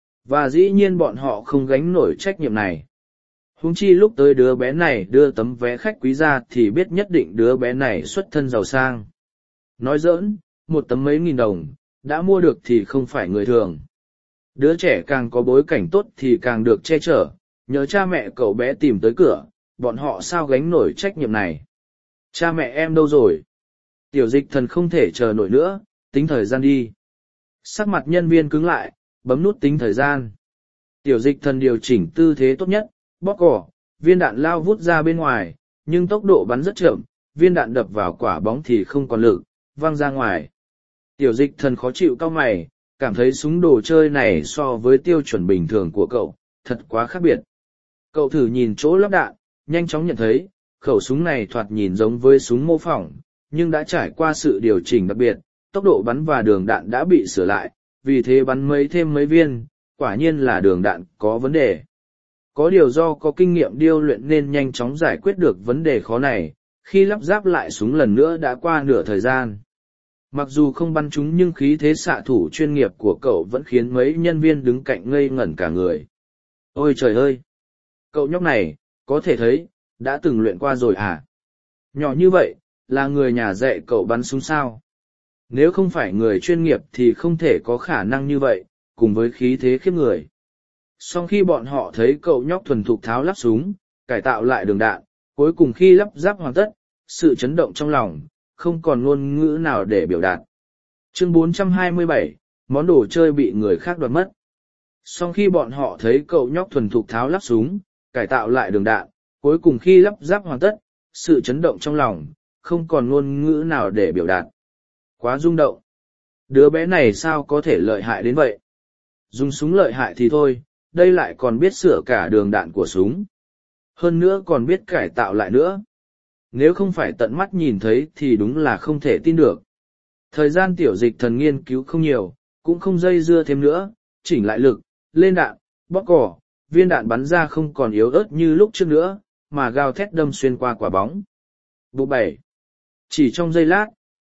S1: Và dĩ nhiên bọn họ không gánh nổi trách nhiệm này. Huống chi lúc tới đứa bé này đưa tấm vé khách quý ra thì biết nhất định đứa bé này xuất thân giàu sang. Nói giỡn, một tấm mấy nghìn đồng, đã mua được thì không phải người thường. Đứa trẻ càng có bối cảnh tốt thì càng được che chở, nhớ cha mẹ cậu bé tìm tới cửa, bọn họ sao gánh nổi trách nhiệm này. Cha mẹ em đâu rồi? Tiểu Dịch Thần không thể chờ nổi nữa, tính thời gian đi. Sắc mặt nhân viên cứng lại, bấm nút tính thời gian. Tiểu Dịch Thần điều chỉnh tư thế tốt nhất, bóp cỏ, viên đạn lao vút ra bên ngoài, nhưng tốc độ bắn rất chậm, viên đạn đập vào quả bóng thì không còn lực, văng ra ngoài. Tiểu Dịch Thần khó chịu cau mày, cảm thấy súng đồ chơi này so với tiêu chuẩn bình thường của cậu, thật quá khác biệt. Cậu thử nhìn chỗ lắp đạn, nhanh chóng nhận thấy, khẩu súng này thoạt nhìn giống với súng mô phỏng, nhưng đã trải qua sự điều chỉnh đặc biệt, tốc độ bắn và đường đạn đã bị sửa lại, vì thế bắn mấy thêm mấy viên, quả nhiên là đường đạn có vấn đề. Có điều do có kinh nghiệm điêu luyện nên nhanh chóng giải quyết được vấn đề khó này, khi lắp ráp lại súng lần nữa đã qua nửa thời gian. Mặc dù không bắn trúng nhưng khí thế xạ thủ chuyên nghiệp của cậu vẫn khiến mấy nhân viên đứng cạnh ngây ngẩn cả người. Ôi trời ơi! Cậu nhóc này, có thể thấy, đã từng luyện qua rồi à? Nhỏ như vậy, là người nhà dạy cậu bắn súng sao? Nếu không phải người chuyên nghiệp thì không thể có khả năng như vậy, cùng với khí thế khiếp người. Sau khi bọn họ thấy cậu nhóc thuần thục tháo lắp súng, cải tạo lại đường đạn, cuối cùng khi lắp ráp hoàn tất, sự chấn động trong lòng, không còn ngôn ngữ nào để biểu đạt. Chương bốn trăm hai mươi bảy, món đồ chơi bị người khác đoạt mất. Sau khi bọn họ thấy cậu nhóc thuần thục tháo lắp súng, cải tạo lại đường đạn, cuối cùng khi lắp ráp hoàn tất, sự chấn động trong lòng, không còn ngôn ngữ nào để biểu đạt. Quá rung động. Đứa bé này sao có thể lợi hại đến vậy? Dùng súng lợi hại thì thôi, đây lại còn biết sửa cả đường đạn của súng. Hơn nữa còn biết cải tạo lại nữa. Nếu không phải tận mắt nhìn thấy thì đúng là không thể tin được. Thời gian Tiểu Dịch Thần nghiên cứu không nhiều, cũng không dây dưa thêm nữa, chỉnh lại lực, lên đạn, bóp cò, viên đạn bắn ra không còn yếu ớt như lúc trước nữa, mà gào thét đâm xuyên qua quả bóng. Bộ bảy. Chỉ trong giây lát,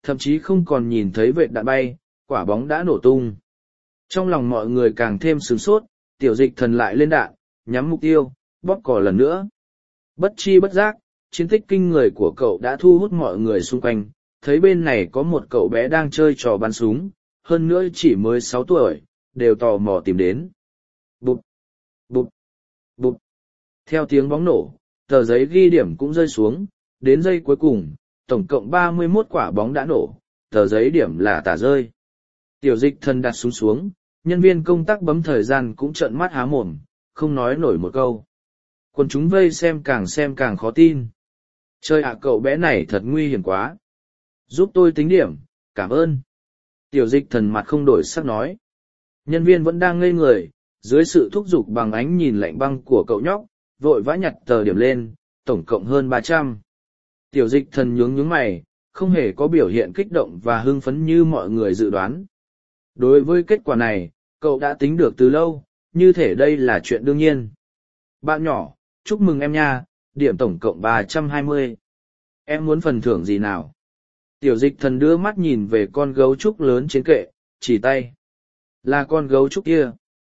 S1: thậm chí không còn nhìn thấy vệt đạn bay, quả bóng đã nổ tung. Trong lòng mọi người càng thêm sửng sốt, tiểu dịch thần lại lên đạn, nhắm mục tiêu, bóp cò lần nữa. Bất chi bất giác, chiến tích kinh người của cậu đã thu hút mọi người xung quanh, thấy bên này có một cậu bé đang chơi trò bắn súng, hơn nữa chỉ mới sáu tuổi, đều tò mò tìm đến. Bụp, bụp, bụp. Theo tiếng bóng nổ, tờ giấy ghi điểm cũng rơi xuống, đến giây cuối cùng, tổng cộng ba mươi mốt quả bóng đã nổ, tờ giấy điểm là tả rơi. Tiểu dịch thần đặt súng xuống, nhân viên công tác bấm thời gian cũng trợn mắt há mồm, không nói nổi một câu. Quần chúng vây xem càng xem càng khó tin. Chơi ạ, cậu bé này thật nguy hiểm quá. Giúp tôi tính điểm, cảm ơn. Tiểu dịch thần mặt không đổi sắc nói. Nhân viên vẫn đang ngây người, dưới sự thúc giục bằng ánh nhìn lạnh băng của cậu nhóc, vội vã nhặt tờ điểm lên, tổng cộng hơn ba trăm. Tiểu dịch thần nhướng nhướng mày, không hề có biểu hiện kích động và hưng phấn như mọi người dự đoán. Đối với kết quả này, cậu đã tính được từ lâu, như thể đây là chuyện đương nhiên. Bạn nhỏ, chúc mừng em nha, điểm tổng cộng ba trăm hai mươi. Em muốn phần thưởng gì nào? Tiểu dịch thần đưa mắt nhìn về con gấu trúc lớn trên kệ, chỉ tay. Là con gấu trúc kia.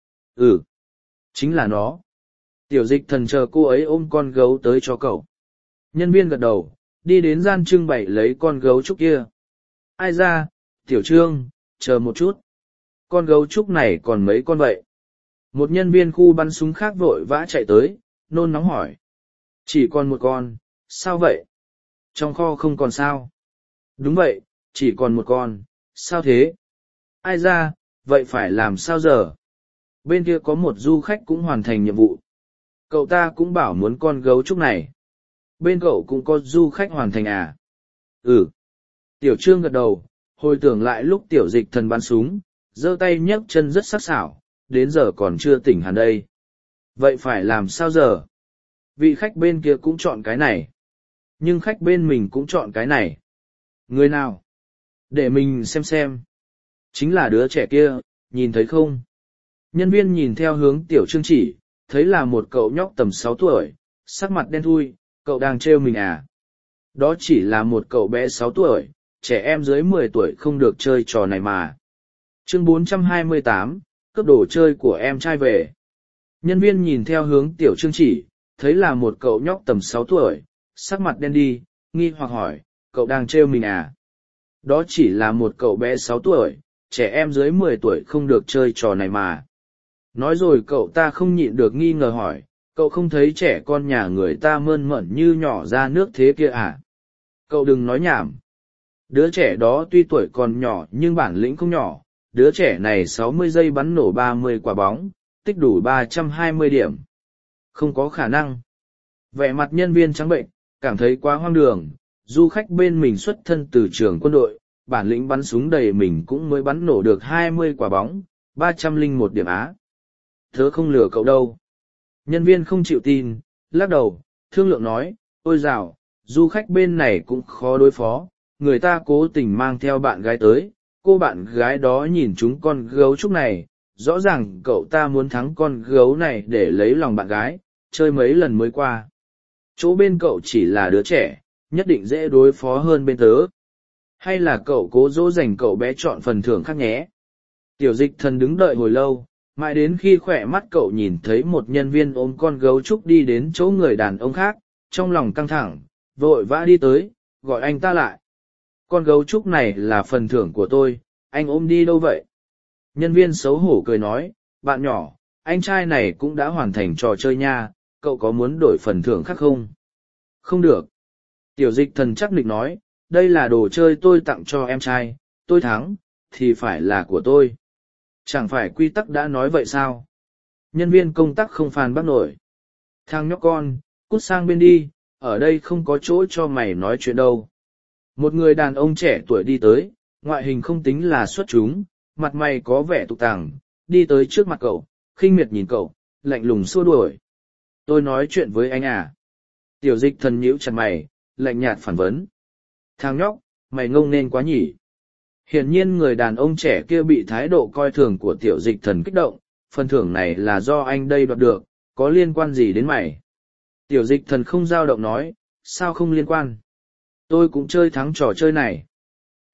S1: Ừ, chính là nó. Tiểu dịch thần chờ cô ấy ôm con gấu tới cho cậu. Nhân viên gật đầu, đi đến gian trưng bày lấy con gấu trúc kia. Ai ra, tiểu trương, chờ một chút. Con gấu trúc này còn mấy con vậy? Một nhân viên khu bắn súng khác vội vã chạy tới, nôn nóng hỏi. Chỉ còn một con, sao vậy? Trong kho không còn sao? Đúng vậy, chỉ còn một con, sao thế? Ai ra, vậy phải làm sao giờ? Bên kia có một du khách cũng hoàn thành nhiệm vụ. Cậu ta cũng bảo muốn con gấu trúc này. Bên cậu cũng có du khách hoàn thành à? Ừ. Tiểu trương gật đầu, hồi tưởng lại lúc tiểu dịch thần bắn súng, giơ tay nhấc chân rất sắc sảo, đến giờ còn chưa tỉnh hẳn đây. Vậy phải làm sao giờ? Vị khách bên kia cũng chọn cái này. Nhưng khách bên mình cũng chọn cái này. Người nào? Để mình xem xem. Chính là đứa trẻ kia, nhìn thấy không? Nhân viên nhìn theo hướng tiểu trương chỉ, thấy là một cậu nhóc tầm sáu tuổi, sắc mặt đen thui, cậu đang trêu mình à? Đó chỉ là một cậu bé sáu tuổi, trẻ em dưới mười tuổi không được chơi trò này mà. Chương bốn trăm hai mươi tám, cướp đồ chơi của em trai về. Nhân viên nhìn theo hướng tiểu trương chỉ, thấy là một cậu nhóc tầm sáu tuổi, sắc mặt đen đi, nghi hoặc hỏi, cậu đang trêu mình à? Đó chỉ là một cậu bé sáu tuổi, trẻ em dưới mười tuổi không được chơi trò này mà. Nói rồi cậu ta không nhịn được nghi ngờ hỏi, cậu không thấy trẻ con nhà người ta mơn mởn như nhỏ ra nước thế kia à? Cậu đừng nói nhảm. Đứa trẻ đó tuy tuổi còn nhỏ nhưng bản lĩnh không nhỏ, đứa trẻ này sáu mươi giây bắn nổ ba mươi quả bóng, tích đủ ba trăm hai mươi điểm. Không có khả năng. Vẻ mặt nhân viên trắng bệnh, cảm thấy quá hoang đường, du khách bên mình xuất thân từ trường quân đội, bản lĩnh bắn súng đầy mình cũng mới bắn nổ được hai mươi quả bóng, ba trăm lẻ một điểm á. Tớ không lừa cậu đâu. Nhân viên không chịu tin, lắc đầu, thương lượng nói, ôi dào, du khách bên này cũng khó đối phó, người ta cố tình mang theo bạn gái tới, cô bạn gái đó nhìn chúng con gấu trúc này, rõ ràng cậu ta muốn thắng con gấu này để lấy lòng bạn gái, chơi mấy lần mới qua. Chỗ bên cậu chỉ là đứa trẻ, nhất định dễ đối phó hơn bên tớ. Hay là cậu cố dỗ dành cậu bé chọn phần thưởng khác nhé. Tiểu dịch thần đứng đợi hồi lâu, mãi đến khi khỏe mắt cậu nhìn thấy một nhân viên ôm con gấu trúc đi đến chỗ người đàn ông khác, trong lòng căng thẳng, vội vã đi tới, gọi anh ta lại. Con gấu trúc này là phần thưởng của tôi, anh ôm đi đâu vậy? Nhân viên xấu hổ cười nói, bạn nhỏ, anh trai này cũng đã hoàn thành trò chơi nha, cậu có muốn đổi phần thưởng khác không? Không được. Tiểu dịch thần chắc định nói, đây là đồ chơi tôi tặng cho em trai, tôi thắng, thì phải là của tôi. Chẳng phải quy tắc đã nói vậy sao? Nhân viên công tác không phàn bác nổi. Thằng nhóc con, cút sang bên đi, ở đây không có chỗ cho mày nói chuyện đâu. Một người đàn ông trẻ tuổi đi tới, ngoại hình không tính là xuất chúng, mặt mày có vẻ tục tàng, đi tới trước mặt cậu, khinh miệt nhìn cậu, lạnh lùng xua đuổi. Tôi nói chuyện với anh à? Tiểu dịch thần nhíu chặt mày, lạnh nhạt phản vấn. Thằng nhóc, mày ngông nên quá nhỉ? Hiển nhiên người đàn ông trẻ kia bị thái độ coi thường của tiểu dịch thần kích động, phần thưởng này là do anh đây đoạt được, có liên quan gì đến mày? Tiểu dịch thần không dao động nói, sao không liên quan? Tôi cũng chơi thắng trò chơi này.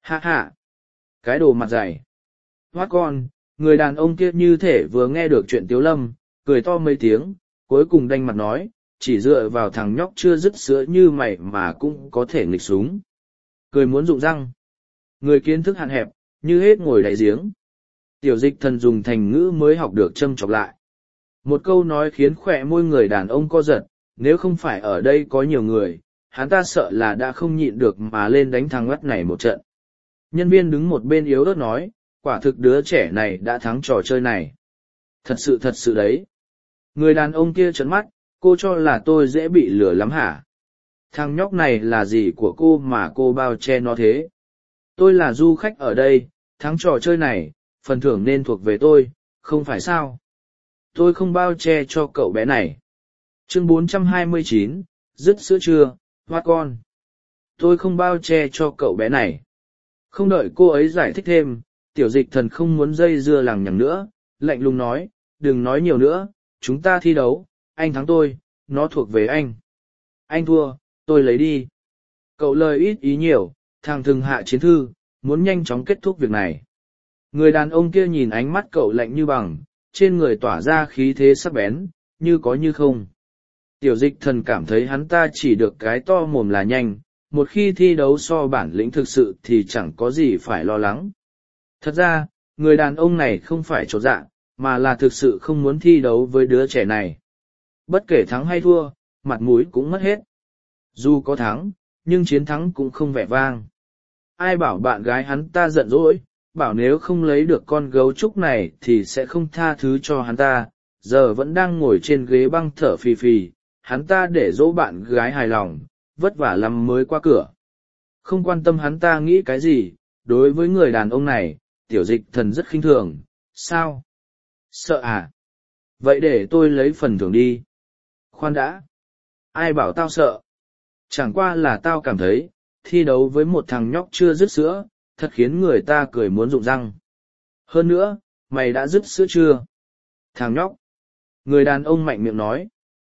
S1: Hạ hạ, cái đồ mặt dày. Hoát con, người đàn ông kia như thể vừa nghe được chuyện Tiếu Lâm, cười to mấy tiếng, cuối cùng đanh mặt nói, chỉ dựa vào thằng nhóc chưa dứt sữa như mày mà cũng có thể nghịch súng. Cười muốn rụng răng. Người kiến thức hạn hẹp, như hết ngồi đáy giếng. Tiểu dịch thần dùng thành ngữ mới học được châm chọc lại. Một câu nói khiến khỏe môi người đàn ông co giật, nếu không phải ở đây có nhiều người, hắn ta sợ là đã không nhịn được mà lên đánh thằng ngắt này một trận. Nhân viên đứng một bên yếu ớt nói, quả thực đứa trẻ này đã thắng trò chơi này. Thật sự thật sự đấy. Người đàn ông kia trợn mắt, cô cho là tôi dễ bị lừa lắm hả? Thằng nhóc này là gì của cô mà cô bao che nó thế? Tôi là du khách ở đây, thắng trò chơi này, phần thưởng nên thuộc về tôi, không phải sao? Tôi không bao che cho cậu bé này. Chương bốn trăm hai mươi chín, dứt sữa chưa, hoa con. Tôi không bao che cho cậu bé này. Không đợi cô ấy giải thích thêm, tiểu dịch thần không muốn dây dưa lằng nhằng nữa, lạnh lùng nói, đừng nói nhiều nữa, chúng ta thi đấu, anh thắng tôi, nó thuộc về anh. Anh thua, tôi lấy đi. Cậu lời ít ý nhiều, thằng thừng hạ chiến thư, muốn nhanh chóng kết thúc việc này. Người đàn ông kia nhìn ánh mắt cậu lạnh như bằng, trên người tỏa ra khí thế sắc bén, như có như không. Tiểu dịch thần cảm thấy hắn ta chỉ được cái to mồm là nhanh, một khi thi đấu so bản lĩnh thực sự thì chẳng có gì phải lo lắng. Thật ra, người đàn ông này không phải trột dạ, mà là thực sự không muốn thi đấu với đứa trẻ này. Bất kể thắng hay thua, mặt mũi cũng mất hết. Dù có thắng, nhưng chiến thắng cũng không vẻ vang. Ai bảo bạn gái hắn ta giận dỗi, bảo nếu không lấy được con gấu trúc này thì sẽ không tha thứ cho hắn ta, giờ vẫn đang ngồi trên ghế băng thở phì phì, hắn ta để dỗ bạn gái hài lòng, vất vả lắm mới qua cửa. Không quan tâm hắn ta nghĩ cái gì, đối với người đàn ông này, tiểu dịch thần rất khinh thường. Sao? Sợ à? Vậy để tôi lấy phần thưởng đi. Khoan đã. Ai bảo tao sợ? Chẳng qua là tao cảm thấy, thi đấu với một thằng nhóc chưa dứt sữa, thật khiến người ta cười muốn rụng răng. Hơn nữa, mày đã dứt sữa chưa? Thằng nhóc. Người đàn ông mạnh miệng nói.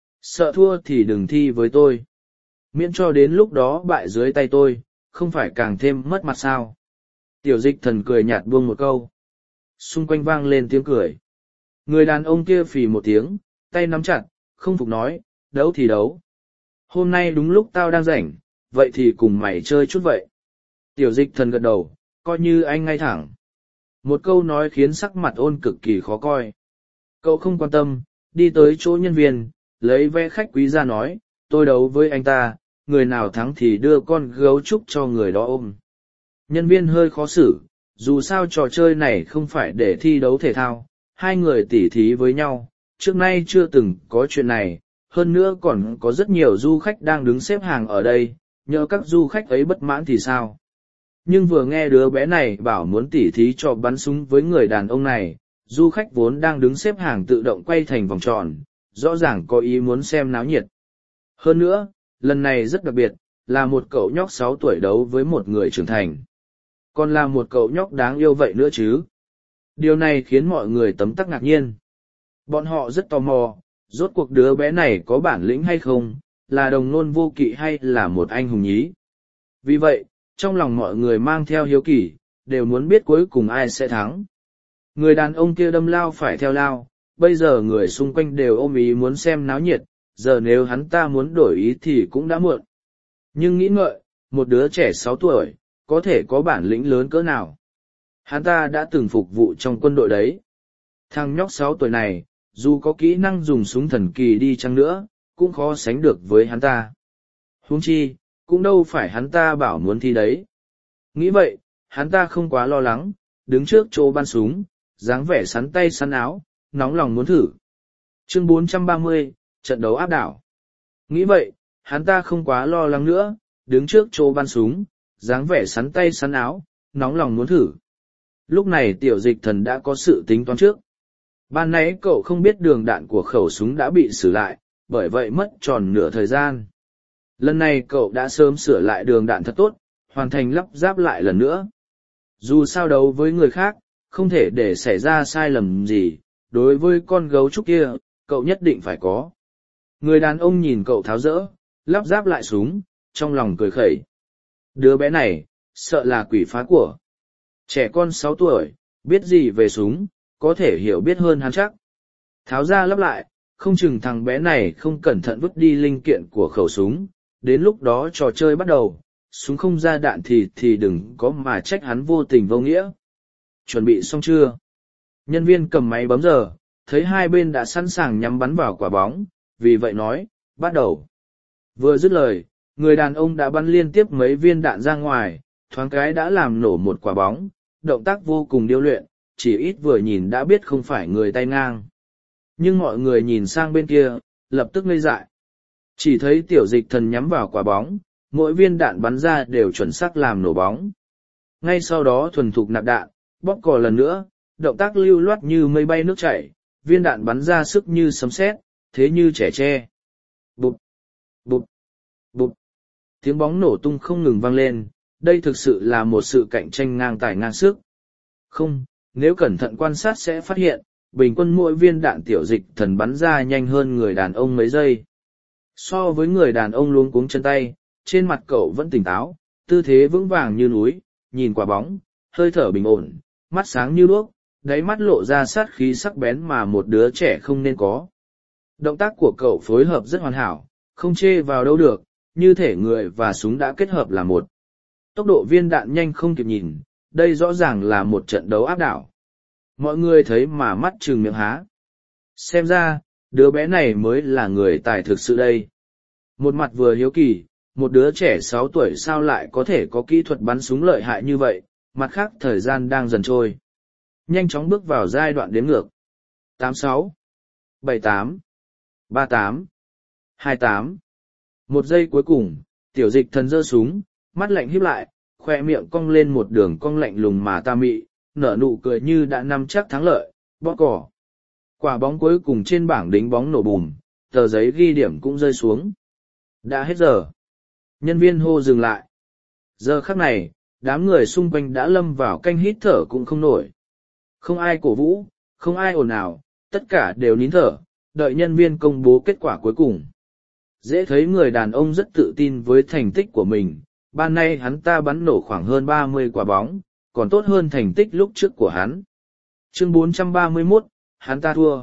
S1: Sợ thua thì đừng thi với tôi. Miễn cho đến lúc đó bại dưới tay tôi, không phải càng thêm mất mặt sao. Tiểu dịch thần cười nhạt buông một câu. Xung quanh vang lên tiếng cười. Người đàn ông kia phì một tiếng, tay nắm chặt, không phục nói, đấu thì đấu. Hôm nay đúng lúc tao đang rảnh, vậy thì cùng mày chơi chút vậy. Tiểu dịch thần gật đầu, coi như anh ngay thẳng. Một câu nói khiến sắc mặt ôn cực kỳ khó coi. Cậu không quan tâm, đi tới chỗ nhân viên, lấy vé khách quý ra nói, tôi đấu với anh ta, người nào thắng thì đưa con gấu trúc cho người đó ôm. Nhân viên hơi khó xử, dù sao trò chơi này không phải để thi đấu thể thao, hai người tỉ thí với nhau, trước nay chưa từng có chuyện này, hơn nữa còn có rất nhiều du khách đang đứng xếp hàng ở đây, nhỡ các du khách ấy bất mãn thì sao. Nhưng vừa nghe đứa bé này bảo muốn tỉ thí cho bắn súng với người đàn ông này, du khách vốn đang đứng xếp hàng tự động quay thành vòng tròn, rõ ràng có ý muốn xem náo nhiệt. Hơn nữa, lần này rất đặc biệt, là một cậu nhóc sáu tuổi đấu với một người trưởng thành. Còn là một cậu nhóc đáng yêu vậy nữa chứ. Điều này khiến mọi người tấm tắc ngạc nhiên. Bọn họ rất tò mò, rốt cuộc đứa bé này có bản lĩnh hay không, là đồng nôn vô kỵ hay là một anh hùng nhí. Vì vậy, trong lòng mọi người mang theo hiếu kỳ, đều muốn biết cuối cùng ai sẽ thắng. Người đàn ông kia đâm lao phải theo lao, bây giờ người xung quanh đều ôm ý muốn xem náo nhiệt, giờ nếu hắn ta muốn đổi ý thì cũng đã muộn. Nhưng nghĩ ngợi, một đứa trẻ sáu tuổi, có thể có bản lĩnh lớn cỡ nào. Hắn ta đã từng phục vụ trong quân đội đấy. Thằng nhóc sáu tuổi này, dù có kỹ năng dùng súng thần kỳ đi chăng nữa, cũng khó sánh được với hắn ta. Huống chi, cũng đâu phải hắn ta bảo muốn thi đấy. Nghĩ vậy, hắn ta không quá lo lắng, đứng trước chỗ bắn súng, dáng vẻ sắn tay sắn áo, nóng lòng muốn thử. Chương bốn trăm ba mươi, trận đấu áp đảo. Nghĩ vậy, hắn ta không quá lo lắng nữa, đứng trước chỗ bắn súng, dáng vẻ sắn tay sắn áo, nóng lòng muốn thử. Lúc này tiểu dịch thần đã có sự tính toán trước. Ban nãy cậu không biết đường đạn của khẩu súng đã bị sửa lại, bởi vậy mất tròn nửa thời gian. Lần này cậu đã sớm sửa lại đường đạn thật tốt, hoàn thành lắp ráp lại lần nữa. Dù sao đấu với người khác, không thể để xảy ra sai lầm gì, đối với con gấu trúc kia, cậu nhất định phải có. Người đàn ông nhìn cậu tháo rỡ, lắp ráp lại súng, trong lòng cười khẩy. Đứa bé này, sợ là quỷ phá của. Trẻ con sáu tuổi, biết gì về súng, có thể hiểu biết hơn hắn chắc. Tháo ra lắp lại, không chừng thằng bé này không cẩn thận vứt đi linh kiện của khẩu súng, đến lúc đó trò chơi bắt đầu, súng không ra đạn thì thì đừng có mà trách hắn vô tình vô nghĩa. Chuẩn bị xong chưa? Nhân viên cầm máy bấm giờ, thấy hai bên đã sẵn sàng nhắm bắn vào quả bóng, vì vậy nói, bắt đầu. Vừa dứt lời, người đàn ông đã bắn liên tiếp mấy viên đạn ra ngoài, thoáng cái đã làm nổ một quả bóng, động tác vô cùng điêu luyện, chỉ ít vừa nhìn đã biết không phải người tay ngang. Nhưng mọi người nhìn sang bên kia, lập tức ngây dại. Chỉ thấy tiểu dịch thần nhắm vào quả bóng, mỗi viên đạn bắn ra đều chuẩn xác làm nổ bóng. Ngay sau đó thuần thục nạp đạn, bóp cò lần nữa, động tác lưu loát như mây bay nước chảy, viên đạn bắn ra sức như sấm sét, thế như trẻ tre. Bụp, bụp, bụp. Tiếng bóng nổ tung không ngừng vang lên, đây thực sự là một sự cạnh tranh ngang tài ngang sức. Không, nếu cẩn thận quan sát sẽ phát hiện, bình quân mỗi viên đạn tiểu dịch thần bắn ra nhanh hơn người đàn ông mấy giây. So với người đàn ông luống cuống chân tay, trên mặt cậu vẫn tỉnh táo, tư thế vững vàng như núi, nhìn quả bóng, hơi thở bình ổn, mắt sáng như đuốc, đáy mắt lộ ra sát khí sắc bén mà một đứa trẻ không nên có. Động tác của cậu phối hợp rất hoàn hảo, không chê vào đâu được, như thể người và súng đã kết hợp là một. Tốc độ viên đạn nhanh không kịp nhìn, đây rõ ràng là một trận đấu áp đảo. Mọi người thấy mà mắt trừng miệng há. Xem ra, đứa bé này mới là người tài thực sự đây. Một mặt vừa hiếu kỳ, một đứa trẻ sáu tuổi sao lại có thể có kỹ thuật bắn súng lợi hại như vậy, mặt khác thời gian đang dần trôi. Nhanh chóng bước vào giai đoạn đếm ngược. tám sáu, bảy tám, ba tám, hai tám. Một giây cuối cùng, tiểu dịch thần giơ súng, mắt lạnh híp lại, khoe miệng cong lên một đường cong lạnh lùng mà ta mị, nở nụ cười như đã nắm chắc thắng lợi, bóp cỏ. Quả bóng cuối cùng trên bảng đính bóng nổ bùm, tờ giấy ghi điểm cũng rơi xuống. Đã hết giờ. Nhân viên hô dừng lại. Giờ khắc này, đám người xung quanh đã lâm vào canh hít thở cũng không nổi. Không ai cổ vũ, không ai ồn ào, tất cả đều nín thở, đợi nhân viên công bố kết quả cuối cùng. Dễ thấy người đàn ông rất tự tin với thành tích của mình, ban nay hắn ta bắn nổ khoảng hơn ba mươi quả bóng, còn tốt hơn thành tích lúc trước của hắn. Chương bốn trăm ba mươi mốt, hắn ta thua.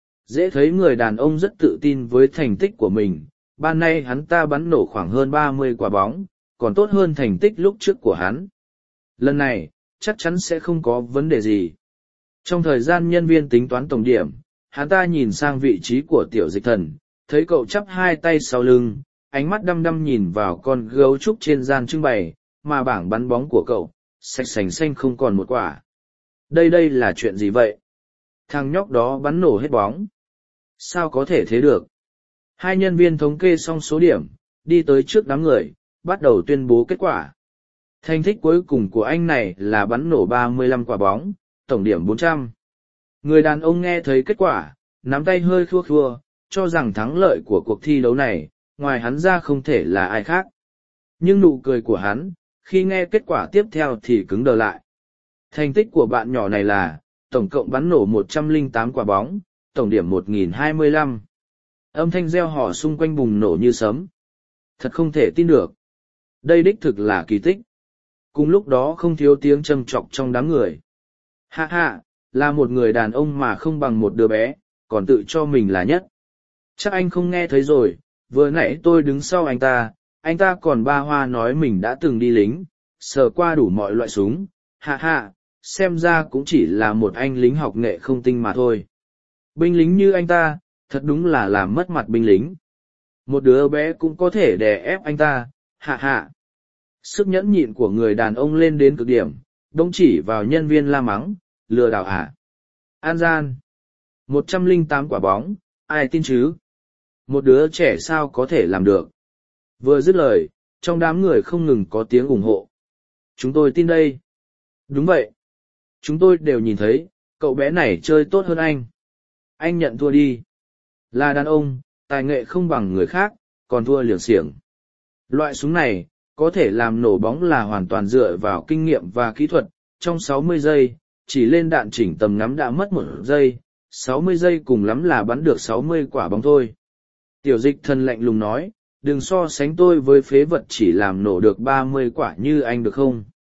S1: Dễ thấy người đàn ông rất tự tin với thành tích của mình, ban nay hắn ta bắn nổ khoảng hơn ba mươi quả bóng, còn tốt hơn thành tích lúc trước của hắn. Lần này, chắc chắn sẽ không có vấn đề gì. Trong thời gian nhân viên tính toán tổng điểm, hắn ta nhìn sang vị trí của tiểu dịch thần, thấy cậu chắp hai tay sau lưng, ánh mắt đăm đăm nhìn vào con gấu trúc trên gian trưng bày, mà bảng bắn bóng của cậu, sạch sành xanh không còn một quả. Đây đây là chuyện gì vậy? Thằng nhóc đó bắn nổ hết bóng. Sao có thể thế được? Hai nhân viên thống kê xong số điểm, đi tới trước đám người, bắt đầu tuyên bố kết quả. Thành tích cuối cùng của anh này là bắn nổ ba mươi lăm quả bóng, tổng điểm bốn trăm. Người đàn ông nghe thấy kết quả, nắm tay hơi khua khua, cho rằng thắng lợi của cuộc thi đấu này, ngoài hắn ra không thể là ai khác. Nhưng nụ cười của hắn, khi nghe kết quả tiếp theo thì cứng đờ lại. Thành tích của bạn nhỏ này là, tổng cộng bắn nổ một trăm lẻ tám quả bóng, tổng điểm một nghìn hai mươi lăm. Âm thanh reo hò xung quanh bùng nổ như sấm. Thật không thể tin được. Đây đích thực là kỳ tích. Cùng lúc đó không thiếu tiếng châm chọc trong đám người. Ha ha, là một người đàn ông mà không bằng một đứa bé, còn tự cho mình là nhất. Chắc anh không nghe thấy rồi, vừa nãy tôi đứng sau anh ta, anh ta còn ba hoa nói mình đã từng đi lính, sờ qua đủ mọi loại súng. Ha ha, xem ra cũng chỉ là một anh lính học nghệ không tinh mà thôi. Binh lính như anh ta, thật đúng là làm mất mặt binh lính. Một đứa bé cũng có thể đè ép anh ta, hạ hạ. Sức nhẫn nhịn của người đàn ông lên đến cực điểm, đông chỉ vào nhân viên la mắng, lừa đảo hả? An gian. một trăm lẻ tám quả bóng, ai tin chứ? Một đứa trẻ sao có thể làm được? Vừa dứt lời, trong đám người không ngừng có tiếng ủng hộ. Chúng tôi tin đây. Đúng vậy. Chúng tôi đều nhìn thấy, cậu bé này chơi tốt hơn anh. Anh nhận thua đi. Là đàn ông, tài nghệ không bằng người khác, còn thua liều xiềng. Loại súng này, có thể làm nổ bóng là hoàn toàn dựa vào kinh nghiệm và kỹ thuật. Trong sáu mươi giây, chỉ lên đạn chỉnh tầm ngắm đã mất một giây, sáu mươi giây cùng lắm là bắn được sáu mươi quả bóng thôi. Tiểu dịch thần lạnh lùng nói, đừng so sánh tôi với phế vật chỉ làm nổ được ba mươi quả như anh được không?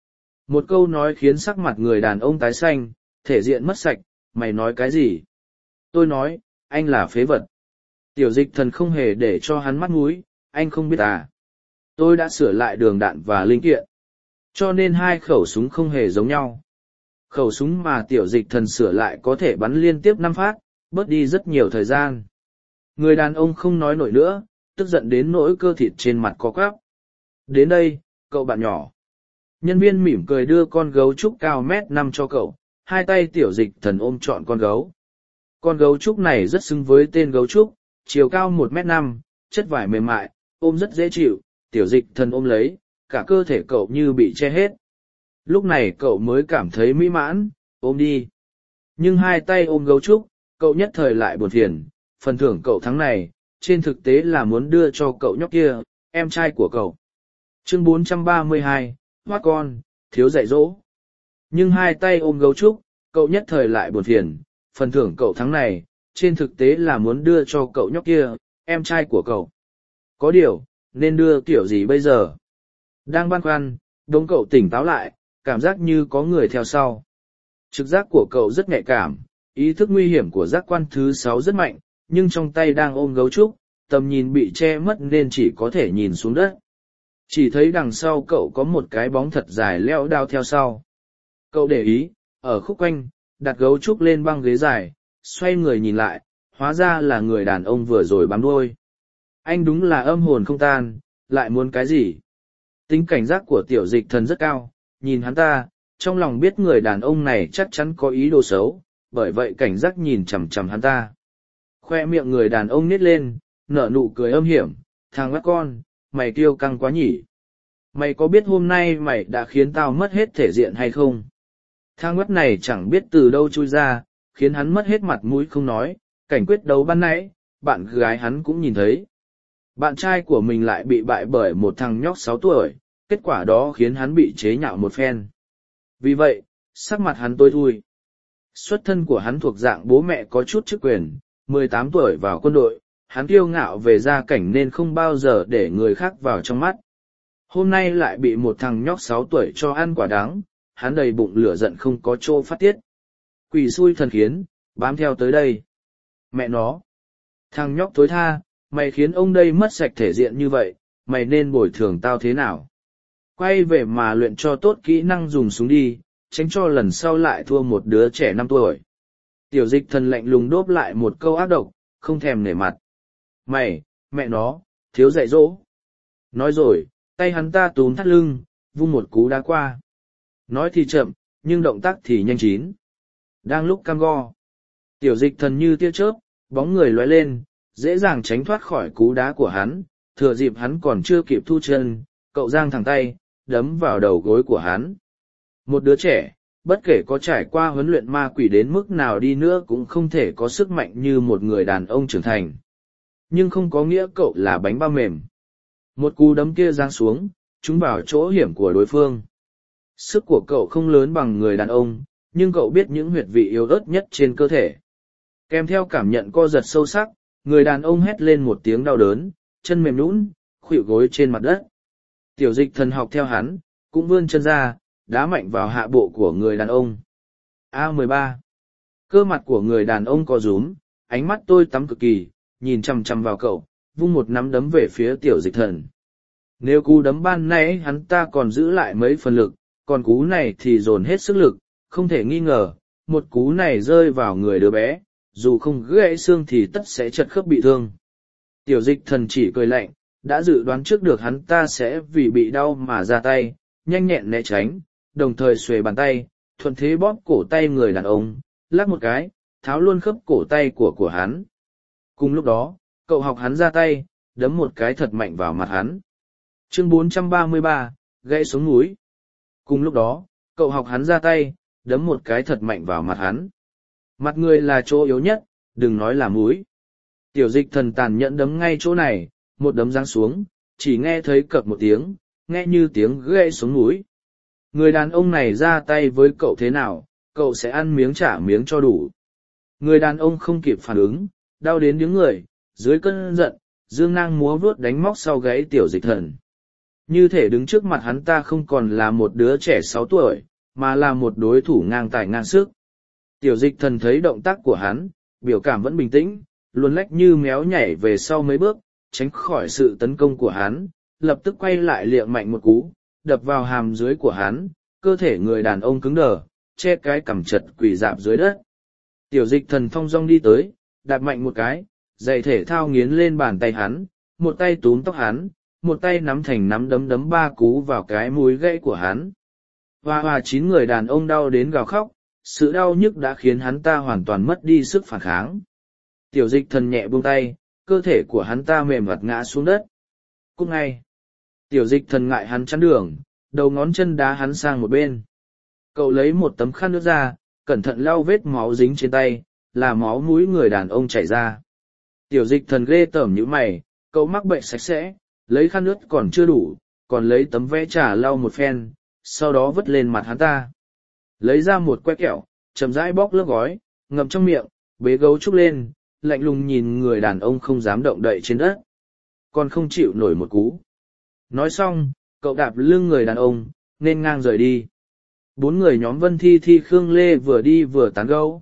S1: Một câu nói khiến sắc mặt người đàn ông tái xanh, thể diện mất sạch, mày nói cái gì? Tôi nói, anh là phế vật. Tiểu dịch thần không hề để cho hắn mắt mũi, anh không biết à. Tôi đã sửa lại đường đạn và linh kiện. Cho nên hai khẩu súng không hề giống nhau. Khẩu súng mà tiểu dịch thần sửa lại có thể bắn liên tiếp năm phát, bớt đi rất nhiều thời gian. Người đàn ông không nói nổi nữa, tức giận đến nỗi cơ thịt trên mặt có quắp. Đến đây, cậu bạn nhỏ. Nhân viên mỉm cười đưa con gấu trúc cao mét năm cho cậu, hai tay tiểu dịch thần ôm trọn con gấu. Con gấu trúc này rất xứng với tên gấu trúc, chiều cao một mét năm, chất vải mềm mại, ôm rất dễ chịu, tiểu dịch thần ôm lấy, cả cơ thể cậu như bị che hết. Lúc này cậu mới cảm thấy mỹ mãn, ôm đi. Nhưng hai tay ôm gấu trúc, cậu nhất thời lại buồn phiền, phần thưởng cậu thắng này, trên thực tế là muốn đưa cho cậu nhóc kia, em trai của cậu. Chương bốn trăm ba mươi hai, Hoát con, thiếu dạy dỗ. Nhưng hai tay ôm gấu trúc, cậu nhất thời lại buồn phiền, phần thưởng cậu thắng này, trên thực tế là muốn đưa cho cậu nhóc kia, em trai của cậu. Có điều, nên đưa kiểu gì bây giờ? Đang băn khoăn, đống cậu tỉnh táo lại, cảm giác như có người theo sau. Trực giác của cậu rất nhạy cảm, ý thức nguy hiểm của giác quan thứ sáu rất mạnh, nhưng trong tay đang ôm gấu trúc, tầm nhìn bị che mất nên chỉ có thể nhìn xuống đất. Chỉ thấy đằng sau cậu có một cái bóng thật dài leo đao theo sau. Cậu để ý, ở khúc quanh, đặt gấu trúc lên băng ghế dài, xoay người nhìn lại, hóa ra là người đàn ông vừa rồi bám đuôi. Anh đúng là âm hồn không tan, lại muốn cái gì? Tính cảnh giác của tiểu dịch thần rất cao, nhìn hắn ta, trong lòng biết người đàn ông này chắc chắn có ý đồ xấu, bởi vậy cảnh giác nhìn chằm chằm hắn ta. Khoe miệng người đàn ông nít lên, nở nụ cười âm hiểm, thằng ngắt con, mày kiêu căng quá nhỉ. Mày có biết hôm nay mày đã khiến tao mất hết thể diện hay không? Thang ngắt này chẳng biết từ đâu chui ra, khiến hắn mất hết mặt mũi không nói, cảnh quyết đấu ban nãy, bạn gái hắn cũng nhìn thấy. Bạn trai của mình lại bị bại bởi một thằng nhóc sáu tuổi, kết quả đó khiến hắn bị chế nhạo một phen. Vì vậy, sắc mặt hắn tối thui. Xuất thân của hắn thuộc dạng bố mẹ có chút chức quyền, mười tám tuổi vào quân đội, hắn kiêu ngạo về gia cảnh nên không bao giờ để người khác vào trong mắt. Hôm nay lại bị một thằng nhóc sáu tuổi cho ăn quả đắng, hắn đầy bụng lửa giận không có chỗ phát tiết. Quỷ xui thần khiến, bám theo tới đây. Mẹ nó! Thằng nhóc thối tha, mày khiến ông đây mất sạch thể diện như vậy, mày nên bồi thường tao thế nào? Quay về mà luyện cho tốt kỹ năng dùng súng đi, tránh cho lần sau lại thua một đứa trẻ năm tuổi. Tiểu dịch thần lạnh lùng đốp lại một câu ác độc, không thèm nể mặt. Mày, mẹ nó, thiếu dạy dỗ. Nói rồi, tay hắn ta túm thắt lưng, vung một cú đá qua. Nói thì chậm, nhưng động tác thì nhanh chín. Đang lúc cam go, tiểu dịch thần như tia chớp, bóng người lóe lên, dễ dàng tránh thoát khỏi cú đá của hắn, thừa dịp hắn còn chưa kịp thu chân, cậu giang thẳng tay, đấm vào đầu gối của hắn. Một đứa trẻ, bất kể có trải qua huấn luyện ma quỷ đến mức nào đi nữa cũng không thể có sức mạnh như một người đàn ông trưởng thành. Nhưng không có nghĩa cậu là bánh bao mềm. Một cú đấm kia giáng xuống, trúng vào chỗ hiểm của đối phương. Sức của cậu không lớn bằng người đàn ông, nhưng cậu biết những huyệt vị yếu ớt nhất trên cơ thể. Kèm theo cảm nhận co giật sâu sắc, người đàn ông hét lên một tiếng đau đớn, chân mềm nhũn, khuỵu gối trên mặt đất. Tiểu dịch thần học theo hắn, cũng vươn chân ra, đá mạnh vào hạ bộ của người đàn ông. A mười ba. Cơ mặt của người đàn ông co rúm, ánh mắt tôi tắm cực kỳ, nhìn chằm chằm vào cậu, vung một nắm đấm về phía tiểu dịch thần. Nếu cú đấm ban nãy hắn ta còn giữ lại mấy phần lực, còn cú này thì dồn hết sức lực, không thể nghi ngờ, một cú này rơi vào người đứa bé, dù không gãy xương thì tất sẽ chật khớp bị thương. Tiểu dịch thần chỉ cười lạnh, đã dự đoán trước được hắn ta sẽ vì bị đau mà ra tay, nhanh nhẹn né tránh, đồng thời xuề bàn tay, thuận thế bóp cổ tay người đàn ông, lắc một cái, tháo luôn khớp cổ tay của của hắn. Cùng lúc đó, cậu học hắn ra tay, đấm một cái thật mạnh vào mặt hắn. Chương bốn trăm ba mươi ba, gãy sống núi. Cùng lúc đó, cậu học hắn ra tay, đấm một cái thật mạnh vào mặt hắn. Mặt người là chỗ yếu nhất, đừng nói là múi. Tiểu dịch thần tàn nhẫn đấm ngay chỗ này, một đấm giáng xuống, chỉ nghe thấy cập một tiếng, nghe như tiếng gãy xuống núi. Người đàn ông này ra tay với cậu thế nào, cậu sẽ ăn miếng trả miếng cho đủ. Người đàn ông không kịp phản ứng, đau đến đứng người, dưới cơn giận, dương nang múa vuốt đánh móc sau gáy tiểu dịch thần. Như thể đứng trước mặt hắn ta không còn là một đứa trẻ sáu tuổi, mà là một đối thủ ngang tài ngang sức. Tiểu dịch thần thấy động tác của hắn, biểu cảm vẫn bình tĩnh, luồn lách như méo nhảy về sau mấy bước, tránh khỏi sự tấn công của hắn, lập tức quay lại liệng mạnh một cú, đập vào hàm dưới của hắn, cơ thể người đàn ông cứng đờ, che cái cằm chật quỳ dạp dưới đất. Tiểu dịch thần thong dong đi tới, đạp mạnh một cái, giày thể thao nghiến lên bàn tay hắn, một tay túm tóc hắn, một tay nắm thành nắm đấm đấm ba cú vào cái mũi gãy của hắn. Hoa hoa chín người đàn ông đau đến gào khóc, sự đau nhức đã khiến hắn ta hoàn toàn mất đi sức phản kháng. Tiểu dịch thần nhẹ buông tay, cơ thể của hắn ta mềm vặt ngã xuống đất. Cút ngay. Tiểu dịch thần ngại hắn chắn đường, đầu ngón chân đá hắn sang một bên. Cậu lấy một tấm khăn nước ra, cẩn thận lau vết máu dính trên tay, là máu mũi người đàn ông chảy ra. Tiểu dịch thần ghê tởm như mày, cậu mắc bệnh sạch sẽ, lấy khăn nước còn chưa đủ, còn lấy tấm vẽ trà lau một phen, sau đó vứt lên mặt hắn ta. Lấy ra một que kẹo, chậm rãi bóc lớp gói, ngậm trong miệng, bế gấu trúc lên, lạnh lùng nhìn người đàn ông không dám động đậy trên đất. Còn không chịu nổi một cú. Nói xong, cậu đạp lưng người đàn ông, nên ngang rời đi. Bốn người nhóm Vân Thi Thi Khương Lê vừa đi vừa tán gẫu.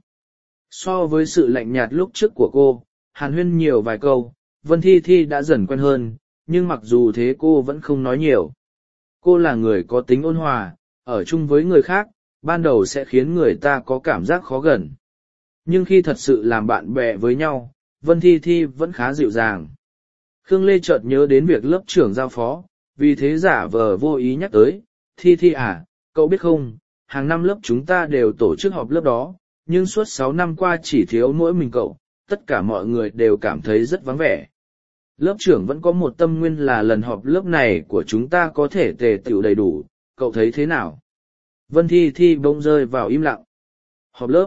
S1: So với sự lạnh nhạt lúc trước của cô, hàn huyên nhiều vài câu, Vân Thi Thi đã dần quen hơn, nhưng mặc dù thế cô vẫn không nói nhiều. Cô là người có tính ôn hòa, ở chung với người khác, ban đầu sẽ khiến người ta có cảm giác khó gần. Nhưng khi thật sự làm bạn bè với nhau, Vân Thi Thi vẫn khá dịu dàng. Khương Lê chợt nhớ đến việc lớp trưởng giao phó, vì thế giả vờ vô ý nhắc tới, Thi Thi à, cậu biết không, hàng năm lớp chúng ta đều tổ chức họp lớp đó, nhưng suốt sáu năm qua chỉ thiếu mỗi mình cậu, tất cả mọi người đều cảm thấy rất vắng vẻ. Lớp trưởng vẫn có một tâm nguyên là lần họp lớp này của chúng ta có thể tề tựu đầy đủ, cậu thấy thế nào? Vân Thi Thi bỗng rơi vào im lặng. Họp lớp.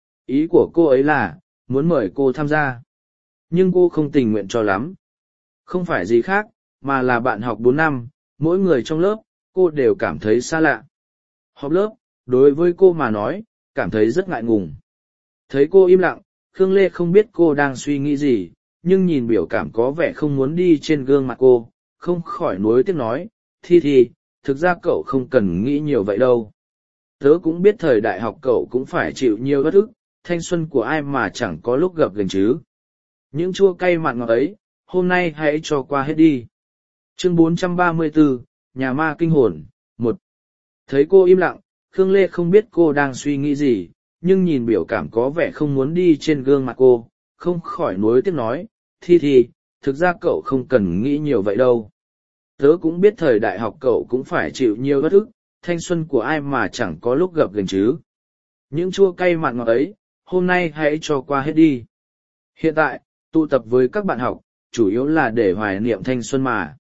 S1: Ý của cô ấy là, muốn mời cô tham gia. Nhưng cô không tình nguyện cho lắm. Không phải gì khác, mà là bạn học bốn năm, mỗi người trong lớp, cô đều cảm thấy xa lạ. Họp lớp, đối với cô mà nói, cảm thấy rất ngại ngùng. Thấy cô im lặng, Khương Lê không biết cô đang suy nghĩ gì, nhưng nhìn biểu cảm có vẻ không muốn đi trên gương mặt cô, không khỏi nuối tiếc nói, Thi Thi, thực ra cậu không cần nghĩ nhiều vậy đâu. Tớ cũng biết thời đại học cậu cũng phải chịu nhiều bất ức, thanh xuân của ai mà chẳng có lúc gập ghềnh chứ. Những chua cay mặn ngọt ấy, hôm nay hãy cho qua hết đi. Chương bốn trăm ba mươi tư, Nhà ma kinh hồn, một. Thấy cô im lặng, Khương Lê không biết cô đang suy nghĩ gì, nhưng nhìn biểu cảm có vẻ không muốn đi trên gương mặt cô, không khỏi nuối tiếc nói, Thi Thi, thực ra cậu không cần nghĩ nhiều vậy đâu. Tớ cũng biết thời đại học cậu cũng phải chịu nhiều bất ức, thanh xuân của ai mà chẳng có lúc gập ghềnh chứ. Những chua cay mặn ngọt ấy, hôm nay hãy cho qua hết đi. Hiện tại, tụ tập với các bạn học, chủ yếu là để hoài niệm thanh xuân mà.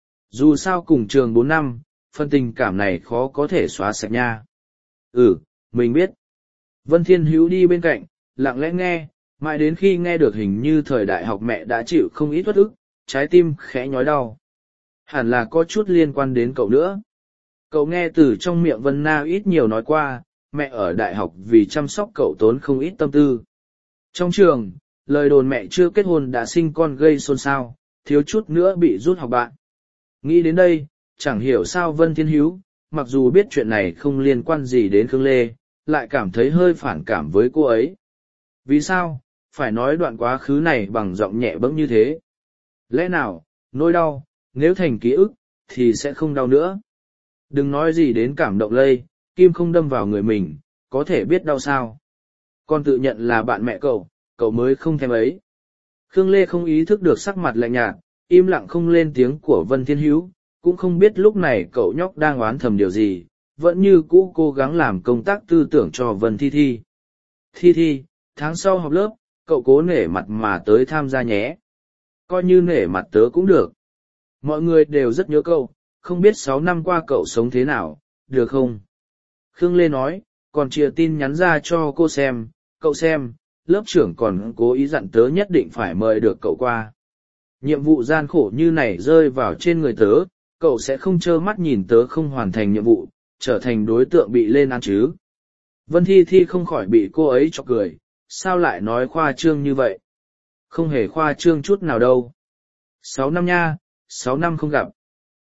S1: Dù sao cùng trường bốn năm, phần tình cảm này khó có thể xóa sạch nha. Ừ, mình biết. Vân Thiên Hữu đi bên cạnh, lặng lẽ nghe, mãi đến khi nghe được hình như thời đại học mẹ đã chịu không ít uất ức, trái tim khẽ nhói đau. Hẳn là có chút liên quan đến cậu nữa. Cậu nghe từ trong miệng Vân Na ít nhiều nói qua, mẹ ở đại học vì chăm sóc cậu tốn không ít tâm tư. Trong trường, lời đồn mẹ chưa kết hôn đã sinh con gây xôn xao, thiếu chút nữa bị rút học bạn. Nghĩ đến đây, chẳng hiểu sao Vân Thiên Hữu, mặc dù biết chuyện này không liên quan gì đến Khương Lê, lại cảm thấy hơi phản cảm với cô ấy. Vì sao, phải nói đoạn quá khứ này bằng giọng nhẹ bẫng như thế? Lẽ nào, nỗi đau, nếu thành ký ức, thì sẽ không đau nữa. Đừng nói gì đến cảm động lây, kim không đâm vào người mình, có thể biết đau sao. Con tự nhận là bạn mẹ cậu, cậu mới không thèm ấy. Khương Lê không ý thức được sắc mặt lạnh nhạt, im lặng không lên tiếng của Vân Thiên Hữu, cũng không biết lúc này cậu nhóc đang oán thầm điều gì, vẫn như cũ cố gắng làm công tác tư tưởng cho Vân Thi Thi. Thi Thi, tháng sau học lớp, cậu cố nể mặt mà tới tham gia nhé. Coi như nể mặt tớ cũng được. Mọi người đều rất nhớ cậu, không biết sáu năm qua cậu sống thế nào, được không? Khương Lê nói, còn chia tin nhắn ra cho cô xem, cậu xem, lớp trưởng còn cố ý dặn tớ nhất định phải mời được cậu qua. Nhiệm vụ gian khổ như này rơi vào trên người tớ, cậu sẽ không trơ mắt nhìn tớ không hoàn thành nhiệm vụ, trở thành đối tượng bị lên án chứ. Vân Thi Thi không khỏi bị cô ấy chọc cười, sao lại nói khoa trương như vậy? Không hề khoa trương chút nào đâu. Sáu năm nha, sáu năm không gặp.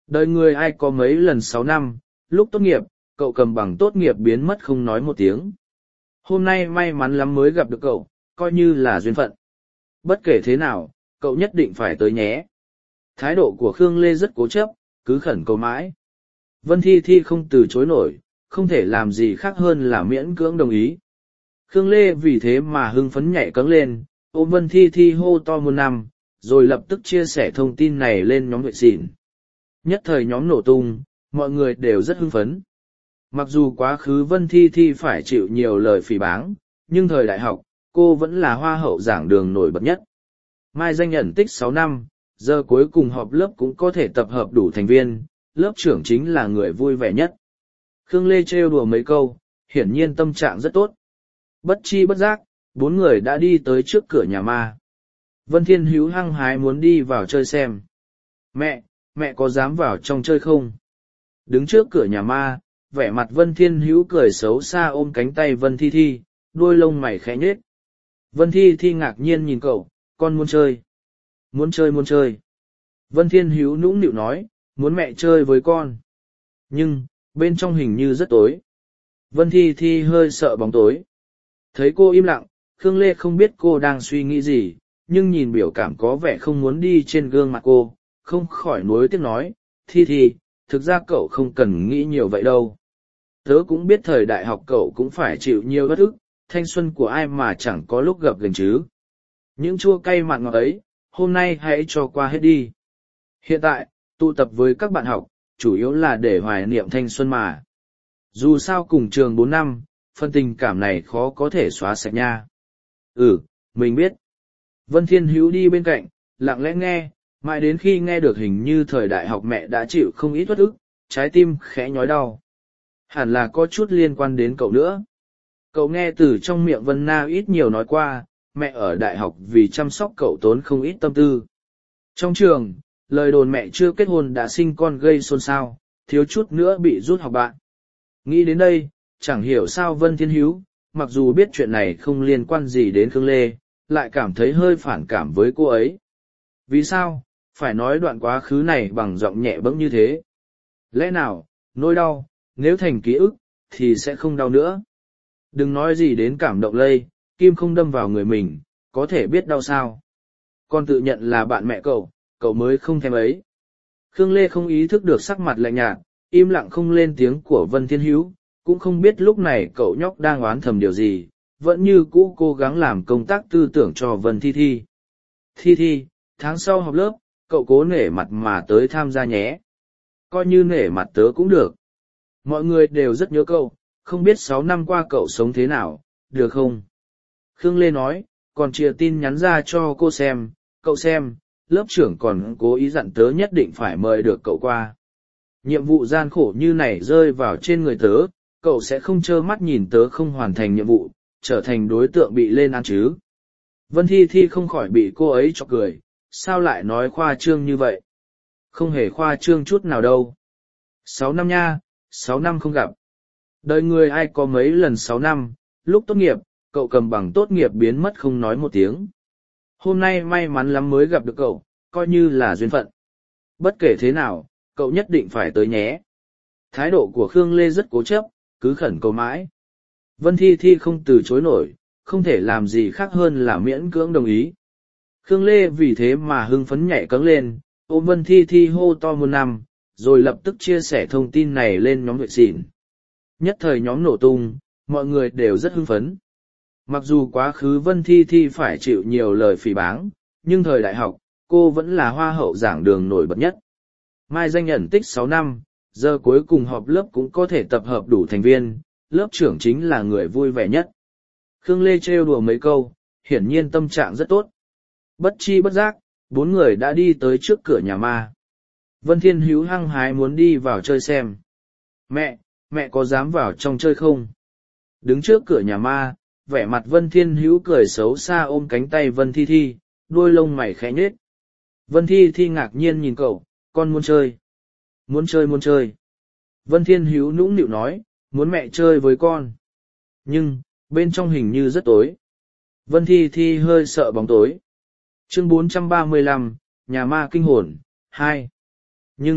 S1: Đời người ai có mấy lần sáu năm, lúc tốt nghiệp, cậu cầm bằng tốt nghiệp biến mất không nói một tiếng. Hôm nay may mắn lắm mới gặp được cậu, coi như là duyên phận. Bất kể thế nào, cậu nhất định phải tới nhé. Thái độ của Khương Lê rất cố chấp, cứ khẩn cầu mãi. Vân Thi Thi không từ chối nổi, không thể làm gì khác hơn là miễn cưỡng đồng ý. Khương Lê vì thế mà hưng phấn nhảy cẫng lên, ôm Vân Thi Thi hô to muôn năm, rồi lập tức chia sẻ thông tin này lên nhóm vệ xỉn. Nhất thời nhóm nổ tung, mọi người đều rất hưng phấn. Mặc dù quá khứ Vân Thi Thi phải chịu nhiều lời phỉ báng, nhưng thời đại học, cô vẫn là hoa hậu giảng đường nổi bật nhất. Mai danh nhận tích sáu năm, giờ cuối cùng họp lớp cũng có thể tập hợp đủ thành viên, lớp trưởng chính là người vui vẻ nhất. Khương Lê trêu đùa mấy câu, hiển nhiên tâm trạng rất tốt. Bất chi bất giác, bốn người đã đi tới trước cửa nhà ma. Vân Thiên Hữu hăng hái muốn đi vào chơi xem. Mẹ, mẹ có dám vào trong chơi không? Đứng trước cửa nhà ma, vẻ mặt Vân Thiên Hữu cười xấu xa ôm cánh tay Vân Thi Thi, đuôi lông mày khẽ nhếch. Vân Thi Thi ngạc nhiên nhìn cậu, con muốn chơi. Muốn chơi muốn chơi. Vân Thiên Hữu nũng nịu nói, muốn mẹ chơi với con. Nhưng, bên trong hình như rất tối. Vân Thi Thi hơi sợ bóng tối. Thấy cô im lặng, Khương Lê không biết cô đang suy nghĩ gì, nhưng nhìn biểu cảm có vẻ không muốn đi trên gương mặt cô, không khỏi nuối tiếc nói, Thi Thi, thực ra cậu không cần nghĩ nhiều vậy đâu. Tớ cũng biết thời đại học cậu cũng phải chịu nhiều bất ức, thanh xuân của ai mà chẳng có lúc gặp gần chứ. Những chua cay mặn ngọt ấy, hôm nay hãy cho qua hết đi. Hiện tại, tụ tập với các bạn học, chủ yếu là để hoài niệm thanh xuân mà. Dù sao cùng trường bốn năm, phần tình cảm này khó có thể xóa sạch nha. Ừ, mình biết. Vân Thiên Hữu đi bên cạnh, lặng lẽ nghe, mãi đến khi nghe được hình như thời đại học mẹ đã chịu không ít uất ức, trái tim khẽ nhói đau. Hẳn là có chút liên quan đến cậu nữa. Cậu nghe từ trong miệng Vân Na ít nhiều nói qua, mẹ ở đại học vì chăm sóc cậu tốn không ít tâm tư. Trong trường, lời đồn mẹ chưa kết hôn đã sinh con gây xôn xao, thiếu chút nữa bị rút học bạn. Nghĩ đến đây, chẳng hiểu sao Vân Thiên Hữu, mặc dù biết chuyện này không liên quan gì đến Khương Lê, lại cảm thấy hơi phản cảm với cô ấy. Vì sao, phải nói đoạn quá khứ này bằng giọng nhẹ bẫng như thế? Lẽ nào, nỗi đau, nếu thành ký ức, thì sẽ không đau nữa. Đừng nói gì đến cảm động lây, kim không đâm vào người mình, có thể biết đau sao. Con tự nhận là bạn mẹ cậu, cậu mới không thèm ấy. Khương Lê không ý thức được sắc mặt lạnh nhạt, im lặng không lên tiếng của Vân Thiên Hữu, cũng không biết lúc này cậu nhóc đang oán thầm điều gì, vẫn như cũ cố gắng làm công tác tư tưởng cho Vân Thi Thi. Thi Thi, tháng sau học lớp, cậu cố nể mặt mà tới tham gia nhé. Coi như nể mặt tớ cũng được. Mọi người đều rất nhớ cậu, không biết sáu năm qua cậu sống thế nào, được không? Khương Lê nói, còn chia tin nhắn ra cho cô xem, cậu xem, lớp trưởng còn cố ý dặn tớ nhất định phải mời được cậu qua. Nhiệm vụ gian khổ như này rơi vào trên người tớ, cậu sẽ không trơ mắt nhìn tớ không hoàn thành nhiệm vụ, trở thành đối tượng bị lên án chứ. Vân Thi Thi không khỏi bị cô ấy chọc cười, sao lại nói khoa trương như vậy? Không hề khoa trương chút nào đâu. Sáu năm nha, sáu năm không gặp. Đời người ai có mấy lần sáu năm, lúc tốt nghiệp, cậu cầm bằng tốt nghiệp biến mất không nói một tiếng. Hôm nay may mắn lắm mới gặp được cậu, coi như là duyên phận. Bất kể thế nào, cậu nhất định phải tới nhé. Thái độ của Khương Lê rất cố chấp, cứ khẩn cầu mãi. Vân Thi Thi không từ chối nổi, không thể làm gì khác hơn là miễn cưỡng đồng ý. Khương Lê vì thế mà hưng phấn nhảy cẫng lên, ôm Vân Thi Thi hô to muôn năm, rồi lập tức chia sẻ thông tin này lên nhóm vệ xỉn. Nhất thời nhóm nổ tung, mọi người đều rất hưng phấn. Mặc dù quá khứ Vân Thi Thi phải chịu nhiều lời phỉ báng, nhưng thời đại học, cô vẫn là hoa hậu giảng đường nổi bật nhất. Mai danh nhận tích sáu năm, giờ cuối cùng họp lớp cũng có thể tập hợp đủ thành viên, lớp trưởng chính là người vui vẻ nhất. Khương Lê trêu đùa mấy câu, hiển nhiên tâm trạng rất tốt. Bất chi bất giác, bốn người đã đi tới trước cửa nhà ma. Vân Thiên Hữu hăng hái muốn đi vào chơi xem. Mẹ, mẹ có dám vào trong chơi không? Đứng trước cửa nhà ma, vẻ mặt Vân Thiên Hữu cười xấu xa ôm cánh tay Vân Thi Thi, đuôi lông mày khẽ nhếch. Vân Thi Thi ngạc nhiên nhìn cậu, con muốn chơi. Muốn chơi muốn chơi. Vân Thiên Hữu nũng nịu nói, muốn mẹ chơi với con. Nhưng, bên trong hình như rất tối. Vân Thi Thi hơi sợ bóng tối. Chương bốn trăm ba mươi lăm, Nhà ma kinh hồn, hai. Nhưng,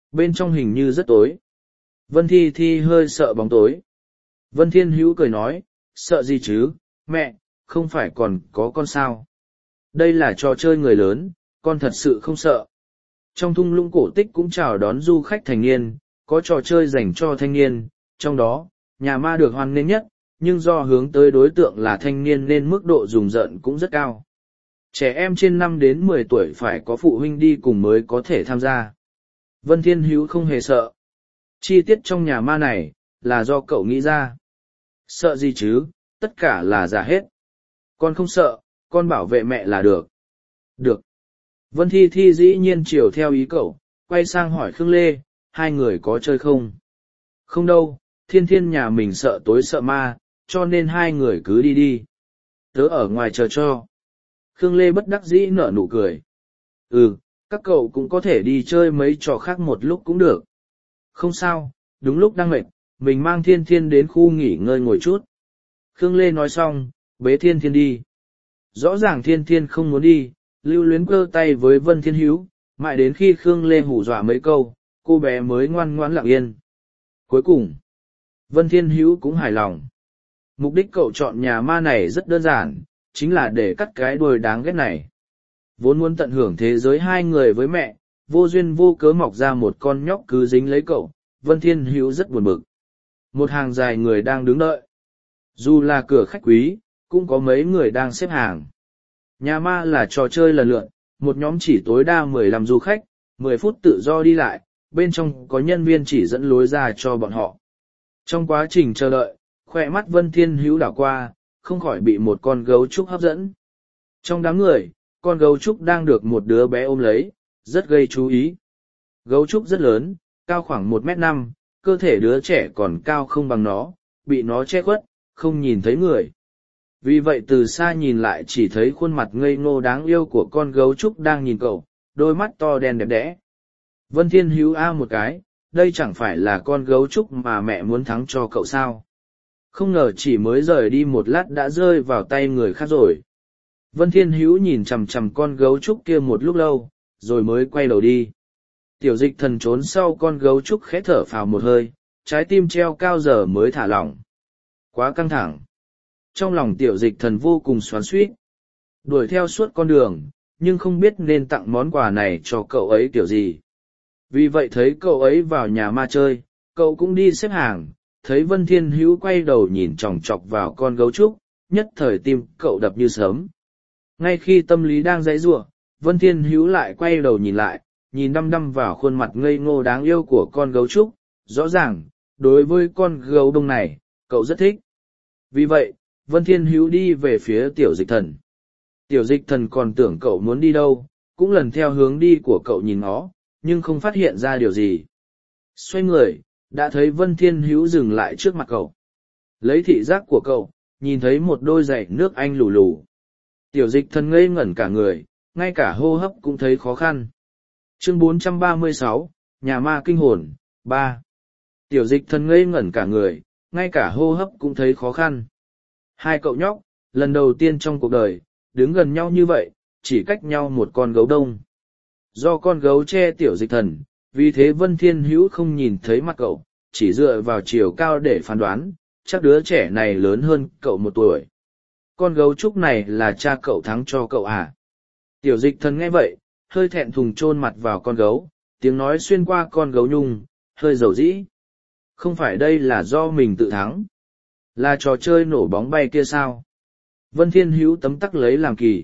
S1: bên trong hình như rất tối. Vân Thi Thi hơi sợ bóng tối. Vân Thiên Hữu cười nói, sợ gì chứ, mẹ, không phải còn có con sao. Đây là trò chơi người lớn, con thật sự không sợ. Trong thung lũng cổ tích cũng chào đón du khách thành niên, có trò chơi dành cho thanh niên, trong đó, nhà ma được hoan nghênh nhất, nhưng do hướng tới đối tượng là thanh niên nên mức độ rùng rợn cũng rất cao. Trẻ em trên năm đến mười tuổi phải có phụ huynh đi cùng mới có thể tham gia. Vân Thiên Hữu không hề sợ. Chi tiết trong nhà ma này, là do cậu nghĩ ra. Sợ gì chứ, tất cả là giả hết. Con không sợ, con bảo vệ mẹ là được. Được. Vân Thi Thi dĩ nhiên chiều theo ý cậu, quay sang hỏi Khương Lê, hai người có chơi không? Không đâu, Thiên Thiên nhà mình sợ tối sợ ma, cho nên hai người cứ đi đi. Tớ ở ngoài chờ cho. Khương Lê bất đắc dĩ nở nụ cười. Ừ, các cậu cũng có thể đi chơi mấy trò khác một lúc cũng được. Không sao, đúng lúc đang mệt, mình mang Thiên Thiên đến khu nghỉ ngơi ngồi chút. Khương Lê nói xong, bế Thiên Thiên đi. Rõ ràng Thiên Thiên không muốn đi, lưu luyến cơ tay với Vân Thiên Hữu, mãi đến khi Khương Lê hù dọa mấy câu, cô bé mới ngoan ngoãn lặng yên. Cuối cùng, Vân Thiên Hữu cũng hài lòng. Mục đích cậu chọn nhà ma này rất đơn giản, chính là để cắt cái đuôi đáng ghét này. Vốn muốn tận hưởng thế giới hai người với mẹ, vô duyên vô cớ mọc ra một con nhóc cứ dính lấy cậu, Vân Thiên Hữu rất buồn bực. Một hàng dài người đang đứng đợi. Dù là cửa khách quý, cũng có mấy người đang xếp hàng. Nhà ma là trò chơi lần lượt, một nhóm chỉ tối đa mười lăm du khách, mười phút tự do đi lại, bên trong có nhân viên chỉ dẫn lối ra cho bọn họ. Trong quá trình chờ đợi, khỏe mắt Vân Thiên Hữu đảo qua, không khỏi bị một con gấu trúc hấp dẫn. Trong đám người, con gấu trúc đang được một đứa bé ôm lấy, rất gây chú ý. Gấu trúc rất lớn, cao khoảng một mét năm, cơ thể đứa trẻ còn cao không bằng nó, bị nó che khuất, không nhìn thấy người. Vì vậy từ xa nhìn lại chỉ thấy khuôn mặt ngây ngô đáng yêu của con gấu trúc đang nhìn cậu, đôi mắt to đen đẹp đẽ. Vân Thiên Hữu a một cái, đây chẳng phải là con gấu trúc mà mẹ muốn thắng cho cậu sao. Không ngờ chỉ mới rời đi một lát đã rơi vào tay người khác rồi. Vân Thiên Hữu nhìn chằm chằm con gấu trúc kia một lúc lâu, rồi mới quay đầu đi. Tiểu Dịch Thần trốn sau con gấu trúc khẽ thở phào một hơi, trái tim treo cao giờ mới thả lỏng. Quá căng thẳng. Trong lòng Tiểu Dịch Thần vô cùng xoắn xuýt. Đuổi theo suốt con đường, nhưng không biết nên tặng món quà này cho cậu ấy kiểu gì. Vì vậy thấy cậu ấy vào nhà ma chơi, cậu cũng đi xếp hàng, thấy Vân Thiên Hữu quay đầu nhìn chòng chọc vào con gấu trúc, nhất thời tim cậu đập như sớm. Ngay khi tâm lý đang giãy giụa, Vân Thiên Hữu lại quay đầu nhìn lại, nhìn đăm đăm vào khuôn mặt ngây ngô đáng yêu của con gấu trúc, rõ ràng, đối với con gấu bông này, cậu rất thích. Vì vậy, Vân Thiên Hữu đi về phía Tiểu Dịch Thần. Tiểu Dịch Thần còn tưởng cậu muốn đi đâu, cũng lần theo hướng đi của cậu nhìn nó, nhưng không phát hiện ra điều gì. Xoay người, đã thấy Vân Thiên Hữu dừng lại trước mặt cậu. Lấy thị giác của cậu, nhìn thấy một đôi giày nước Anh lù lù. Tiểu Dịch Thần ngây ngẩn cả người, ngay cả hô hấp cũng thấy khó khăn. Chương bốn trăm ba mươi sáu, Nhà ma kinh hồn, ba. Tiểu Dịch Thần ngây ngẩn cả người, ngay cả hô hấp cũng thấy khó khăn. Hai cậu nhóc, lần đầu tiên trong cuộc đời, đứng gần nhau như vậy, chỉ cách nhau một con gấu đông. Do con gấu che Tiểu Dịch Thần, vì thế Vân Thiên Hữu không nhìn thấy mặt cậu, chỉ dựa vào chiều cao để phán đoán, chắc đứa trẻ này lớn hơn cậu một tuổi. Con gấu trúc này là cha cậu thắng cho cậu à? Tiểu Dịch Thần nghe vậy, hơi thẹn thùng chôn mặt vào con gấu, tiếng nói xuyên qua con gấu nhung, hơi dầu dĩ. Không phải đây là do mình tự thắng, là trò chơi nổ bóng bay kia sao? Vân Thiên Hữu tấm tắc lấy làm kỳ.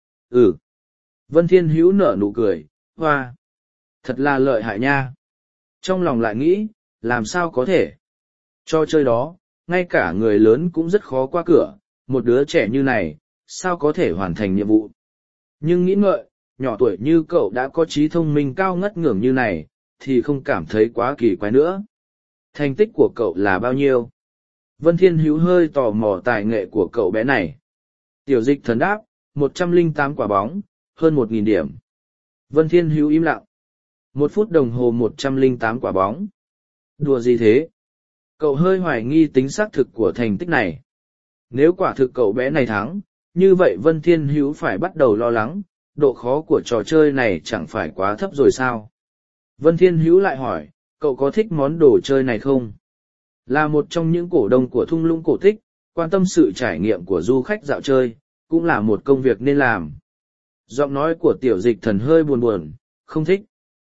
S1: Ừ. Vân Thiên Hữu nở nụ cười, hoa. Thật là lợi hại nha. Trong lòng lại nghĩ, làm sao có thể? Trò chơi đó, ngay cả người lớn cũng rất khó qua cửa, một đứa trẻ như này, sao có thể hoàn thành nhiệm vụ? Nhưng nghĩ ngợi, nhỏ tuổi như cậu đã có trí thông minh cao ngất ngưỡng như này, thì không cảm thấy quá kỳ quái nữa. Thành tích của cậu là bao nhiêu? Vân Thiên Hữu hơi tò mò tài nghệ của cậu bé này. Tiểu Dịch Thần đáp, một trăm lẻ tám quả bóng, hơn một nghìn điểm. Vân Thiên Hữu im lặng. Một phút đồng hồ một trăm lẻ tám quả bóng. Đùa gì thế? Cậu hơi hoài nghi tính xác thực của thành tích này. Nếu quả thực cậu bé này thắng, như vậy Vân Thiên Hữu phải bắt đầu lo lắng, độ khó của trò chơi này chẳng phải quá thấp rồi sao? Vân Thiên Hữu lại hỏi, cậu có thích món đồ chơi này không? Là một trong những cổ đông của thung lũng cổ tích, quan tâm sự trải nghiệm của du khách dạo chơi, cũng là một công việc nên làm. Giọng nói của tiểu dịch thần hơi buồn buồn, không thích.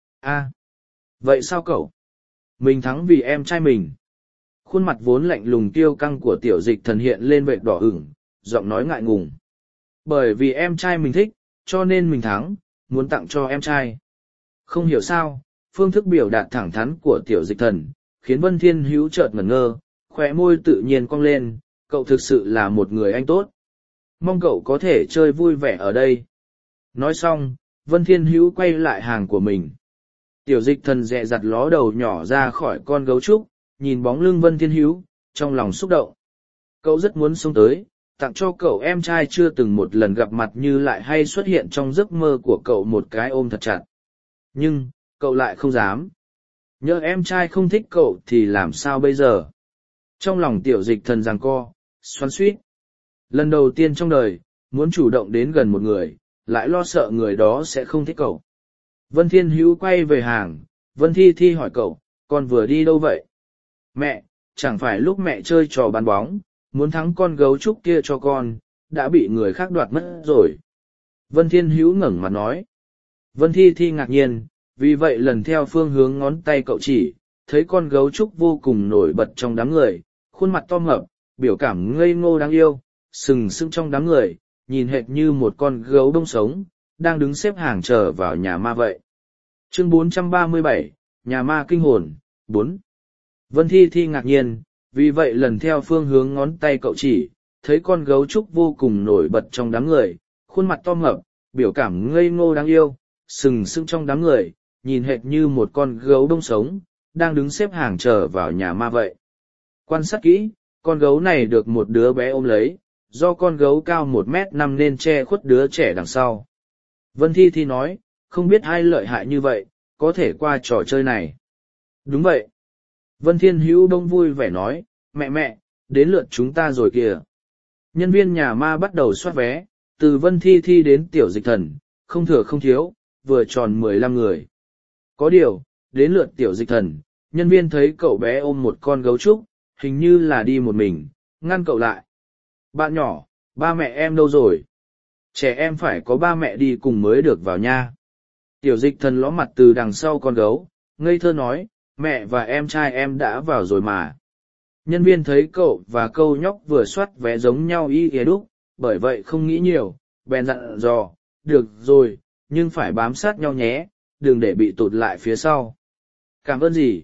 S1: À, vậy sao cậu? Mình thắng vì em trai mình. Khuôn mặt vốn lạnh lùng kiêu căng của tiểu dịch thần hiện lên vệt đỏ ửng, giọng nói ngại ngùng. Bởi vì em trai mình thích, cho nên mình thắng, muốn tặng cho em trai. Không hiểu sao, phương thức biểu đạt thẳng thắn của tiểu dịch thần, khiến Vân Thiên Hữu chợt ngẩn ngơ, khóe môi tự nhiên cong lên, cậu thực sự là một người anh tốt. Mong cậu có thể chơi vui vẻ ở đây. Nói xong, Vân Thiên Hữu quay lại hàng của mình. Tiểu dịch thần dè dặt ló đầu nhỏ ra khỏi con gấu trúc, nhìn bóng lưng Vân Thiên Hữu, trong lòng xúc động. Cậu rất muốn xông tới, tặng cho cậu em trai chưa từng một lần gặp mặt như lại hay xuất hiện trong giấc mơ của cậu một cái ôm thật chặt. Nhưng, cậu lại không dám. Nhỡ em trai không thích cậu thì làm sao bây giờ? Trong lòng tiểu dịch thần giằng co, xoắn xuýt. Lần đầu tiên trong đời, muốn chủ động đến gần một người, lại lo sợ người đó sẽ không thích cậu. Vân Thiên Hữu quay về hàng, Vân Thi Thi hỏi cậu, con vừa đi đâu vậy? Mẹ, chẳng phải lúc mẹ chơi trò bán bóng, muốn thắng con gấu trúc kia cho con, đã bị người khác đoạt mất rồi. Vân Thiên Hữu ngẩng mặt nói. Vân Thi Thi ngạc nhiên, vì vậy lần theo phương hướng ngón tay cậu chỉ, thấy con gấu trúc vô cùng nổi bật trong đám người, khuôn mặt to mập, biểu cảm ngây ngô đáng yêu, sừng sững trong đám người, nhìn hệt như một con gấu bông sống, đang đứng xếp hàng chờ vào nhà ma vậy. Chương bốn trăm ba mươi bảy, Nhà ma kinh hồn, bốn. Vân Thi Thi ngạc nhiên, vì vậy lần theo phương hướng ngón tay cậu chỉ, thấy con gấu trúc vô cùng nổi bật trong đám người, khuôn mặt to mập, biểu cảm ngây ngô đáng yêu, sừng sững trong đám người, nhìn hệt như một con gấu bông sống, đang đứng xếp hàng chờ vào nhà ma vậy. Quan sát kỹ, con gấu này được một đứa bé ôm lấy, do con gấu cao một mét năm nên che khuất đứa trẻ đằng sau. Vân Thi Thi nói, không biết ai lợi hại như vậy, có thể qua trò chơi này. Đúng vậy. Vân Thiên Hữu đông vui vẻ nói, mẹ mẹ, đến lượt chúng ta rồi kìa. Nhân viên nhà ma bắt đầu soát vé, từ Vân Thi Thi đến tiểu dịch thần, không thừa không thiếu, vừa tròn mười lăm người. Có điều, đến lượt tiểu dịch thần, nhân viên thấy cậu bé ôm một con gấu trúc, hình như là đi một mình, ngăn cậu lại. Bạn nhỏ, ba mẹ em đâu rồi? Trẻ em phải có ba mẹ đi cùng mới được vào nha. Tiểu dịch thần ló mặt từ đằng sau con gấu, ngây thơ nói, mẹ và em trai em đã vào rồi mà. Nhân viên thấy cậu và câu nhóc vừa soát vé giống nhau y ghé đúc, bởi vậy không nghĩ nhiều, bèn dặn dò, được rồi, nhưng phải bám sát nhau nhé, đừng để bị tụt lại phía sau. Cảm ơn gì?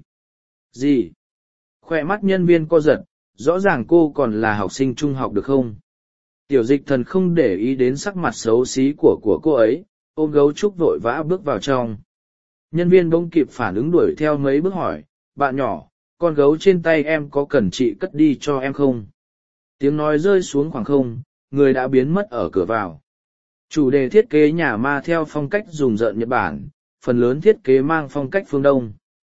S1: Gì? Khoe mắt nhân viên co giật, rõ ràng cô còn là học sinh trung học được không? Tiểu dịch thần không để ý đến sắc mặt xấu xí của của cô ấy, ôm gấu trúc vội vã bước vào trong. Nhân viên bỗng kịp phản ứng đuổi theo mấy bước hỏi, bạn nhỏ, con gấu trên tay em có cần chị cất đi cho em không? Tiếng nói rơi xuống khoảng không, người đã biến mất ở cửa vào. Chủ đề thiết kế nhà ma theo phong cách rùng rợn Nhật Bản, phần lớn thiết kế mang phong cách phương Đông.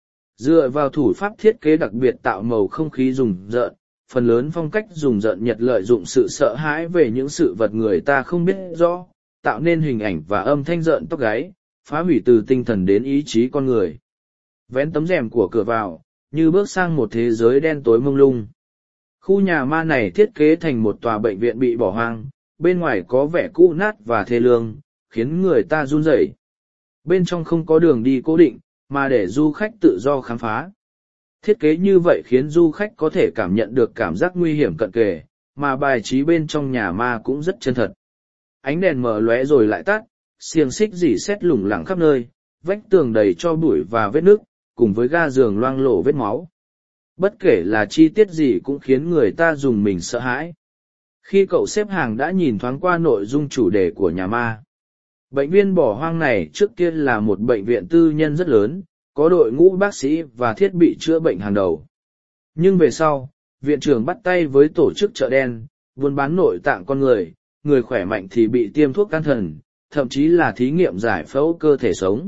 S1: Dựa vào thủ pháp thiết kế đặc biệt tạo màu không khí rùng rợn, phần lớn phong cách rùng rợn Nhật lợi dụng sự sợ hãi về những sự vật người ta không biết rõ, tạo nên hình ảnh và âm thanh rợn tóc gáy, phá hủy từ tinh thần đến ý chí con người. Vén tấm rèm của cửa vào, như bước sang một thế giới đen tối mông lung. Khu nhà ma này thiết kế thành một tòa bệnh viện bị bỏ hoang, bên ngoài có vẻ cũ nát và thê lương, khiến người ta run rẩy. Bên trong không có đường đi cố định, mà để du khách tự do khám phá. Thiết kế như vậy khiến du khách có thể cảm nhận được cảm giác nguy hiểm cận kề, mà bài trí bên trong nhà ma cũng rất chân thật. Ánh đèn mở lóe rồi lại tắt, xiềng xích rỉ sét lủng lẳng khắp nơi, vách tường đầy cho bụi và vết nứt, cùng với ga giường loang lổ vết máu. Bất kể là chi tiết gì cũng khiến người ta dùng mình sợ hãi. Khi cậu xếp hàng đã nhìn thoáng qua nội dung chủ đề của nhà ma. Bệnh viện bỏ hoang này trước kia là một bệnh viện tư nhân rất lớn, có đội ngũ bác sĩ và thiết bị chữa bệnh hàng đầu. Nhưng về sau, viện trưởng bắt tay với tổ chức chợ đen, buôn bán nội tạng con người, người khỏe mạnh thì bị tiêm thuốc can thần, thậm chí là thí nghiệm giải phẫu cơ thể sống.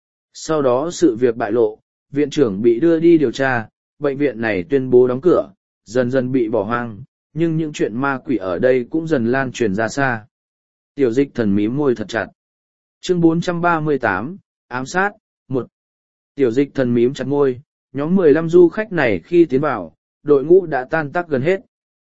S1: Sau đó sự việc bại lộ, viện trưởng bị đưa đi điều tra, bệnh viện này tuyên bố đóng cửa, dần dần bị bỏ hoang, nhưng những chuyện ma quỷ ở đây cũng dần lan truyền ra xa. Tiểu dịch thần mím môi thật chặt. Chương bốn trăm ba mươi tám, ám sát, một. Tiểu dịch thần mím chặt môi, nhóm mười lăm du khách này khi tiến vào, đội ngũ đã tan tác gần hết.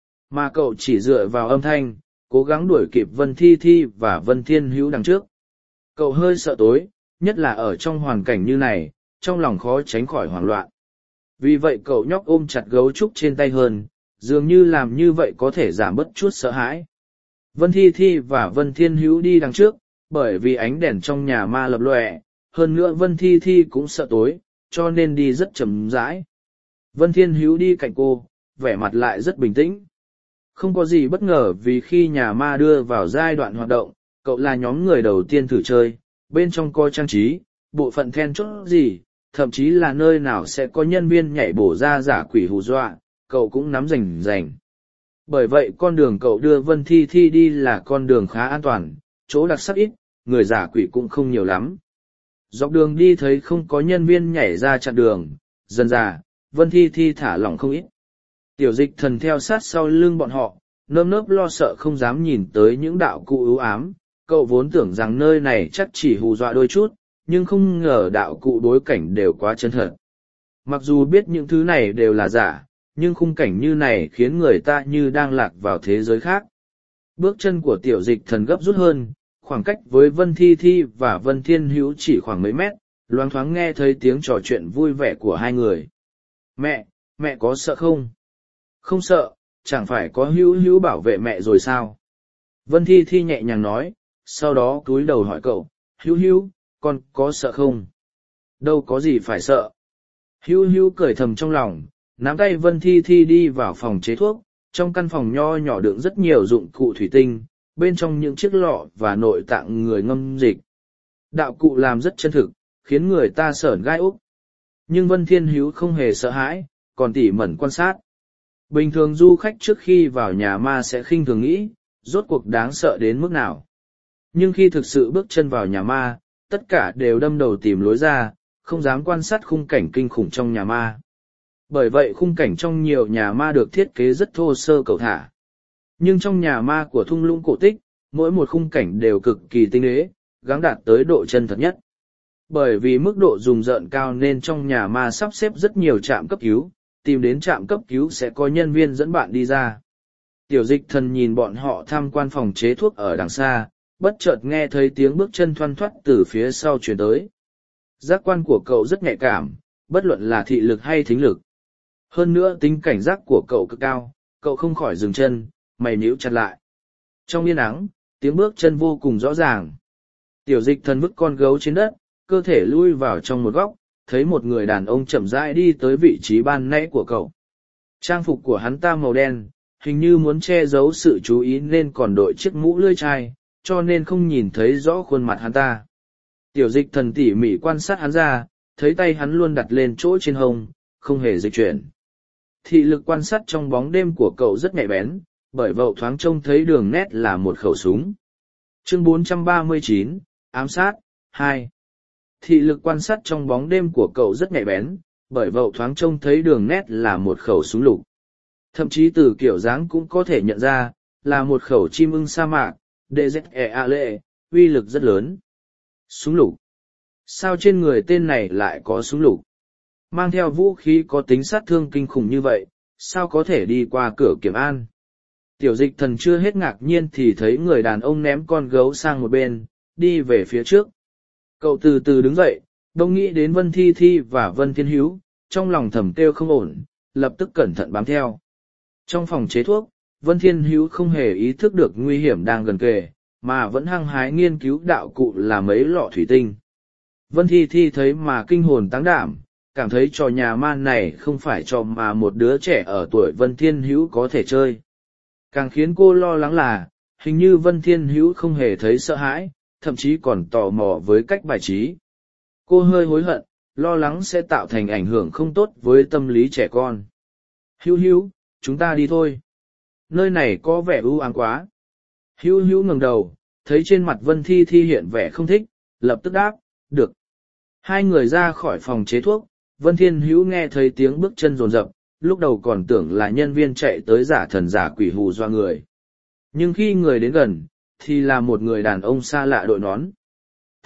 S1: Mà cậu chỉ dựa vào âm thanh, cố gắng đuổi kịp Vân Thi Thi và Vân Thiên Hữu đằng trước. Cậu hơi sợ tối, nhất là ở trong hoàn cảnh như này, trong lòng khó tránh khỏi hoảng loạn. Vì vậy cậu nhóc ôm chặt gấu trúc trên tay hơn, dường như làm như vậy có thể giảm bớt chút sợ hãi. Vân Thi Thi và Vân Thiên Hữu đi đằng trước, bởi vì ánh đèn trong nhà ma lập lòe, hơn nữa Vân Thi Thi cũng sợ tối, cho nên đi rất chậm rãi. Vân Thiên Hữu đi cạnh cô, vẻ mặt lại rất bình tĩnh. Không có gì bất ngờ vì khi nhà ma đưa vào giai đoạn hoạt động, cậu là nhóm người đầu tiên thử chơi, bên trong có trang trí, bộ phận then chốt gì, thậm chí là nơi nào sẽ có nhân viên nhảy bổ ra giả quỷ hù dọa, cậu cũng nắm rành rành. Bởi vậy con đường cậu đưa Vân Thi Thi đi là con đường khá an toàn, chỗ đặc sắc ít, người giả quỷ cũng không nhiều lắm. Dọc đường đi thấy không có nhân viên nhảy ra chặn đường, dần dà, Vân Thi Thi thả lỏng không ít. Tiểu dịch thần theo sát sau lưng bọn họ, nơm nớp lo sợ không dám nhìn tới những đạo cụ ưu ám, cậu vốn tưởng rằng nơi này chắc chỉ hù dọa đôi chút, nhưng không ngờ đạo cụ đối cảnh đều quá chân thật. Mặc dù biết những thứ này đều là giả, nhưng khung cảnh như này khiến người ta như đang lạc vào thế giới khác. Bước chân của tiểu dịch thần gấp rút hơn, khoảng cách với Vân Thi Thi và Vân Thiên Hữu chỉ khoảng mấy mét, loáng thoáng nghe thấy tiếng trò chuyện vui vẻ của hai người. Mẹ, mẹ có sợ không? Không sợ, chẳng phải có Hữu Hữu bảo vệ mẹ rồi sao? Vân Thi Thi nhẹ nhàng nói, sau đó cúi đầu hỏi cậu, Hữu Hữu, con có sợ không? Đâu có gì phải sợ. Hữu Hữu cười thầm trong lòng, nắm tay Vân Thi Thi đi vào phòng chế thuốc, trong căn phòng nho nhỏ đựng rất nhiều dụng cụ thủy tinh, bên trong những chiếc lọ và nội tạng người ngâm dịch. Đạo cụ làm rất chân thực, khiến người ta sởn gai úc. Nhưng Vân Thiên Hữu không hề sợ hãi, còn tỉ mẩn quan sát. Bình thường du khách trước khi vào nhà ma sẽ khinh thường nghĩ, rốt cuộc đáng sợ đến mức nào. Nhưng khi thực sự bước chân vào nhà ma, tất cả đều đâm đầu tìm lối ra, không dám quan sát khung cảnh kinh khủng trong nhà ma. Bởi vậy khung cảnh trong nhiều nhà ma được thiết kế rất thô sơ cầu thả. Nhưng trong nhà ma của thung lũng cổ tích, mỗi một khung cảnh đều cực kỳ tinh tế, gắng đạt tới độ chân thật nhất. Bởi vì mức độ rùng rợn cao nên trong nhà ma sắp xếp rất nhiều trạm cấp cứu, tìm đến trạm cấp cứu sẽ có nhân viên dẫn bạn đi ra. Tiểu dịch thần nhìn bọn họ tham quan phòng chế thuốc ở đằng xa, bất chợt nghe thấy tiếng bước chân thoăn thoắt từ phía sau chuyển tới. Giác quan của cậu rất nhạy cảm, bất luận là thị lực hay thính lực. Hơn nữa tính cảnh giác của cậu cực cao, cậu không khỏi dừng chân, mày nhíu chặt lại. Trong yên ắng, tiếng bước chân vô cùng rõ ràng. Tiểu dịch thần vứt con gấu trên đất, cơ thể lui vào trong một góc, thấy một người đàn ông chậm rãi đi tới vị trí ban nãy của cậu. Trang phục của hắn ta màu đen, hình như muốn che giấu sự chú ý nên còn đội chiếc mũ lưỡi chai, cho nên không nhìn thấy rõ khuôn mặt hắn ta. Tiểu dịch thần tỉ mỉ quan sát hắn ra, thấy tay hắn luôn đặt lên chỗ trên hông, không hề dịch chuyển. Thị lực quan sát trong bóng đêm của cậu rất nhạy bén, bởi vậy thoáng trông thấy đường nét là một khẩu súng. Chương bốn trăm ba mươi chín, ám sát, hai. Thị lực quan sát trong bóng đêm của cậu rất nhạy bén, bởi vậy thoáng trông thấy đường nét là một khẩu súng lục. Thậm chí từ kiểu dáng cũng có thể nhận ra, là một khẩu chim ưng sa mạc, đê dét e a lệ, uy lực rất lớn. Súng lục. Sao trên người tên này lại có súng lục? Mang theo vũ khí có tính sát thương kinh khủng như vậy, sao có thể đi qua cửa kiểm an? Tiểu dịch thần chưa hết ngạc nhiên thì thấy người đàn ông ném con gấu sang một bên, đi về phía trước. Cậu từ từ đứng dậy, đông nghĩ đến Vân Thi Thi và Vân Thiên Hữu, trong lòng thầm kêu không ổn, lập tức cẩn thận bám theo. Trong phòng chế thuốc, Vân Thiên Hữu không hề ý thức được nguy hiểm đang gần kề, mà vẫn hăng hái nghiên cứu đạo cụ là mấy lọ thủy tinh. Vân Thi Thi thấy mà kinh hồn táng đảm, cảm thấy trò nhà ma này không phải trò mà một đứa trẻ ở tuổi Vân Thiên Hữu có thể chơi. Càng khiến cô lo lắng là, hình như Vân Thiên Hữu không hề thấy sợ hãi, thậm chí còn tò mò với cách bài trí. Cô hơi hối hận, lo lắng sẽ tạo thành ảnh hưởng không tốt với tâm lý trẻ con. Hữu Hữu, chúng ta đi thôi. Nơi này có vẻ u ám quá. Hữu Hữu ngẩng đầu, thấy trên mặt Vân Thi Thi hiện vẻ không thích, lập tức đáp, được. Hai người ra khỏi phòng chế thuốc, Vân Thiên Hữu nghe thấy tiếng bước chân rồn rập, lúc đầu còn tưởng là nhân viên chạy tới giả thần giả quỷ hù dọa người. Nhưng khi người đến gần, thì là một người đàn ông xa lạ đội nón.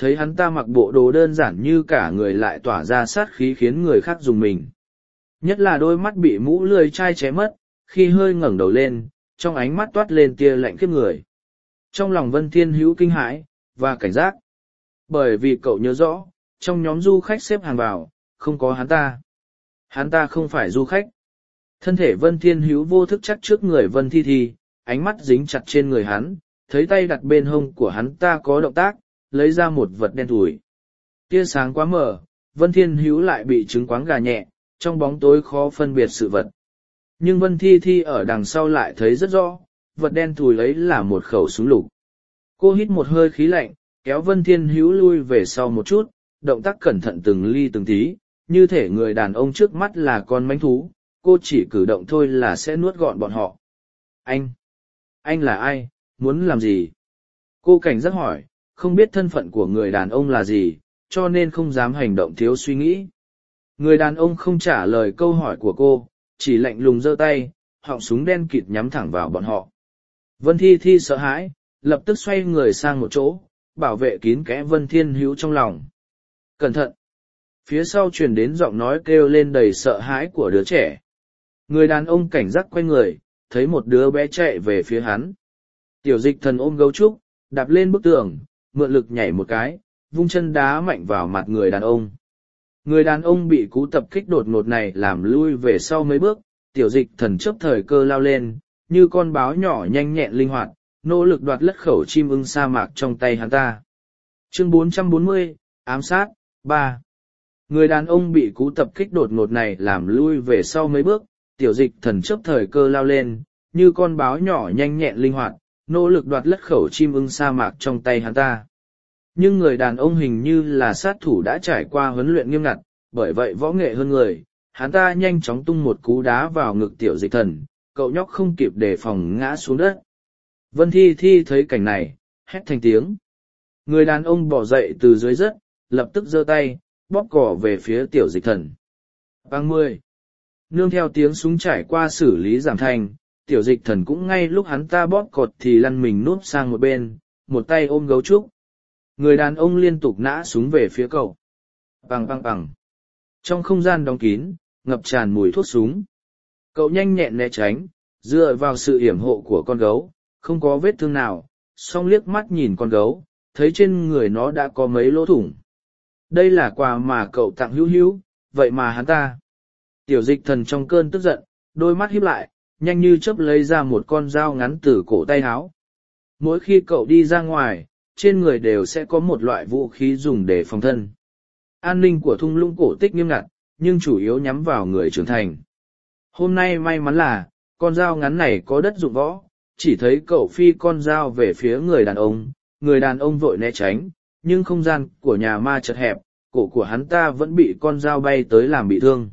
S1: thấy hắn ta mặc bộ đồ đơn giản như cả người lại tỏa ra sát khí khiến người khác dùng mình. Nhất là đôi mắt bị mũ lưỡi chai ché mất, khi hơi ngẩng đầu lên, trong ánh mắt toát lên tia lạnh khiếp người. Trong lòng Vân Thiên Hữu kinh hãi và cảnh giác. Bởi vì cậu nhớ rõ, trong nhóm du khách xếp hàng vào, không có hắn ta. Hắn ta không phải du khách. Thân thể Vân Thiên Hữu vô thức chắc trước người Vân Thi Thi, ánh mắt dính chặt trên người hắn, thấy tay đặt bên hông của hắn ta có động tác, lấy ra một vật đen thủi. Tia sáng quá mờ, Vân Thiên Hữu lại bị trứng quáng gà nhẹ, trong bóng tối khó phân biệt sự vật. Nhưng Vân Thi Thi ở đằng sau lại thấy rất rõ, vật đen thùi ấy là một khẩu súng lục. Cô hít một hơi khí lạnh, kéo Vân Thiên Hữu lui về sau một chút, động tác cẩn thận từng ly từng tí, như thể người đàn ông trước mắt là con mãnh thú, cô chỉ cử động thôi là sẽ nuốt gọn bọn họ. Anh! Anh là ai? Muốn làm gì? Cô cảnh giác hỏi, không biết thân phận của người đàn ông là gì, cho nên không dám hành động thiếu suy nghĩ. Người đàn ông không trả lời câu hỏi của cô, chỉ lạnh lùng giơ tay, họng súng đen kịt nhắm thẳng vào bọn họ. Vân Thi Thi sợ hãi, lập tức xoay người sang một chỗ, bảo vệ kín kẽ Vân Thiên Hữu trong lòng. Cẩn thận! Phía sau truyền đến giọng nói kêu lên đầy sợ hãi của đứa trẻ. Người đàn ông cảnh giác quay người, thấy một đứa bé chạy về phía hắn. Tiểu Dịch Thần ôm gấu trúc, đạp lên bức tường, mượn lực nhảy một cái, vung chân đá mạnh vào mặt người đàn ông. Người đàn ông bị cú tập kích đột ngột này làm lui về sau mấy bước, Tiểu Dịch Thần chớp thời cơ lao lên, như con báo nhỏ nhanh nhẹn linh hoạt, nỗ lực đoạt lất khẩu chim ưng sa mạc trong tay hắn ta. Chương bốn trăm bốn mươi, ám sát, ba. Người đàn ông bị cú tập kích đột ngột này làm lui về sau mấy bước, Tiểu Dịch Thần chớp thời cơ lao lên, như con báo nhỏ nhanh nhẹn linh hoạt, nỗ lực đoạt lất khẩu chim ưng sa mạc trong tay hắn ta. Nhưng người đàn ông hình như là sát thủ đã trải qua huấn luyện nghiêm ngặt, bởi vậy võ nghệ hơn người, hắn ta nhanh chóng tung một cú đá vào ngực Tiểu Dịch Thần, cậu nhóc không kịp đề phòng ngã xuống đất. Vân Thi Thi thấy cảnh này, hét thành tiếng. Người đàn ông bỏ dậy từ dưới đất, lập tức giơ tay, bóp cỏ về phía Tiểu Dịch Thần. Bang mười. Nương theo tiếng súng trải qua xử lý giảm thanh, Tiểu Dịch Thần cũng ngay lúc hắn ta bóp cọt thì lăn mình núp sang một bên, một tay ôm gấu trúc. Người đàn ông liên tục nã súng về phía cậu. Bằng bằng bằng. Trong không gian đóng kín, ngập tràn mùi thuốc súng. Cậu nhanh nhẹn né tránh, dựa vào sự yểm hộ của con gấu, không có vết thương nào, song liếc mắt nhìn con gấu, thấy trên người nó đã có mấy lỗ thủng. Đây là quà mà cậu tặng Hữu Hữu, vậy mà hắn ta. Tiểu Dịch Thần trong cơn tức giận, đôi mắt híp lại, nhanh như chớp lấy ra một con dao ngắn từ cổ tay áo. Mỗi khi cậu đi ra ngoài, trên người đều sẽ có một loại vũ khí dùng để phòng thân. An ninh của thung lũng cổ tích nghiêm ngặt, nhưng chủ yếu nhắm vào người trưởng thành. Hôm nay may mắn là, con dao ngắn này có đất dụng võ, chỉ thấy cậu phi con dao về phía người đàn ông, người đàn ông vội né tránh, nhưng không gian của nhà ma chật hẹp, cổ của hắn ta vẫn bị con dao bay tới làm bị thương.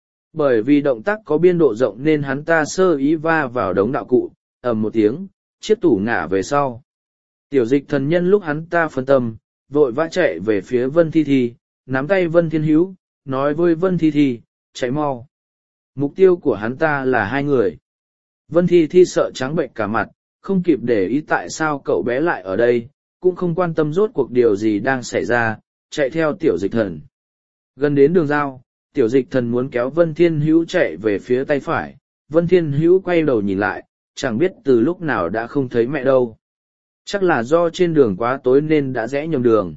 S1: Bởi vì động tác có biên độ rộng nên hắn ta sơ ý va vào đống đạo cụ, ầm một tiếng, chiếc tủ ngả về sau. Tiểu Dịch Thần nhân lúc hắn ta phân tâm, vội vã chạy về phía Vân Thi Thi, nắm tay Vân Thiên Hữu, nói với Vân Thi Thi, chạy mau. Mục tiêu của hắn ta là hai người. Vân Thi Thi sợ trắng bệnh cả mặt, không kịp để ý tại sao cậu bé lại ở đây, cũng không quan tâm rốt cuộc điều gì đang xảy ra, chạy theo Tiểu Dịch Thần. Gần đến đường giao, Tiểu Dịch Thần muốn kéo Vân Thiên Hữu chạy về phía tay phải, Vân Thiên Hữu quay đầu nhìn lại, chẳng biết từ lúc nào đã không thấy mẹ đâu. Chắc là do trên đường quá tối nên đã rẽ nhầm đường.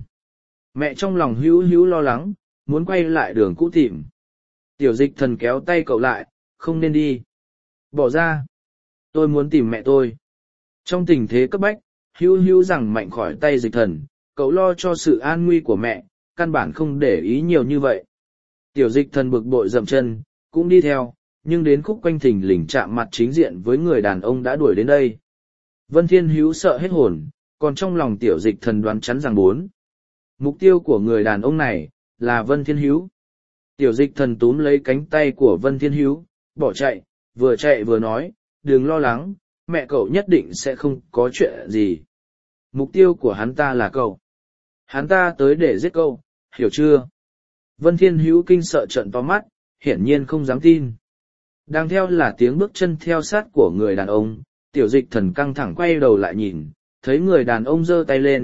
S1: Mẹ trong lòng Hữu Hữu lo lắng, muốn quay lại đường cũ tìm. Tiểu Dịch Thần kéo tay cậu lại, không nên đi. Bỏ ra. Tôi muốn tìm mẹ tôi. Trong tình thế cấp bách, Hữu Hữu giằng mạnh khỏi tay Dịch Thần, cậu lo cho sự an nguy của mẹ, căn bản không để ý nhiều như vậy. Tiểu Dịch Thần bực bội dậm chân, cũng đi theo, nhưng đến khúc quanh thình lình chạm mặt chính diện với người đàn ông đã đuổi đến đây. Vân Thiên Hữu sợ hết hồn, còn trong lòng Tiểu Dịch Thần đoán chắn rằng bốn. Mục tiêu của người đàn ông này, là Vân Thiên Hữu. Tiểu Dịch Thần túm lấy cánh tay của Vân Thiên Hữu, bỏ chạy, vừa chạy vừa nói, đừng lo lắng, mẹ cậu nhất định sẽ không có chuyện gì. Mục tiêu của hắn ta là cậu. Hắn ta tới để giết cậu, hiểu chưa? Vân Thiên Hữu kinh sợ trợn to mắt, hiển nhiên không dám tin. Đang theo là tiếng bước chân theo sát của người đàn ông, Tiểu Dịch Thần căng thẳng quay đầu lại nhìn, thấy người đàn ông giơ tay lên,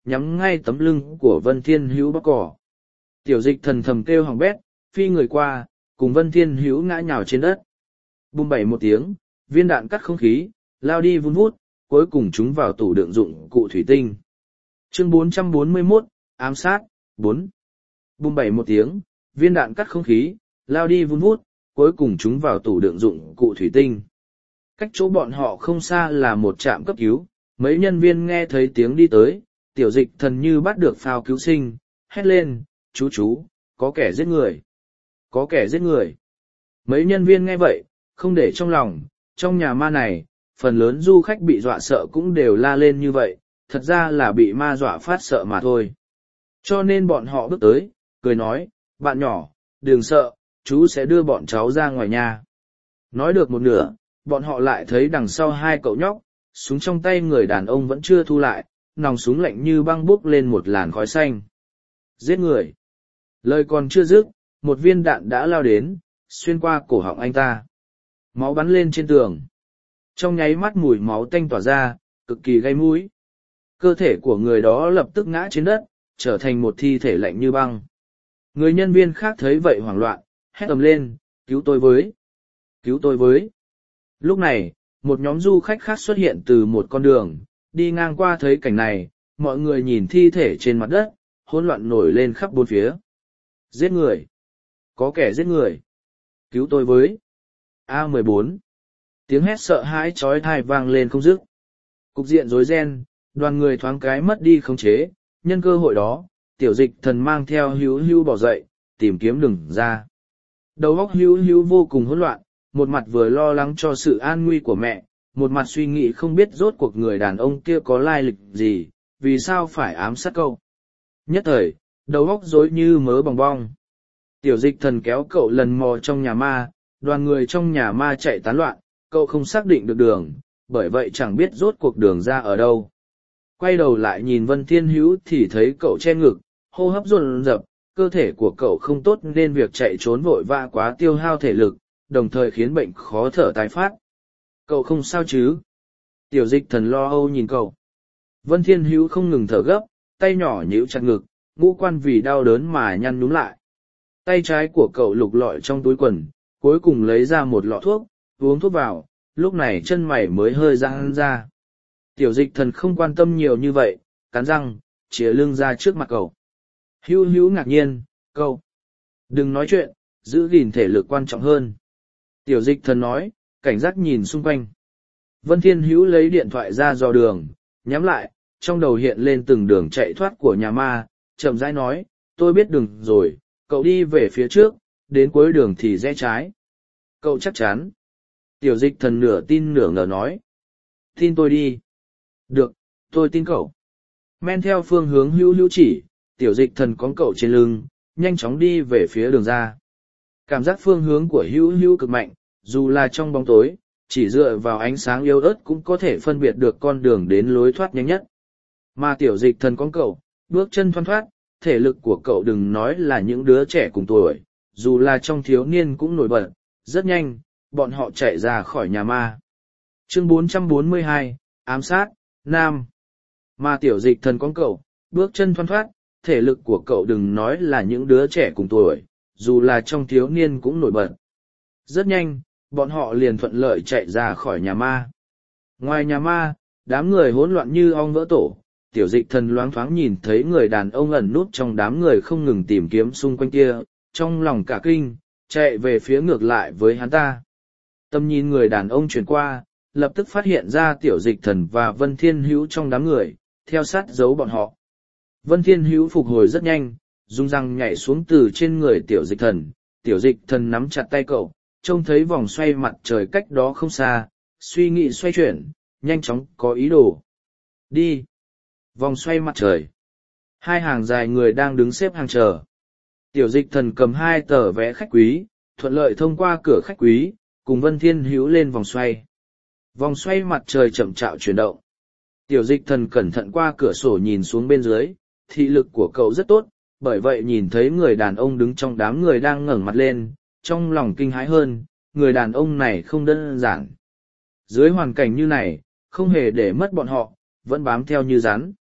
S1: nhắm ngay tấm lưng của Vân Thiên Hữu bóc cỏ. Tiểu dịch thần thầm kêu hỏng bét, phi người qua, cùng Vân Thiên Hữu ngã nhào trên đất. Bùm bảy một tiếng, viên đạn cắt không khí, lao đi vun vút, cuối cùng chúng vào tủ đựng dụng cụ thủy tinh. Chương bốn trăm bốn mươi mốt, ám sát, bốn. Bùm bảy một tiếng, viên đạn cắt không khí, lao đi vun vút, cuối cùng chúng vào tủ đựng dụng cụ thủy tinh. Cách chỗ bọn họ không xa là một trạm cấp cứu, mấy nhân viên nghe thấy tiếng đi tới, tiểu dịch thần như bắt được phao cứu sinh, hét lên, chú chú, có kẻ giết người, có kẻ giết người. Mấy nhân viên nghe vậy, không để trong lòng, trong nhà ma này, phần lớn du khách bị dọa sợ cũng đều la lên như vậy, thật ra là bị ma dọa phát sợ mà thôi. Cho nên bọn họ bước tới, cười nói, bạn nhỏ, đừng sợ, chú sẽ đưa bọn cháu ra ngoài nhà. Nói được một nửa, bọn họ lại thấy đằng sau hai cậu nhóc, súng trong tay người đàn ông vẫn chưa thu lại, nòng súng lạnh như băng bốc lên một làn khói xanh. Giết người. Lời còn chưa dứt, một viên đạn đã lao đến, xuyên qua cổ họng anh ta. Máu bắn lên trên tường. Trong nháy mắt mùi máu tanh tỏa ra, cực kỳ gây mũi. Cơ thể của người đó lập tức ngã trên đất, trở thành một thi thể lạnh như băng. Người nhân viên khác thấy vậy hoảng loạn, hét ầm lên, cứu tôi với, cứu tôi với. Lúc này, một nhóm du khách khác xuất hiện từ một con đường, đi ngang qua thấy cảnh này, mọi người nhìn thi thể trên mặt đất, hỗn loạn nổi lên khắp bốn phía. Giết người! Có kẻ giết người! Cứu tôi với! A mười bốn. Tiếng hét sợ hãi chói tai vang lên không dứt. Cục diện rối ren, đoàn người thoáng cái mất đi khống chế, nhân cơ hội đó, tiểu dịch thần mang theo hữu hữu bỏ dậy, tìm kiếm đường ra. Đầu óc hữu hữu vô cùng hỗn loạn, một mặt vừa lo lắng cho sự an nguy của mẹ, một mặt suy nghĩ không biết rốt cuộc người đàn ông kia có lai lịch gì, vì sao phải ám sát cậu. Nhất thời, đầu óc rối như mớ bòng bong. Tiểu dịch thần kéo cậu lần mò trong nhà ma, đoàn người trong nhà ma chạy tán loạn, cậu không xác định được đường, bởi vậy chẳng biết rốt cuộc đường ra ở đâu. Quay đầu lại nhìn Vân Thiên Hữu thì thấy cậu che ngực, hô hấp dồn dập, cơ thể của cậu không tốt nên việc chạy trốn vội vã quá tiêu hao thể lực, đồng thời khiến bệnh khó thở tái phát. Cậu không sao chứ? Tiểu dịch thần lo âu nhìn cậu. Vân Thiên Hữu không ngừng thở gấp, tay nhỏ nhíu chặt ngực, ngũ quan vì đau đớn mà nhăn nhúm lại. Tay trái của cậu lục lọi trong túi quần, cuối cùng lấy ra một lọ thuốc, uống thuốc vào, lúc này chân mày mới hơi giãn ra. Tiểu dịch thần không quan tâm nhiều như vậy, cắn răng, chìa lưng ra trước mặt cậu. Hữu Hữu ngạc nhiên, cậu, đừng nói chuyện, giữ gìn thể lực quan trọng hơn. Tiểu dịch thần nói, cảnh giác nhìn xung quanh. Vân Thiên Hữu lấy điện thoại ra dò đường, nhắm lại, trong đầu hiện lên từng đường chạy thoát của nhà ma, chậm rãi nói, tôi biết đường rồi, cậu đi về phía trước, đến cuối đường thì rẽ trái. Cậu chắc chắn. Tiểu dịch thần nửa tin nửa ngờ nói. Tin tôi đi. Được, tôi tin cậu. Men theo phương hướng Hữu Hữu chỉ, tiểu dịch thần có cậu trên lưng, nhanh chóng đi về phía đường ra. Cảm giác phương hướng của Hữu Hữu cực mạnh, dù là trong bóng tối, chỉ dựa vào ánh sáng yếu ớt cũng có thể phân biệt được con đường đến lối thoát nhanh nhất. Mà tiểu dịch thần con cậu, bước chân thoăn thoát, thể lực của cậu đừng nói là những đứa trẻ cùng tuổi, dù là trong thiếu niên cũng nổi bật, rất nhanh, bọn họ chạy ra khỏi nhà ma. Chương bốn trăm bốn mươi hai, ám sát, Nam. Mà tiểu dịch thần con cậu, bước chân thoăn thoát, thể lực của cậu đừng nói là những đứa trẻ cùng tuổi, dù là trong thiếu niên cũng nổi bật. Rất nhanh, bọn họ liền thuận lợi chạy ra khỏi nhà ma. Ngoài nhà ma, đám người hỗn loạn như ong vỡ tổ, tiểu dịch thần loáng thoáng nhìn thấy người đàn ông ẩn nút trong đám người không ngừng tìm kiếm xung quanh kia, trong lòng cả kinh, chạy về phía ngược lại với hắn ta. Tầm nhìn người đàn ông chuyển qua, lập tức phát hiện ra tiểu dịch thần và Vân Thiên Hữu trong đám người, theo sát giấu bọn họ. Vân Thiên Hữu phục hồi rất nhanh, dùng răng nhảy xuống từ trên người tiểu dịch thần, tiểu dịch thần nắm chặt tay cậu, trông thấy vòng xoay mặt trời cách đó không xa, suy nghĩ xoay chuyển, nhanh chóng có ý đồ. Đi! Vòng xoay mặt trời. Hai hàng dài người đang đứng xếp hàng chờ. Tiểu dịch thần cầm hai tờ vé khách quý, thuận lợi thông qua cửa khách quý, cùng Vân Thiên Hữu lên vòng xoay. Vòng xoay mặt trời chậm chạp chuyển động. Tiểu dịch thần cẩn thận qua cửa sổ nhìn xuống bên dưới, thị lực của cậu rất tốt, bởi vậy nhìn thấy người đàn ông đứng trong đám người đang ngẩng mặt lên, trong lòng kinh hãi hơn, người đàn ông này không đơn giản. Dưới hoàn cảnh như này, không hề để mất bọn họ, vẫn bám theo như rắn.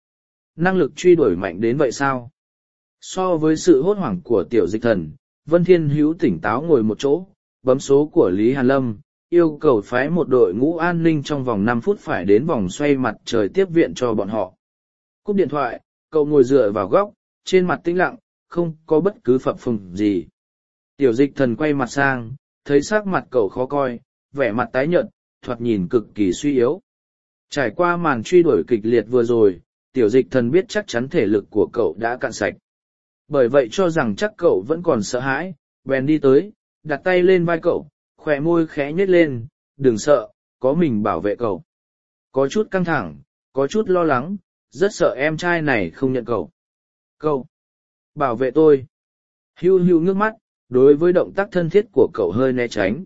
S1: năng lực truy đuổi mạnh đến vậy sao? So với sự hốt hoảng của tiểu dịch thần, Vân Thiên Hữu tỉnh táo ngồi một chỗ, bấm số của Lý Hàn Lâm, yêu cầu phái một đội ngũ an ninh trong vòng năm phút phải đến vòng xoay mặt trời tiếp viện cho bọn họ. Cúp điện thoại, cậu ngồi dựa vào góc, trên mặt tĩnh lặng, không có bất cứ phập phồng gì. Tiểu dịch thần quay mặt sang, thấy sắc mặt cậu khó coi, vẻ mặt tái nhợt, thoạt nhìn cực kỳ suy yếu. Trải qua màn truy đuổi kịch liệt vừa rồi, tiểu dịch thần biết chắc chắn thể lực của cậu đã cạn sạch. Bởi vậy cho rằng chắc cậu vẫn còn sợ hãi, bèn đi tới, đặt tay lên vai cậu, khỏe môi khẽ nhếch lên, đừng sợ, có mình bảo vệ cậu. Có chút căng thẳng, có chút lo lắng, rất sợ em trai này không nhận cậu. Cậu, bảo vệ tôi. Hưu hưu ngước mắt, đối với động tác thân thiết của cậu hơi né tránh.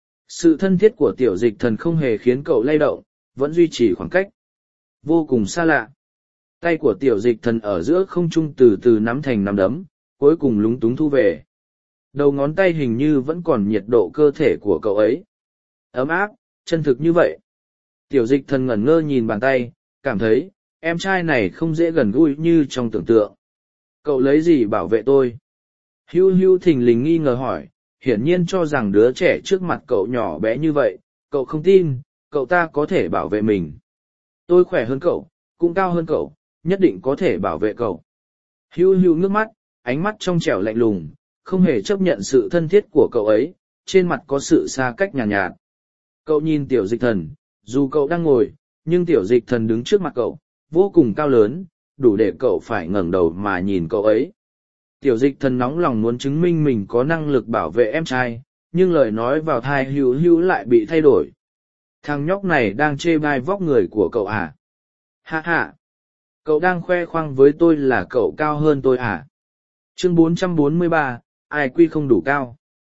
S1: Sự thân thiết của tiểu dịch thần không hề khiến cậu lay động, vẫn duy trì khoảng cách. Vô cùng xa lạ. Tay của tiểu dịch thần ở giữa không trung từ từ nắm thành nắm đấm, cuối cùng lúng túng thu về. Đầu ngón tay hình như vẫn còn nhiệt độ cơ thể của cậu ấy. Ấm áp, chân thực như vậy. Tiểu dịch thần ngẩn ngơ nhìn bàn tay, cảm thấy, em trai này không dễ gần gũi như trong tưởng tượng. Cậu lấy gì bảo vệ tôi? Hưu hưu thình lình nghi ngờ hỏi, hiển nhiên cho rằng đứa trẻ trước mặt cậu nhỏ bé như vậy, cậu không tin, cậu ta có thể bảo vệ mình. Tôi khỏe hơn cậu, cũng cao hơn cậu, nhất định có thể bảo vệ cậu. Hưu hưu ngước mắt, ánh mắt trong trẻo lạnh lùng, không hề chấp nhận sự thân thiết của cậu ấy, trên mặt có sự xa cách nhàn nhạt, nhạt. Cậu nhìn tiểu dịch thần, dù cậu đang ngồi, nhưng tiểu dịch thần đứng trước mặt cậu, vô cùng cao lớn, đủ để cậu phải ngẩng đầu mà nhìn cậu ấy. Tiểu dịch thần nóng lòng muốn chứng minh mình có năng lực bảo vệ em trai, nhưng lời nói vào thai hữu hữu lại bị thay đổi. Thằng nhóc này đang chê bai vóc người của cậu à? Ha ha! Cậu đang khoe khoang với tôi là cậu cao hơn tôi à? Chương bốn trăm bốn mươi ba, ai quy không đủ cao.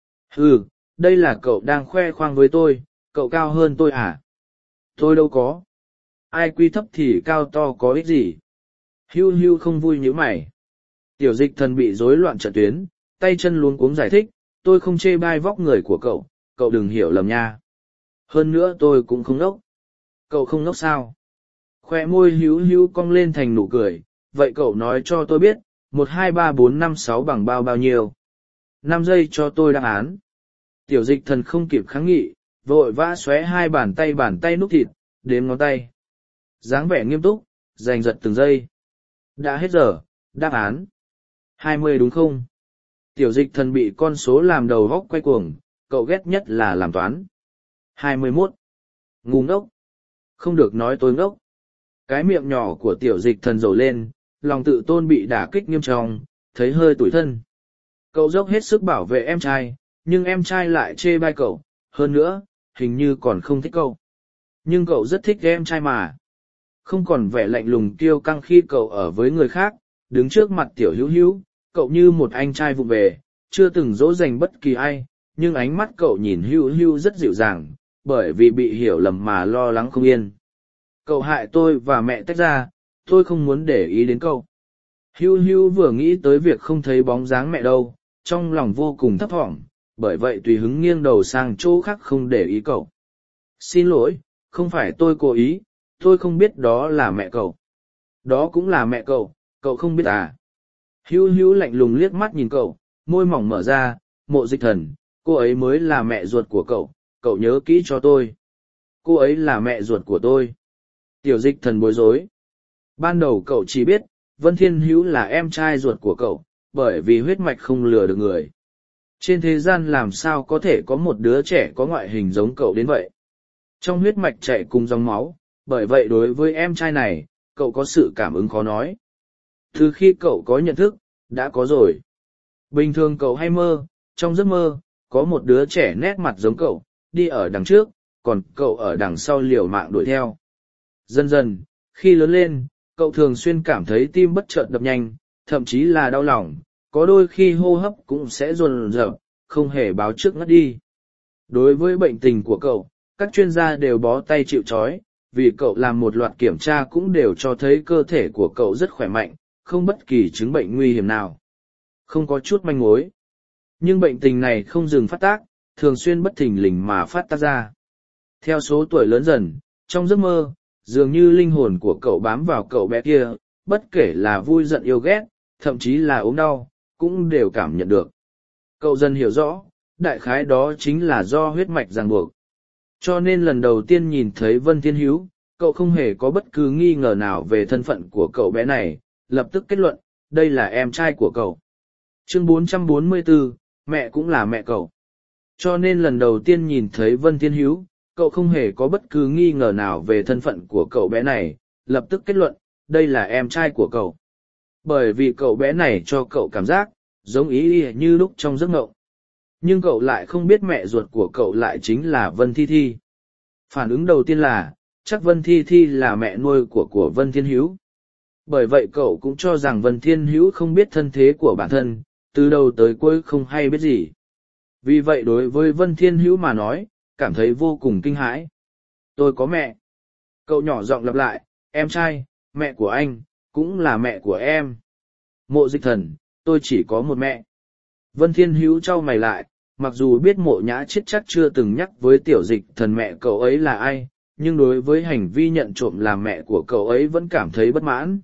S1: Ừ, đây là cậu đang khoe khoang với tôi, cậu cao hơn tôi à? Tôi đâu có. Ai quy thấp thì cao to có ích gì? Hưu hưu không vui như mày. Tiểu dịch thần bị rối loạn trận tuyến, tay chân luống cuống giải thích, tôi không chê bai vóc người của cậu, cậu đừng hiểu lầm nha. Hơn nữa tôi cũng không ngốc. Cậu không ngốc sao? Khoe môi hữu hữu cong lên thành nụ cười, vậy cậu nói cho tôi biết, một hai ba bốn năm sáu bằng bao bao nhiêu? Năm giây cho tôi đáp án. Tiểu dịch thần không kịp kháng nghị, vội vã xóe hai bàn tay bàn tay nút thịt, đếm ngón tay. Dáng vẻ nghiêm túc, giành giật từng giây. Đã hết giờ, đáp án. hai mươi đúng không? Tiểu dịch thần bị con số làm đầu góc quay cuồng, cậu ghét nhất là làm toán. hai mươi mốt. Ngu ngốc. Không được nói tôi ngốc. Cái miệng nhỏ của tiểu dịch thần rồ lên, lòng tự tôn bị đả kích nghiêm trọng, thấy hơi tủi thân. Cậu dốc hết sức bảo vệ em trai, nhưng em trai lại chê bai cậu, hơn nữa, hình như còn không thích cậu. Nhưng cậu rất thích em trai mà. Không còn vẻ lạnh lùng kiêu căng khi cậu ở với người khác, đứng trước mặt tiểu hữu hữu, cậu như một anh trai vụng về, chưa từng dỗ dành bất kỳ ai, nhưng ánh mắt cậu nhìn hữu hữu rất dịu dàng, bởi vì bị hiểu lầm mà lo lắng không yên. Cậu hại tôi và mẹ tách ra, tôi không muốn để ý đến cậu. Hữu hữu vừa nghĩ tới việc không thấy bóng dáng mẹ đâu, trong lòng vô cùng thấp thỏm, bởi vậy tùy hứng nghiêng đầu sang chỗ khác không để ý cậu. Xin lỗi, không phải tôi cố ý, tôi không biết đó là mẹ cậu. Đó cũng là mẹ cậu, cậu không biết à? Hữu hữu lạnh lùng liếc mắt nhìn cậu, môi mỏng mở ra, Mộ Dịch Thần, cô ấy mới là mẹ ruột của cậu, cậu nhớ kỹ cho tôi. Cô ấy là mẹ ruột của tôi. Tiểu Dịch Thần bối rối. Ban đầu cậu chỉ biết, Vân Thiên Hữu là em trai ruột của cậu, bởi vì huyết mạch không lừa được người. Trên thế gian làm sao có thể có một đứa trẻ có ngoại hình giống cậu đến vậy? Trong huyết mạch chạy cùng dòng máu, bởi vậy đối với em trai này, cậu có sự cảm ứng khó nói. Từ khi cậu có nhận thức, đã có rồi. Bình thường cậu hay mơ, trong giấc mơ, có một đứa trẻ nét mặt giống cậu, đi ở đằng trước, còn cậu ở đằng sau liều mạng đuổi theo. Dần dần, khi lớn lên, cậu thường xuyên cảm thấy tim bất chợt đập nhanh, thậm chí là đau lòng, có đôi khi hô hấp cũng sẽ dồn dập, không hề báo trước ngất đi. Đối với bệnh tình của cậu, các chuyên gia đều bó tay chịu trói, vì cậu làm một loạt kiểm tra cũng đều cho thấy cơ thể của cậu rất khỏe mạnh, không bất kỳ chứng bệnh nguy hiểm nào. Không có chút manh mối. Nhưng bệnh tình này không dừng phát tác, thường xuyên bất thình lình mà phát tác ra. Theo số tuổi lớn dần, trong giấc mơ, dường như linh hồn của cậu bám vào cậu bé kia, bất kể là vui giận yêu ghét, thậm chí là ốm đau, cũng đều cảm nhận được. Cậu dần hiểu rõ, đại khái đó chính là do huyết mạch ràng buộc. Cho nên lần đầu tiên nhìn thấy Vân Thiên Hữu, cậu không hề có bất cứ nghi ngờ nào về thân phận của cậu bé này, lập tức kết luận, đây là em trai của cậu. Chương bốn trăm bốn mươi bốn, mẹ cũng là mẹ cậu. Cho nên lần đầu tiên nhìn thấy Vân Thiên Hữu, cậu không hề có bất cứ nghi ngờ nào về thân phận của cậu bé này, lập tức kết luận, đây là em trai của cậu. Bởi vì cậu bé này cho cậu cảm giác, giống ý như lúc trong giấc mộng. Nhưng cậu lại không biết mẹ ruột của cậu lại chính là Vân Thi Thi. Phản ứng đầu tiên là, chắc Vân Thi Thi là mẹ nuôi của của Vân Thiên Hữu. Bởi vậy cậu cũng cho rằng Vân Thiên Hữu không biết thân thế của bản thân, từ đầu tới cuối không hay biết gì. Vì vậy đối với Vân Thiên Hữu mà nói, cảm thấy vô cùng kinh hãi. Tôi có mẹ. Cậu nhỏ giọng lặp lại, em trai, mẹ của anh, cũng là mẹ của em. Mộ Dịch Thần, tôi chỉ có một mẹ. Vân Thiên Hữu trao mày lại, mặc dù biết Mộ Nhã Chiết chắc chưa từng nhắc với Tiểu Dịch Thần mẹ cậu ấy là ai, nhưng đối với hành vi nhận trộm làm mẹ của cậu ấy vẫn cảm thấy bất mãn.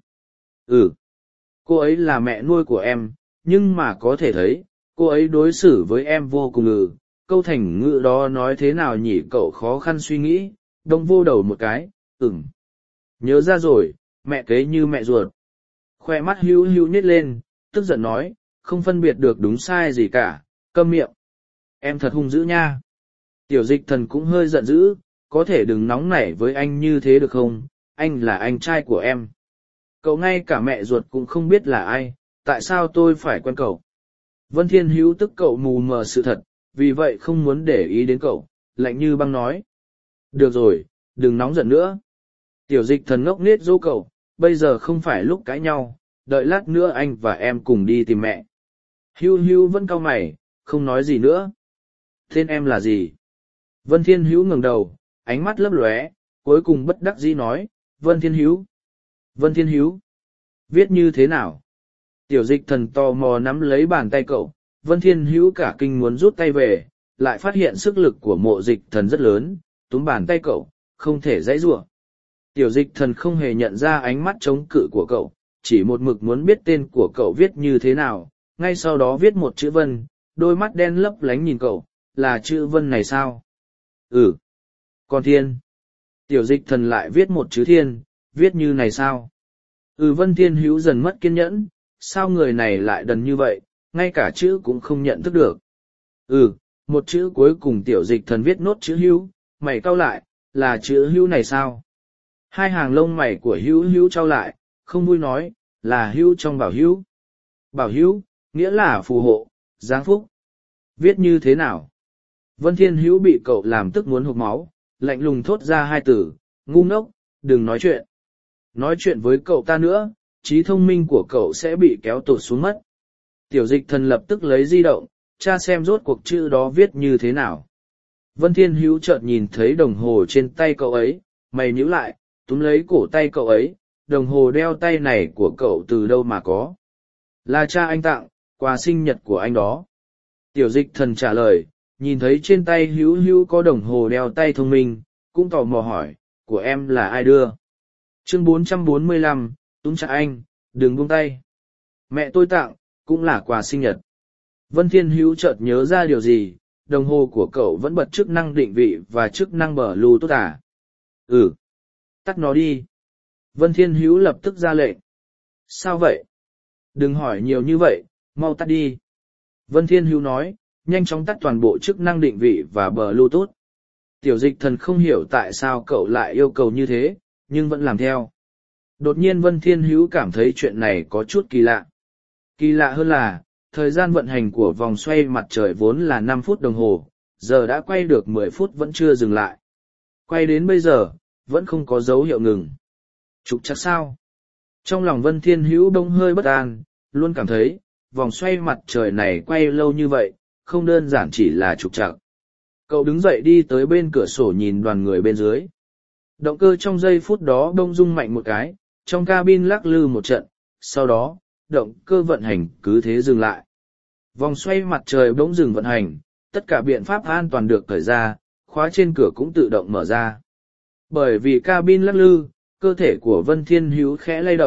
S1: Ừ, cô ấy là mẹ nuôi của em, nhưng mà có thể thấy, cô ấy đối xử với em vô cùng ngừ. Câu thành ngữ đó nói thế nào nhỉ? Cậu khó khăn suy nghĩ, đông vô đầu một cái, ừm. Nhớ ra rồi, mẹ kế như mẹ ruột. Khoe mắt hưu hưu nhếch lên, tức giận nói, không phân biệt được đúng sai gì cả, câm miệng. Em thật hung dữ nha. Tiểu Dịch Thần cũng hơi giận dữ, có thể đừng nóng nảy với anh như thế được không, anh là anh trai của em. Cậu ngay cả mẹ ruột cũng không biết là ai, tại sao tôi phải quen cậu? Vân Thiên Hữu tức cậu mù mờ sự thật, vì vậy không muốn để ý đến cậu, lạnh như băng nói. Được rồi, đừng nóng giận nữa. Tiểu Dịch Thần ngốc nghếch dỗ cậu, bây giờ không phải lúc cãi nhau, đợi lát nữa anh và em cùng đi tìm mẹ. Hưu Hưu vẫn cau mày, không nói gì nữa. Tên em là gì? Vân Thiên Hữu ngẩng đầu, ánh mắt lấp lóe, cuối cùng bất đắc dĩ nói, Vân Thiên Hữu. Vân Thiên Hữu. Viết như thế nào? Tiểu Dịch Thần tò mò nắm lấy bàn tay cậu, Vân Thiên Hữu cả kinh muốn rút tay về, lại phát hiện sức lực của Mộ Dịch Thần rất lớn, túm bàn tay cậu, không thể dãy giụa. Tiểu Dịch Thần không hề nhận ra ánh mắt chống cự của cậu, chỉ một mực muốn biết tên của cậu viết như thế nào, ngay sau đó viết một chữ Vân, đôi mắt đen lấp lánh nhìn cậu, là chữ Vân này sao? Ừ. Còn Thiên. Tiểu Dịch Thần lại viết một chữ Thiên, viết như này sao? Ừ. Vân Thiên Hữu dần mất kiên nhẫn, sao người này lại đần như vậy, ngay cả chữ cũng không nhận thức được. Ừ, một chữ cuối cùng Tiểu Dịch Thần viết nốt chữ Hữu, mày cau lại, là chữ Hữu này sao? Hai hàng lông mày của Hữu Hữu trao lại, không vui nói, là Hữu trong Bảo Hữu. Bảo Hữu, nghĩa là phù hộ, giáng phúc. Viết như thế nào? Vân Thiên Hữu bị cậu làm tức muốn hộc máu, lạnh lùng thốt ra hai từ, ngu ngốc, đừng nói chuyện. Nói chuyện với cậu ta nữa, trí thông minh của cậu sẽ bị kéo tụt xuống mất. Tiểu Dịch Thần lập tức lấy di động, tra xem rốt cuộc chữ đó viết như thế nào. Vân Thiên Hữu chợt nhìn thấy đồng hồ trên tay cậu ấy, mày nhíu lại, túm lấy cổ tay cậu ấy, đồng hồ đeo tay này của cậu từ đâu mà có? Là cha anh tặng, quà sinh nhật của anh đó. Tiểu Dịch Thần trả lời, nhìn thấy trên tay Hữu Hữu có đồng hồ đeo tay thông minh, cũng tò mò hỏi, của em là ai đưa? Chương bốn trăm bốn mươi lăm, túm chặt anh, đừng buông tay. Mẹ tôi tặng, cũng là quà sinh nhật. Vân Thiên Hữu chợt nhớ ra điều gì, đồng hồ của cậu vẫn bật chức năng định vị và chức năng bờ Bluetooth à? Ừ. Tắt nó đi. Vân Thiên Hữu lập tức ra lệnh. Sao vậy? Đừng hỏi nhiều như vậy, mau tắt đi. Vân Thiên Hữu nói, nhanh chóng tắt toàn bộ chức năng định vị và bờ Bluetooth. Tiểu Dịch Thần không hiểu tại sao cậu lại yêu cầu như thế, nhưng vẫn làm theo. Đột nhiên Vân Thiên Hữu cảm thấy chuyện này có chút kỳ lạ. Kỳ lạ hơn là, thời gian vận hành của vòng xoay mặt trời vốn là năm phút đồng hồ, giờ đã quay được mười phút vẫn chưa dừng lại. Quay đến bây giờ, vẫn không có dấu hiệu ngừng. Trục trặc sao? Trong lòng Vân Thiên Hữu bỗng hơi bất an, luôn cảm thấy, vòng xoay mặt trời này quay lâu như vậy, không đơn giản chỉ là trục trặc. Cậu đứng dậy đi tới bên cửa sổ nhìn đoàn người bên dưới. Động cơ trong giây phút đó bỗng rung mạnh một cái, trong cabin lắc lư một trận, sau đó, động cơ vận hành cứ thế dừng lại. Vòng xoay mặt trời bỗng dừng vận hành, tất cả biện pháp an toàn được khởi ra, khóa trên cửa cũng tự động mở ra. Bởi vì cabin lắc lư, cơ thể của Vân Thiên Hữu khẽ lay động,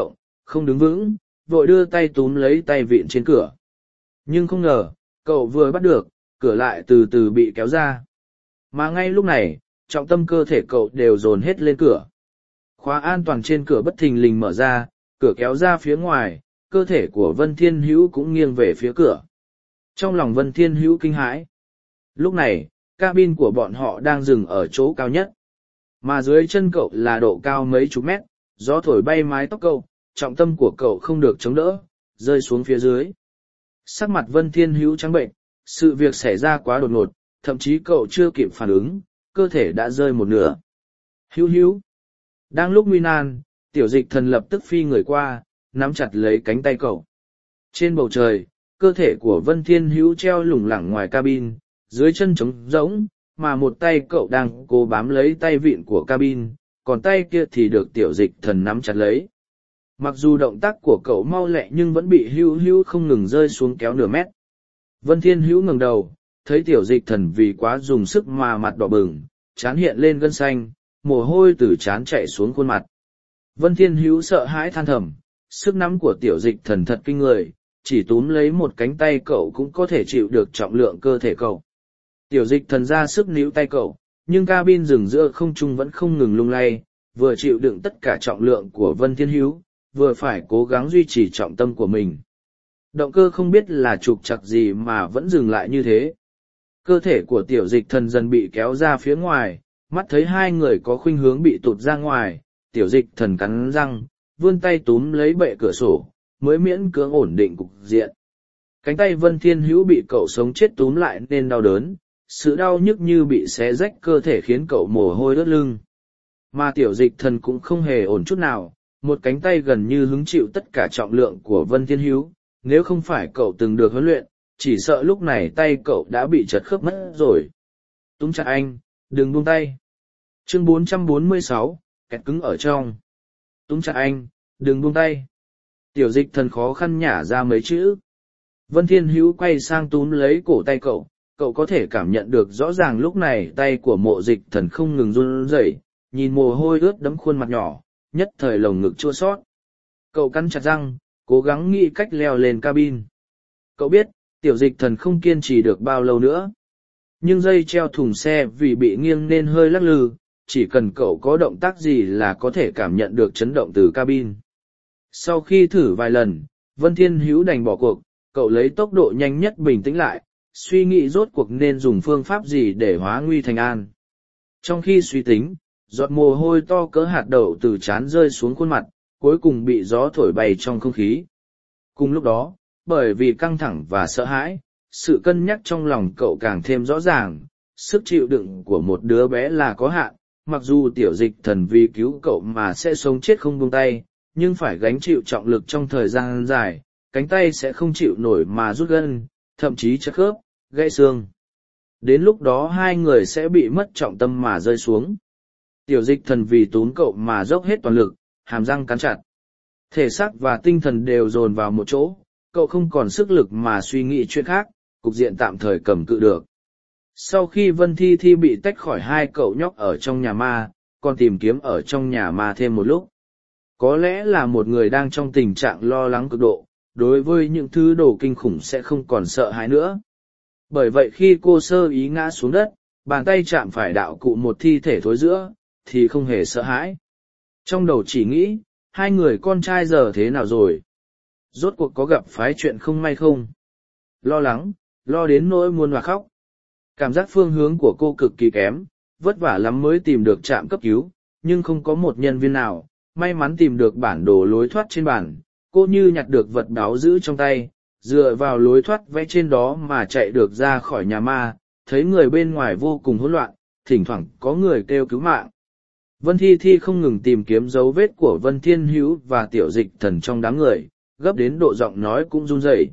S1: không đứng vững, vội đưa tay túm lấy tay vịn trên cửa. Nhưng không ngờ, cậu vừa bắt được, cửa lại từ từ bị kéo ra. Mà ngay lúc này, trọng tâm cơ thể cậu đều dồn hết lên cửa. Khóa an toàn trên cửa bất thình lình mở ra, cửa kéo ra phía ngoài, cơ thể của Vân Thiên Hữu cũng nghiêng về phía cửa. Trong lòng Vân Thiên Hữu kinh hãi. Lúc này, cabin của bọn họ đang dừng ở chỗ cao nhất. Mà dưới chân cậu là độ cao mấy chục mét, gió thổi bay mái tóc cậu, trọng tâm của cậu không được chống đỡ, rơi xuống phía dưới. Sắc mặt Vân Thiên Hữu trắng bệnh, sự việc xảy ra quá đột ngột, thậm chí cậu chưa kịp phản ứng, cơ thể đã rơi một nửa. Hữu Hữu. Đang lúc nguy nan, tiểu dịch thần lập tức phi người qua, nắm chặt lấy cánh tay cậu. Trên bầu trời, cơ thể của Vân Thiên Hữu treo lủng lẳng ngoài cabin, dưới chân trống rỗng, mà một tay cậu đang cố bám lấy tay vịn của cabin, còn tay kia thì được tiểu dịch thần nắm chặt lấy. Mặc dù động tác của cậu mau lẹ nhưng vẫn bị Hữu Hữu không ngừng rơi xuống kéo nửa mét. Vân Thiên Hữu ngẩng đầu, thấy tiểu dịch thần vì quá dùng sức mà mặt đỏ bừng, trán hiện lên gân xanh, mồ hôi từ trán chạy xuống khuôn mặt. Vân Thiên Hữu sợ hãi than thầm, sức nắm của tiểu dịch thần thật kinh người, chỉ túm lấy một cánh tay cậu cũng có thể chịu được trọng lượng cơ thể cậu. Tiểu dịch thần ra sức níu tay cậu, nhưng cabin dừng giữa không trung vẫn không ngừng lung lay, vừa chịu đựng tất cả trọng lượng của Vân Thiên Hữu, vừa phải cố gắng duy trì trọng tâm của mình. Động cơ không biết là trục trặc gì mà vẫn dừng lại như thế. Cơ thể của tiểu dịch thần dần bị kéo ra phía ngoài, mắt thấy hai người có khuynh hướng bị tụt ra ngoài, tiểu dịch thần cắn răng, vươn tay túm lấy bệ cửa sổ, mới miễn cưỡng ổn định cục diện. Cánh tay Vân Thiên Hữu bị cậu sống chết túm lại nên đau đớn, sự đau nhức như bị xé rách cơ thể khiến cậu mồ hôi đớt lưng. Mà tiểu dịch thần cũng không hề ổn chút nào, một cánh tay gần như hứng chịu tất cả trọng lượng của Vân Thiên Hữu, nếu không phải cậu từng được huấn luyện, chỉ sợ lúc này tay cậu đã bị chật khớp mất rồi. Túm chặt anh, đừng buông tay. Chương bốn trăm bốn mươi sáu, kẹt cứng ở trong. Túm chặt anh, đừng buông tay. Tiểu dịch thần khó khăn nhả ra mấy chữ. Vân Thiên Hữu quay sang túm lấy cổ tay cậu, cậu có thể cảm nhận được rõ ràng lúc này tay của mộ dịch thần không ngừng run rẩy, nhìn mồ hôi ướt đẫm khuôn mặt nhỏ, nhất thời lồng ngực chua xót. Cậu cắn chặt răng, cố gắng nghĩ cách leo lên cabin. Cậu biết, tiểu dịch thần không kiên trì được bao lâu nữa. Nhưng dây treo thùng xe vì bị nghiêng nên hơi lắc lư, chỉ cần cậu có động tác gì là có thể cảm nhận được chấn động từ cabin. Sau khi thử vài lần, Vân Thiên Hữu đành bỏ cuộc, cậu lấy tốc độ nhanh nhất bình tĩnh lại, suy nghĩ rốt cuộc nên dùng phương pháp gì để hóa nguy thành an. Trong khi suy tính, giọt mồ hôi to cỡ hạt đậu từ trán rơi xuống khuôn mặt, cuối cùng bị gió thổi bay trong không khí. Cùng lúc đó, bởi vì căng thẳng và sợ hãi, sự cân nhắc trong lòng cậu càng thêm rõ ràng, sức chịu đựng của một đứa bé là có hạn, mặc dù tiểu dịch thần vì cứu cậu mà sẽ sống chết không buông tay, nhưng phải gánh chịu trọng lực trong thời gian dài, cánh tay sẽ không chịu nổi mà rút gân, thậm chí chật khớp, gãy xương. Đến lúc đó hai người sẽ bị mất trọng tâm mà rơi xuống. Tiểu dịch thần vì túm cậu mà dốc hết toàn lực, hàm răng cắn chặt. Thể xác và tinh thần đều dồn vào một chỗ, cậu không còn sức lực mà suy nghĩ chuyện khác, cục diện tạm thời cầm cự được. Sau khi Vân Thi Thi bị tách khỏi hai cậu nhóc ở trong nhà ma, còn tìm kiếm ở trong nhà ma thêm một lúc. Có lẽ là một người đang trong tình trạng lo lắng cực độ, đối với những thứ đồ kinh khủng sẽ không còn sợ hãi nữa. Bởi vậy khi cô sơ ý ngã xuống đất, bàn tay chạm phải đạo cụ một thi thể thối giữa, thì không hề sợ hãi. Trong đầu chỉ nghĩ, hai người con trai giờ thế nào rồi? Rốt cuộc có gặp phải chuyện không may không? Lo lắng, lo đến nỗi muốn hòa khóc. Cảm giác phương hướng của cô cực kỳ kém, vất vả lắm mới tìm được trạm cấp cứu, nhưng không có một nhân viên nào, may mắn tìm được bản đồ lối thoát trên bản, cô như nhặt được vật báu giữ trong tay, dựa vào lối thoát vẽ trên đó mà chạy được ra khỏi nhà ma, thấy người bên ngoài vô cùng hỗn loạn, thỉnh thoảng có người kêu cứu mạng. Vân Thi Thi không ngừng tìm kiếm dấu vết của Vân Thiên Hữu và tiểu dịch thần trong đám người, gấp đến độ giọng nói cũng run rẩy.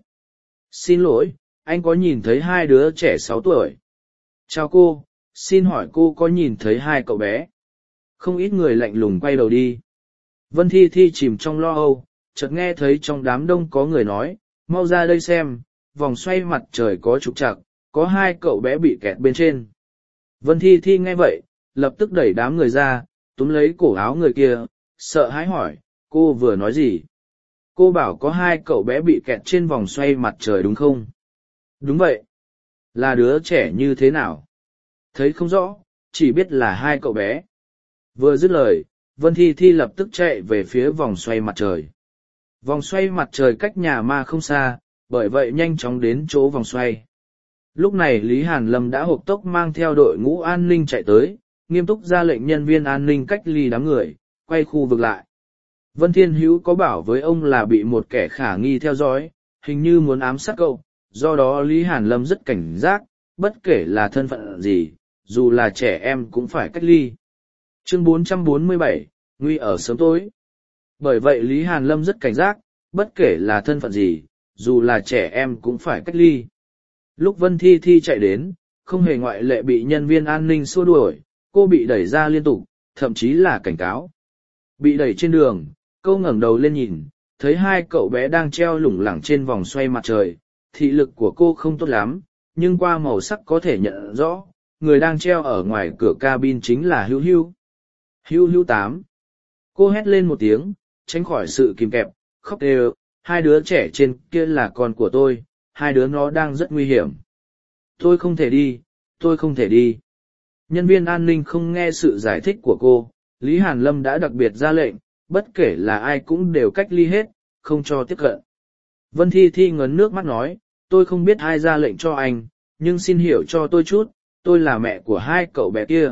S1: Xin lỗi, anh có nhìn thấy hai đứa trẻ sáu tuổi? Chào cô, xin hỏi cô có nhìn thấy hai cậu bé? Không ít người lạnh lùng quay đầu đi. Vân Thi Thi chìm trong lo âu, chợt nghe thấy trong đám đông có người nói, mau ra đây xem, vòng xoay mặt trời có trục trặc, có hai cậu bé bị kẹt bên trên. Vân Thi Thi nghe vậy, lập tức đẩy đám người ra, túm lấy cổ áo người kia, sợ hãi hỏi, cô vừa nói gì? Cô bảo có hai cậu bé bị kẹt trên vòng xoay mặt trời đúng không? Đúng vậy. Là đứa trẻ như thế nào? Thấy không rõ, chỉ biết là hai cậu bé. Vừa dứt lời, Vân Thi Thi lập tức chạy về phía vòng xoay mặt trời. Vòng xoay mặt trời cách nhà ma không xa, bởi vậy nhanh chóng đến chỗ vòng xoay. Lúc này Lý Hàn Lâm đã hộc tốc mang theo đội ngũ an ninh chạy tới, nghiêm túc ra lệnh nhân viên an ninh cách ly đám người, quay khu vực lại. Vân Thiên Hữu có bảo với ông là bị một kẻ khả nghi theo dõi, hình như muốn ám sát cậu, do đó Lý Hàn Lâm rất cảnh giác, bất kể là thân phận gì, dù là trẻ em cũng phải cách ly. Chương bốn trăm bốn mươi bảy, Nguy ở sớm tối. Bởi vậy Lý Hàn Lâm rất cảnh giác, bất kể là thân phận gì, dù là trẻ em cũng phải cách ly. Lúc Vân Thi Thi chạy đến, không hề ngoại lệ bị nhân viên an ninh xua đuổi, cô bị đẩy ra liên tục, thậm chí là cảnh cáo. Bị đẩy trên đường, cô ngẩng đầu lên nhìn, thấy hai cậu bé đang treo lủng lẳng trên vòng xoay mặt trời. Thị lực của cô không tốt lắm, nhưng qua màu sắc có thể nhận rõ, người đang treo ở ngoài cửa cabin chính là Hưu Hưu. Hưu Hưu tám. Cô hét lên một tiếng, tránh khỏi sự kìm kẹp, khóc đều, hai đứa trẻ trên kia là con của tôi, hai đứa nó đang rất nguy hiểm. Tôi không thể đi, tôi không thể đi. Nhân viên an ninh không nghe sự giải thích của cô, Lý Hàn Lâm đã đặc biệt ra lệnh, bất kể là ai cũng đều cách ly hết, không cho tiếp cận. Vân Thi Thi ngấn nước mắt nói, tôi không biết ai ra lệnh cho anh, nhưng xin hiểu cho tôi chút, tôi là mẹ của hai cậu bé kia.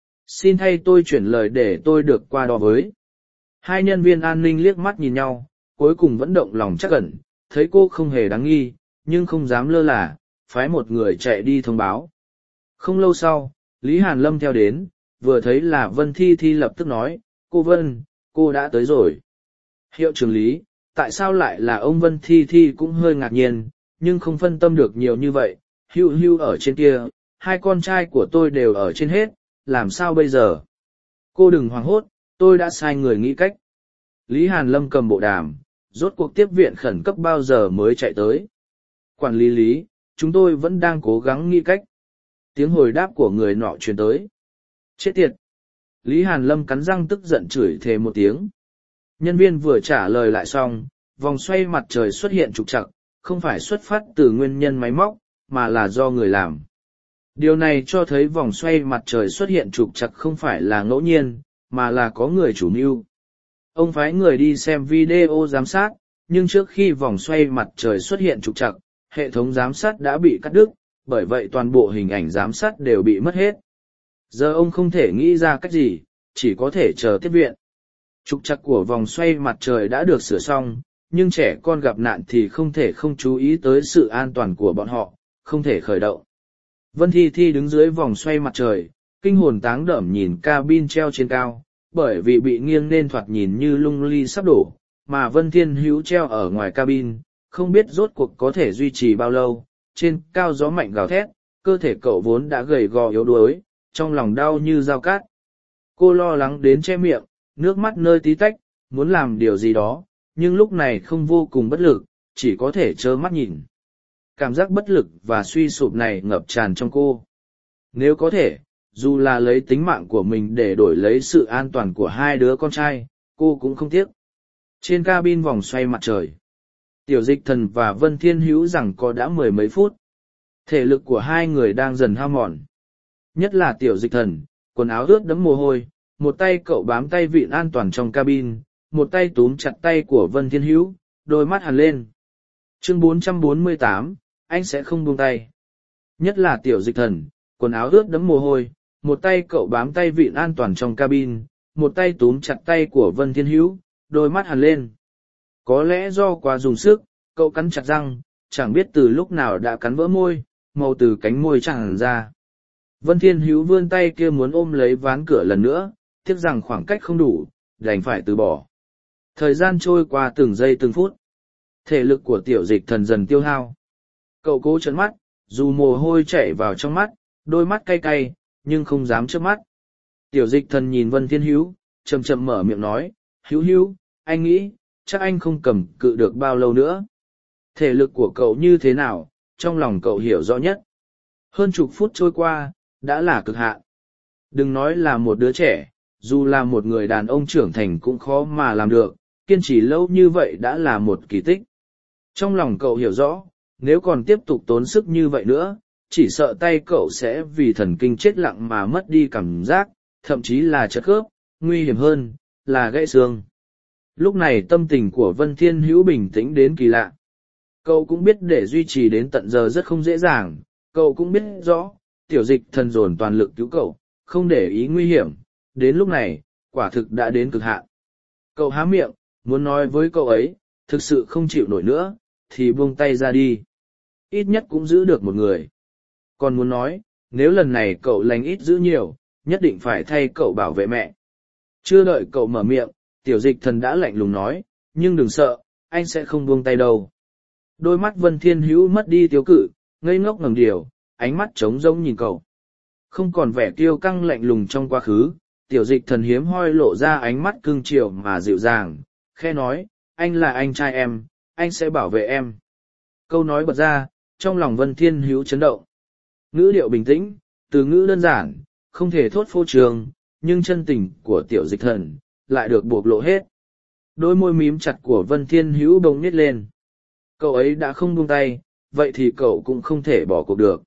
S1: Xin thay tôi chuyển lời để tôi được qua đó với. Hai nhân viên an ninh liếc mắt nhìn nhau, cuối cùng vẫn động lòng chắc ẩn, thấy cô không hề đáng nghi, nhưng không dám lơ là, phái một người chạy đi thông báo. Không lâu sau, Lý Hàn Lâm theo đến, vừa thấy là Vân Thi Thi lập tức nói, cô Vân, cô đã tới rồi. Hiệu trưởng Lý, tại sao lại là ông? Vân Thi Thi cũng hơi ngạc nhiên, nhưng không phân tâm được nhiều như vậy. Hưu Hưu ở trên kia, hai con trai của tôi đều ở trên hết, làm sao bây giờ? Cô đừng hoảng hốt, tôi đã sai người nghĩ cách. Lý Hàn Lâm cầm bộ đàm, rốt cuộc tiếp viện khẩn cấp bao giờ mới chạy tới. Quản lý Lý, chúng tôi vẫn đang cố gắng nghĩ cách. Tiếng hồi đáp của người nọ truyền tới. Chết tiệt! Lý Hàn Lâm cắn răng tức giận chửi thề một tiếng. Nhân viên vừa trả lời lại xong, vòng xoay mặt trời xuất hiện trục trặc, không phải xuất phát từ nguyên nhân máy móc, mà là do người làm. Điều này cho thấy vòng xoay mặt trời xuất hiện trục trặc không phải là ngẫu nhiên, mà là có người chủ mưu. Ông phái người đi xem video giám sát, nhưng trước khi vòng xoay mặt trời xuất hiện trục trặc, hệ thống giám sát đã bị cắt đứt, bởi vậy toàn bộ hình ảnh giám sát đều bị mất hết. Giờ ông không thể nghĩ ra cách gì, chỉ có thể chờ tiếp viện. Trục trặc của vòng xoay mặt trời đã được sửa xong, nhưng trẻ con gặp nạn thì không thể không chú ý tới sự an toàn của bọn họ, không thể khởi động. Vân Thi Thi đứng dưới vòng xoay mặt trời, kinh hồn táng đởm nhìn cabin treo trên cao, bởi vì bị nghiêng nên thoạt nhìn như lung ly sắp đổ, mà Vân Thiên Hữu treo ở ngoài cabin, không biết rốt cuộc có thể duy trì bao lâu. Trên cao gió mạnh gào thét, cơ thể cậu vốn đã gầy gò yếu đuối, trong lòng đau như dao cát. Cô lo lắng đến che miệng, nước mắt nơi tí tách, muốn làm điều gì đó, nhưng lúc này không vô cùng bất lực, chỉ có thể trơ mắt nhìn. Cảm giác bất lực và suy sụp này ngập tràn trong cô. Nếu có thể, dù là lấy tính mạng của mình để đổi lấy sự an toàn của hai đứa con trai, cô cũng không tiếc. Trên cabin vòng xoay mặt trời, Tiểu Dịch Thần và Vân Thiên Hữu rằng có đã mười mấy phút. Thể lực của hai người đang dần hao mòn. Nhất là Tiểu Dịch Thần, quần áo ướt đẫm mồ hôi, một tay cậu bám tay vịn an toàn trong cabin, một tay túm chặt tay của Vân Thiên Hữu, đôi mắt hằn lên. Chương bốn trăm bốn mươi tám, anh sẽ không buông tay. Nhất là Tiểu Dịch Thần, quần áo ướt đẫm mồ hôi, một tay cậu bám tay vịn an toàn trong cabin, một tay túm chặt tay của Vân Thiên Hữu, đôi mắt hằn lên. Có lẽ do quá dùng sức, cậu cắn chặt răng, chẳng biết từ lúc nào đã cắn vỡ môi, màu từ cánh môi tràn ra. Vân Thiên Hữu vươn tay kia muốn ôm lấy ván cửa lần nữa, tiếc rằng khoảng cách không đủ, đành phải từ bỏ. Thời gian trôi qua từng giây từng phút. Thể lực của Tiểu Dịch Thần dần tiêu hao. Cậu cố trấn mắt, dù mồ hôi chảy vào trong mắt, đôi mắt cay cay, nhưng không dám chớp mắt. Tiểu Dịch Thần nhìn Vân Thiên Hữu, chậm chậm mở miệng nói, Hữu Hữu, anh nghĩ, chắc anh không cầm cự được bao lâu nữa. Thể lực của cậu như thế nào, trong lòng cậu hiểu rõ nhất. Hơn chục phút trôi qua, đã là cực hạn. Đừng nói là một đứa trẻ, dù là một người đàn ông trưởng thành cũng khó mà làm được, kiên trì lâu như vậy đã là một kỳ tích. Trong lòng cậu hiểu rõ, nếu còn tiếp tục tốn sức như vậy nữa, chỉ sợ tay cậu sẽ vì thần kinh chết lặng mà mất đi cảm giác, thậm chí là chật khớp, nguy hiểm hơn, là gãy xương. Lúc này tâm tình của Vân Thiên Hữu bình tĩnh đến kỳ lạ. Cậu cũng biết để duy trì đến tận giờ rất không dễ dàng, cậu cũng biết rõ, tiểu dịch thần dồn toàn lực cứu cậu, không để ý nguy hiểm, đến lúc này, quả thực đã đến cực hạn. Cậu há miệng, muốn nói với cậu ấy, thực sự không chịu nổi nữa, thì buông tay ra đi. Ít nhất cũng giữ được một người. Còn muốn nói, nếu lần này cậu lành ít giữ nhiều, nhất định phải thay cậu bảo vệ mẹ. Chưa đợi cậu mở miệng, tiểu dịch thần đã lạnh lùng nói, nhưng đừng sợ, anh sẽ không buông tay đâu. Đôi mắt Vân Thiên Hữu mất đi tiêu cự, ngây ngốc ngẩng điều, ánh mắt trống rỗng nhìn cậu. Không còn vẻ kiêu căng lạnh lùng trong quá khứ, tiểu dịch thần hiếm hoi lộ ra ánh mắt cưng chiều mà dịu dàng, khe nói, anh là anh trai em, anh sẽ bảo vệ em. Câu nói bật ra, trong lòng Vân Thiên Hữu chấn động. Ngữ điệu bình tĩnh, từ ngữ đơn giản, không thể thốt phô trương, nhưng chân tình của tiểu dịch thần lại được bộc lộ hết. Đôi môi mím chặt của Vân Thiên Hữu bỗng nít lên. Cậu ấy đã không buông tay, vậy thì cậu cũng không thể bỏ cuộc được.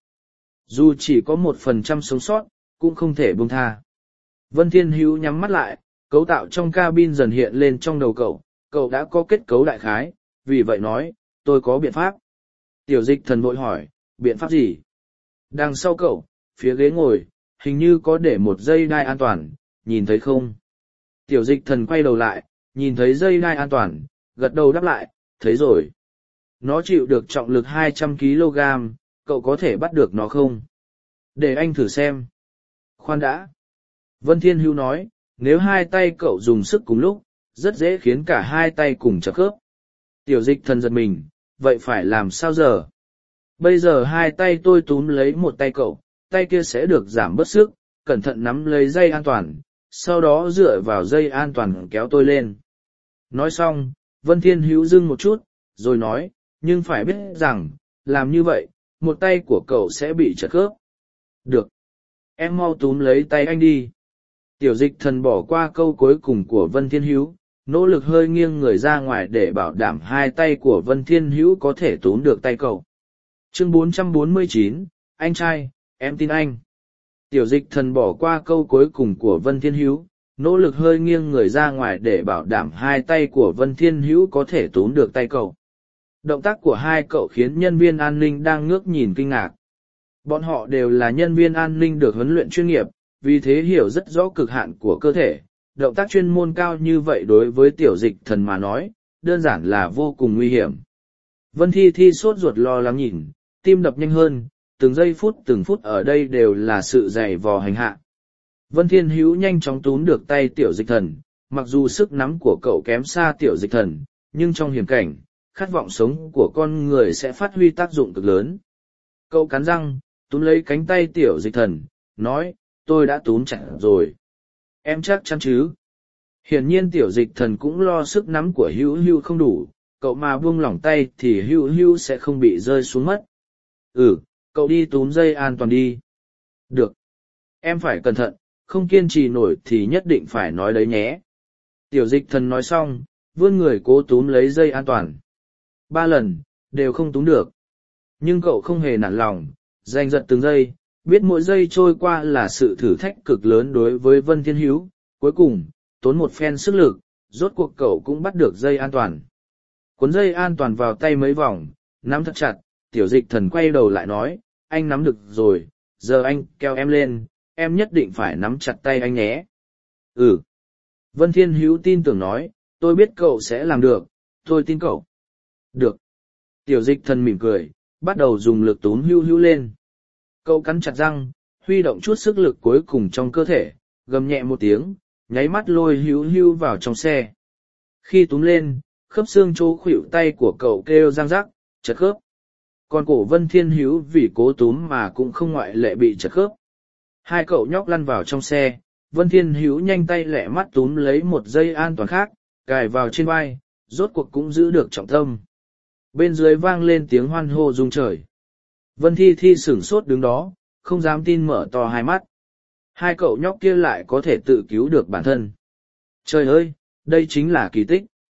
S1: Dù chỉ có một phần trăm sống sót, cũng không thể buông tha. Vân Thiên Hữu nhắm mắt lại, cấu tạo trong cabin dần hiện lên trong đầu cậu, cậu đã có kết cấu đại khái, vì vậy nói, tôi có biện pháp. Tiểu dịch thần vội hỏi, biện pháp gì? Đằng sau cậu, phía ghế ngồi, hình như có để một dây đai an toàn, nhìn thấy không? Tiểu dịch thần quay đầu lại, nhìn thấy dây đai an toàn, gật đầu đáp lại, thấy rồi. Nó chịu được trọng lực hai trăm ki lô gam, cậu có thể bắt được nó không? Để anh thử xem. Khoan đã. Vân Thiên Hữu nói, nếu hai tay cậu dùng sức cùng lúc, rất dễ khiến cả hai tay cùng chập khớp. Tiểu dịch thần giật mình, vậy phải làm sao giờ? Bây giờ hai tay tôi túm lấy một tay cậu, tay kia sẽ được giảm bớt sức, cẩn thận nắm lấy dây an toàn, sau đó dựa vào dây an toàn kéo tôi lên. Nói xong, Vân Thiên Hữu dưng một chút, rồi nói, nhưng phải biết rằng, làm như vậy, một tay của cậu sẽ bị chật khớp. Được. Em mau túm lấy tay anh đi. Tiểu dịch thần bỏ qua câu cuối cùng của Vân Thiên Hữu, nỗ lực hơi nghiêng người ra ngoài để bảo đảm hai tay của Vân Thiên Hữu có thể túm được tay cậu. Chương bốn trăm bốn mươi chín, anh trai, em tin anh. Tiểu dịch thần bỏ qua câu cuối cùng của Vân Thiên Hữu, nỗ lực hơi nghiêng người ra ngoài để bảo đảm hai tay của Vân Thiên Hữu có thể túm được tay cậu. Động tác của hai cậu khiến nhân viên an ninh đang ngước nhìn kinh ngạc. Bọn họ đều là nhân viên an ninh được huấn luyện chuyên nghiệp, vì thế hiểu rất rõ cực hạn của cơ thể. Động tác chuyên môn cao như vậy đối với tiểu dịch thần mà nói, đơn giản là vô cùng nguy hiểm. Vân Thi Thi sốt ruột lo lắng nhìn, tim đập nhanh hơn, từng giây phút từng phút ở đây đều là sự dày vò hành hạ. Vân Thiên Hữu nhanh chóng túm được tay tiểu dịch thần, mặc dù sức nắm của cậu kém xa tiểu dịch thần, nhưng trong hiểm cảnh, khát vọng sống của con người sẽ phát huy tác dụng cực lớn. Cậu cắn răng, túm lấy cánh tay tiểu dịch thần, nói, tôi đã túm chặt rồi. Em chắc chắn chứ? Hiển nhiên tiểu dịch thần cũng lo sức nắm của Hữu Hữu không đủ, cậu mà buông lỏng tay thì Hữu Hữu sẽ không bị rơi xuống mất. Ừ, cậu đi túm dây an toàn đi. Được. Em phải cẩn thận, không kiên trì nổi thì nhất định phải nói đấy nhé. Tiểu dịch thần nói xong, vươn người cố túm lấy dây an toàn. Ba lần, đều không túm được. Nhưng cậu không hề nản lòng, giành giật từng giây, biết mỗi giây trôi qua là sự thử thách cực lớn đối với Vân Thiên Hữu. Cuối cùng, tốn một phen sức lực, rốt cuộc cậu cũng bắt được dây an toàn. Cuốn dây an toàn vào tay mấy vòng, nắm thật chặt, tiểu dịch thần quay đầu lại nói, anh nắm được rồi, giờ anh kéo em lên, em nhất định phải nắm chặt tay anh nhé. Ừ. Vân Thiên Hữu tin tưởng nói, tôi biết cậu sẽ làm được, tôi tin cậu. Được. Tiểu dịch thần mỉm cười, bắt đầu dùng lực túm Hữu Hữu lên. Cậu cắn chặt răng, huy động chút sức lực cuối cùng trong cơ thể, gầm nhẹ một tiếng, nháy mắt lôi Hữu Hữu vào trong xe. Khi túm lên, khớp xương chỗ khuỷu tay của cậu kêu răng rắc, chật khớp. Còn cổ Vân Thiên Hữu vì cố túm mà cũng không ngoại lệ bị chật khớp. Hai cậu nhóc lăn vào trong xe, Vân Thiên Hữu nhanh tay lẹ mắt túm lấy một dây an toàn khác, cài vào trên vai, rốt cuộc cũng giữ được trọng tâm. Bên dưới vang lên tiếng hoan hô rung trời. Vân Thi Thi sửng sốt đứng đó, không dám tin mở to hai mắt. Hai cậu nhóc kia lại có thể tự cứu được bản thân. Trời ơi, đây chính là kỳ tích.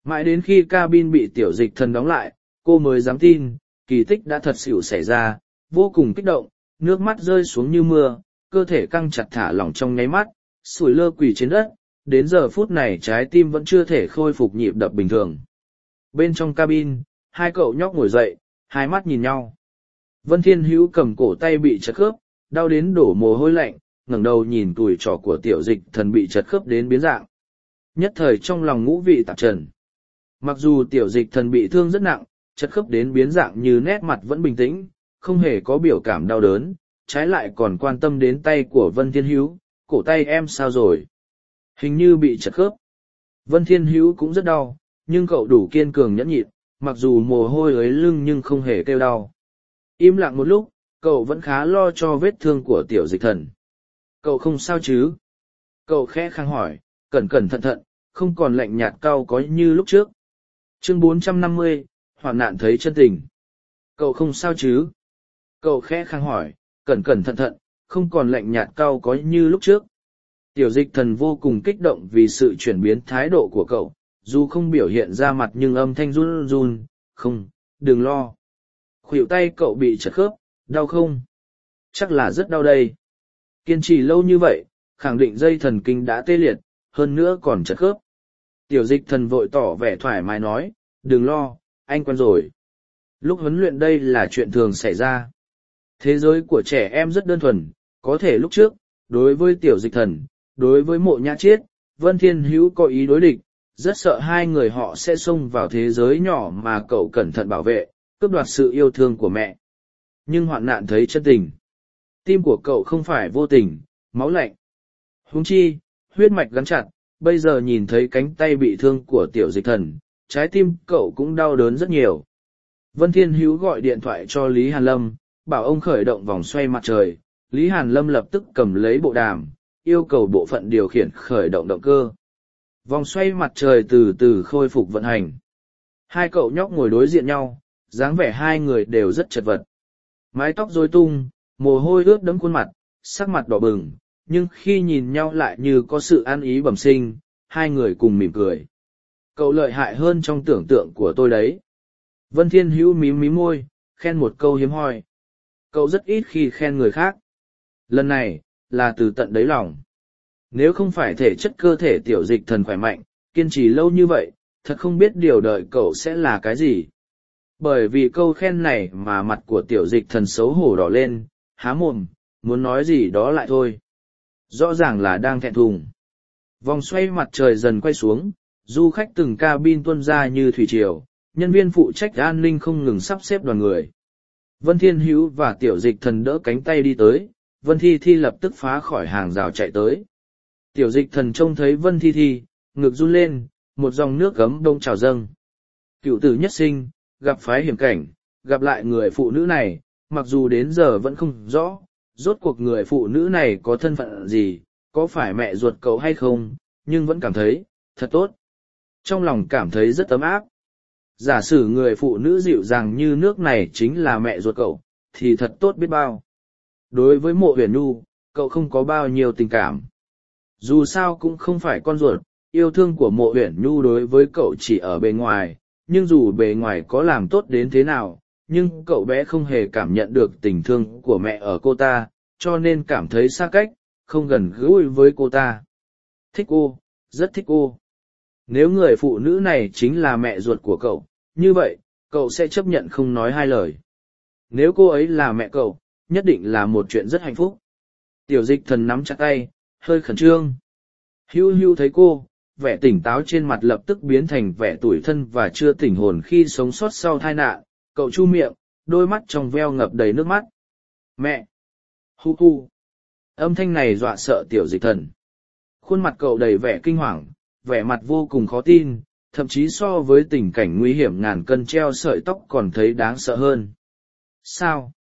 S1: Mãi đến khi cabin bị tiểu dịch thần đóng lại, cô mới dám tin, kỳ tích đã thật sự xảy ra, vô cùng kích động, nước mắt rơi xuống như mưa, cơ thể căng chặt thả lỏng trong nháy mắt, sủi lơ quỳ trên đất, đến giờ phút này trái tim vẫn chưa thể khôi phục nhịp đập bình thường. Bên trong cabin, hai cậu nhóc ngồi dậy, hai mắt nhìn nhau. Vân Thiên Hữu cầm cổ tay bị chật khớp, đau đến đổ mồ hôi lạnh, ngẩng đầu nhìn tuổi trò của tiểu dịch thần bị chật khớp đến biến dạng. Nhất thời trong lòng ngũ vị tạp trần. Mặc dù tiểu dịch thần bị thương rất nặng, chật khớp đến biến dạng như nét mặt vẫn bình tĩnh, không hề có biểu cảm đau đớn, trái lại còn quan tâm đến tay của Vân Thiên Hữu, cổ tay em sao rồi? Hình như bị chật khớp. Vân Thiên Hữu cũng rất đau, nhưng cậu đủ kiên cường nhẫn nhịn, mặc dù mồ hôi ới lưng nhưng không hề kêu đau. Im lặng một lúc, cậu vẫn khá lo cho vết thương của tiểu dịch thần. Cậu không sao chứ? Cậu khẽ khang hỏi, cẩn cẩn thận thận, không còn lạnh nhạt cau có như lúc trước. Chương bốn trăm năm mươi, hoạn nạn thấy chân tình. Cậu không sao chứ? Cậu khẽ khang hỏi, cẩn cẩn thận thận, không còn lạnh nhạt cau có như lúc trước. Tiểu dịch thần vô cùng kích động vì sự chuyển biến thái độ của cậu, dù không biểu hiện ra mặt nhưng âm thanh run run, không, đừng lo. Khuỷu tay cậu bị chật khớp, đau không? Chắc là rất đau đây. Kiên trì lâu như vậy, khẳng định dây thần kinh đã tê liệt, hơn nữa còn chật khớp. Tiểu dịch thần vội tỏ vẻ thoải mái nói, đừng lo, anh quen rồi. Lúc huấn luyện đây là chuyện thường xảy ra. Thế giới của trẻ em rất đơn thuần, có thể lúc trước, đối với tiểu dịch thần, đối với mộ nhã chiết, Vân Thiên Hữu có ý đối địch, rất sợ hai người họ sẽ xông vào thế giới nhỏ mà cậu cẩn thận bảo vệ, cướp đoạt sự yêu thương của mẹ. Nhưng hoạn nạn thấy chân tình. Tim của cậu không phải vô tình, máu lạnh. Huống chi, huyết mạch gắn chặt, bây giờ nhìn thấy cánh tay bị thương của tiểu dịch thần, trái tim cậu cũng đau đớn rất nhiều. Vân Thiên Hữu gọi điện thoại cho Lý Hàn Lâm, bảo ông khởi động vòng xoay mặt trời. Lý Hàn Lâm lập tức cầm lấy bộ đàm, yêu cầu bộ phận điều khiển khởi động động cơ. Vòng xoay mặt trời từ từ khôi phục vận hành. Hai cậu nhóc ngồi đối diện nhau, dáng vẻ hai người đều rất chật vật. Mái tóc rối tung, mồ hôi ướt đẫm khuôn mặt, sắc mặt đỏ bừng, nhưng khi nhìn nhau lại như có sự an ý bẩm sinh, hai người cùng mỉm cười. Cậu lợi hại hơn trong tưởng tượng của tôi đấy. Vân Thiên Hữu mím mím môi, khen một câu hiếm hoi. Cậu rất ít khi khen người khác. Lần này, là từ tận đáy lòng. Nếu không phải thể chất cơ thể tiểu dịch thần khỏe mạnh, kiên trì lâu như vậy, thật không biết điều đợi cậu sẽ là cái gì. Bởi vì câu khen này mà mặt của tiểu dịch thần xấu hổ đỏ lên, há mồm, muốn nói gì đó lại thôi. Rõ ràng là đang thẹn thùng. Vòng xoay mặt trời dần quay xuống, du khách từng cabin tuôn ra như thủy triều, nhân viên phụ trách an ninh không ngừng sắp xếp đoàn người. Vân Thiên Hữu và tiểu dịch thần đỡ cánh tay đi tới, Vân Thi Thi lập tức phá khỏi hàng rào chạy tới. Tiểu dịch thần trông thấy Vân Thi Thi, ngực run lên, một dòng nước gấm đông trào dâng. Cựu tử nhất sinh, gặp phái hiểm cảnh, gặp lại người phụ nữ này, mặc dù đến giờ vẫn không rõ, rốt cuộc người phụ nữ này có thân phận gì, có phải mẹ ruột cậu hay không, nhưng vẫn cảm thấy, thật tốt. Trong lòng cảm thấy rất ấm áp. Giả sử người phụ nữ dịu dàng như nước này chính là mẹ ruột cậu, thì thật tốt biết bao. Đối với Mộ Huyền Nhu, cậu không có bao nhiêu tình cảm. Dù sao cũng không phải con ruột, yêu thương của Mộ Huyền Nhu đối với cậu chỉ ở bề ngoài, nhưng dù bề ngoài có làm tốt đến thế nào, nhưng cậu bé không hề cảm nhận được tình thương của mẹ ở cô ta, cho nên cảm thấy xa cách, không gần gũi với cô ta. Thích cô, rất thích cô. Nếu người phụ nữ này chính là mẹ ruột của cậu, như vậy, cậu sẽ chấp nhận không nói hai lời. Nếu cô ấy là mẹ cậu, nhất định là một chuyện rất hạnh phúc. Tiểu dịch thần nắm chặt tay, hơi khẩn trương. Hưu hưu thấy cô, vẻ tỉnh táo trên mặt lập tức biến thành vẻ tủi thân và chưa tỉnh hồn khi sống sót sau tai nạn. Cậu chu miệng, đôi mắt trong veo ngập đầy nước mắt. Mẹ! Hu hu! Âm thanh này dọa sợ tiểu dịch thần. Khuôn mặt cậu đầy vẻ kinh hoàng, vẻ mặt vô cùng khó tin, thậm chí so với tình cảnh nguy hiểm ngàn cân treo sợi tóc còn thấy đáng sợ hơn. Sao?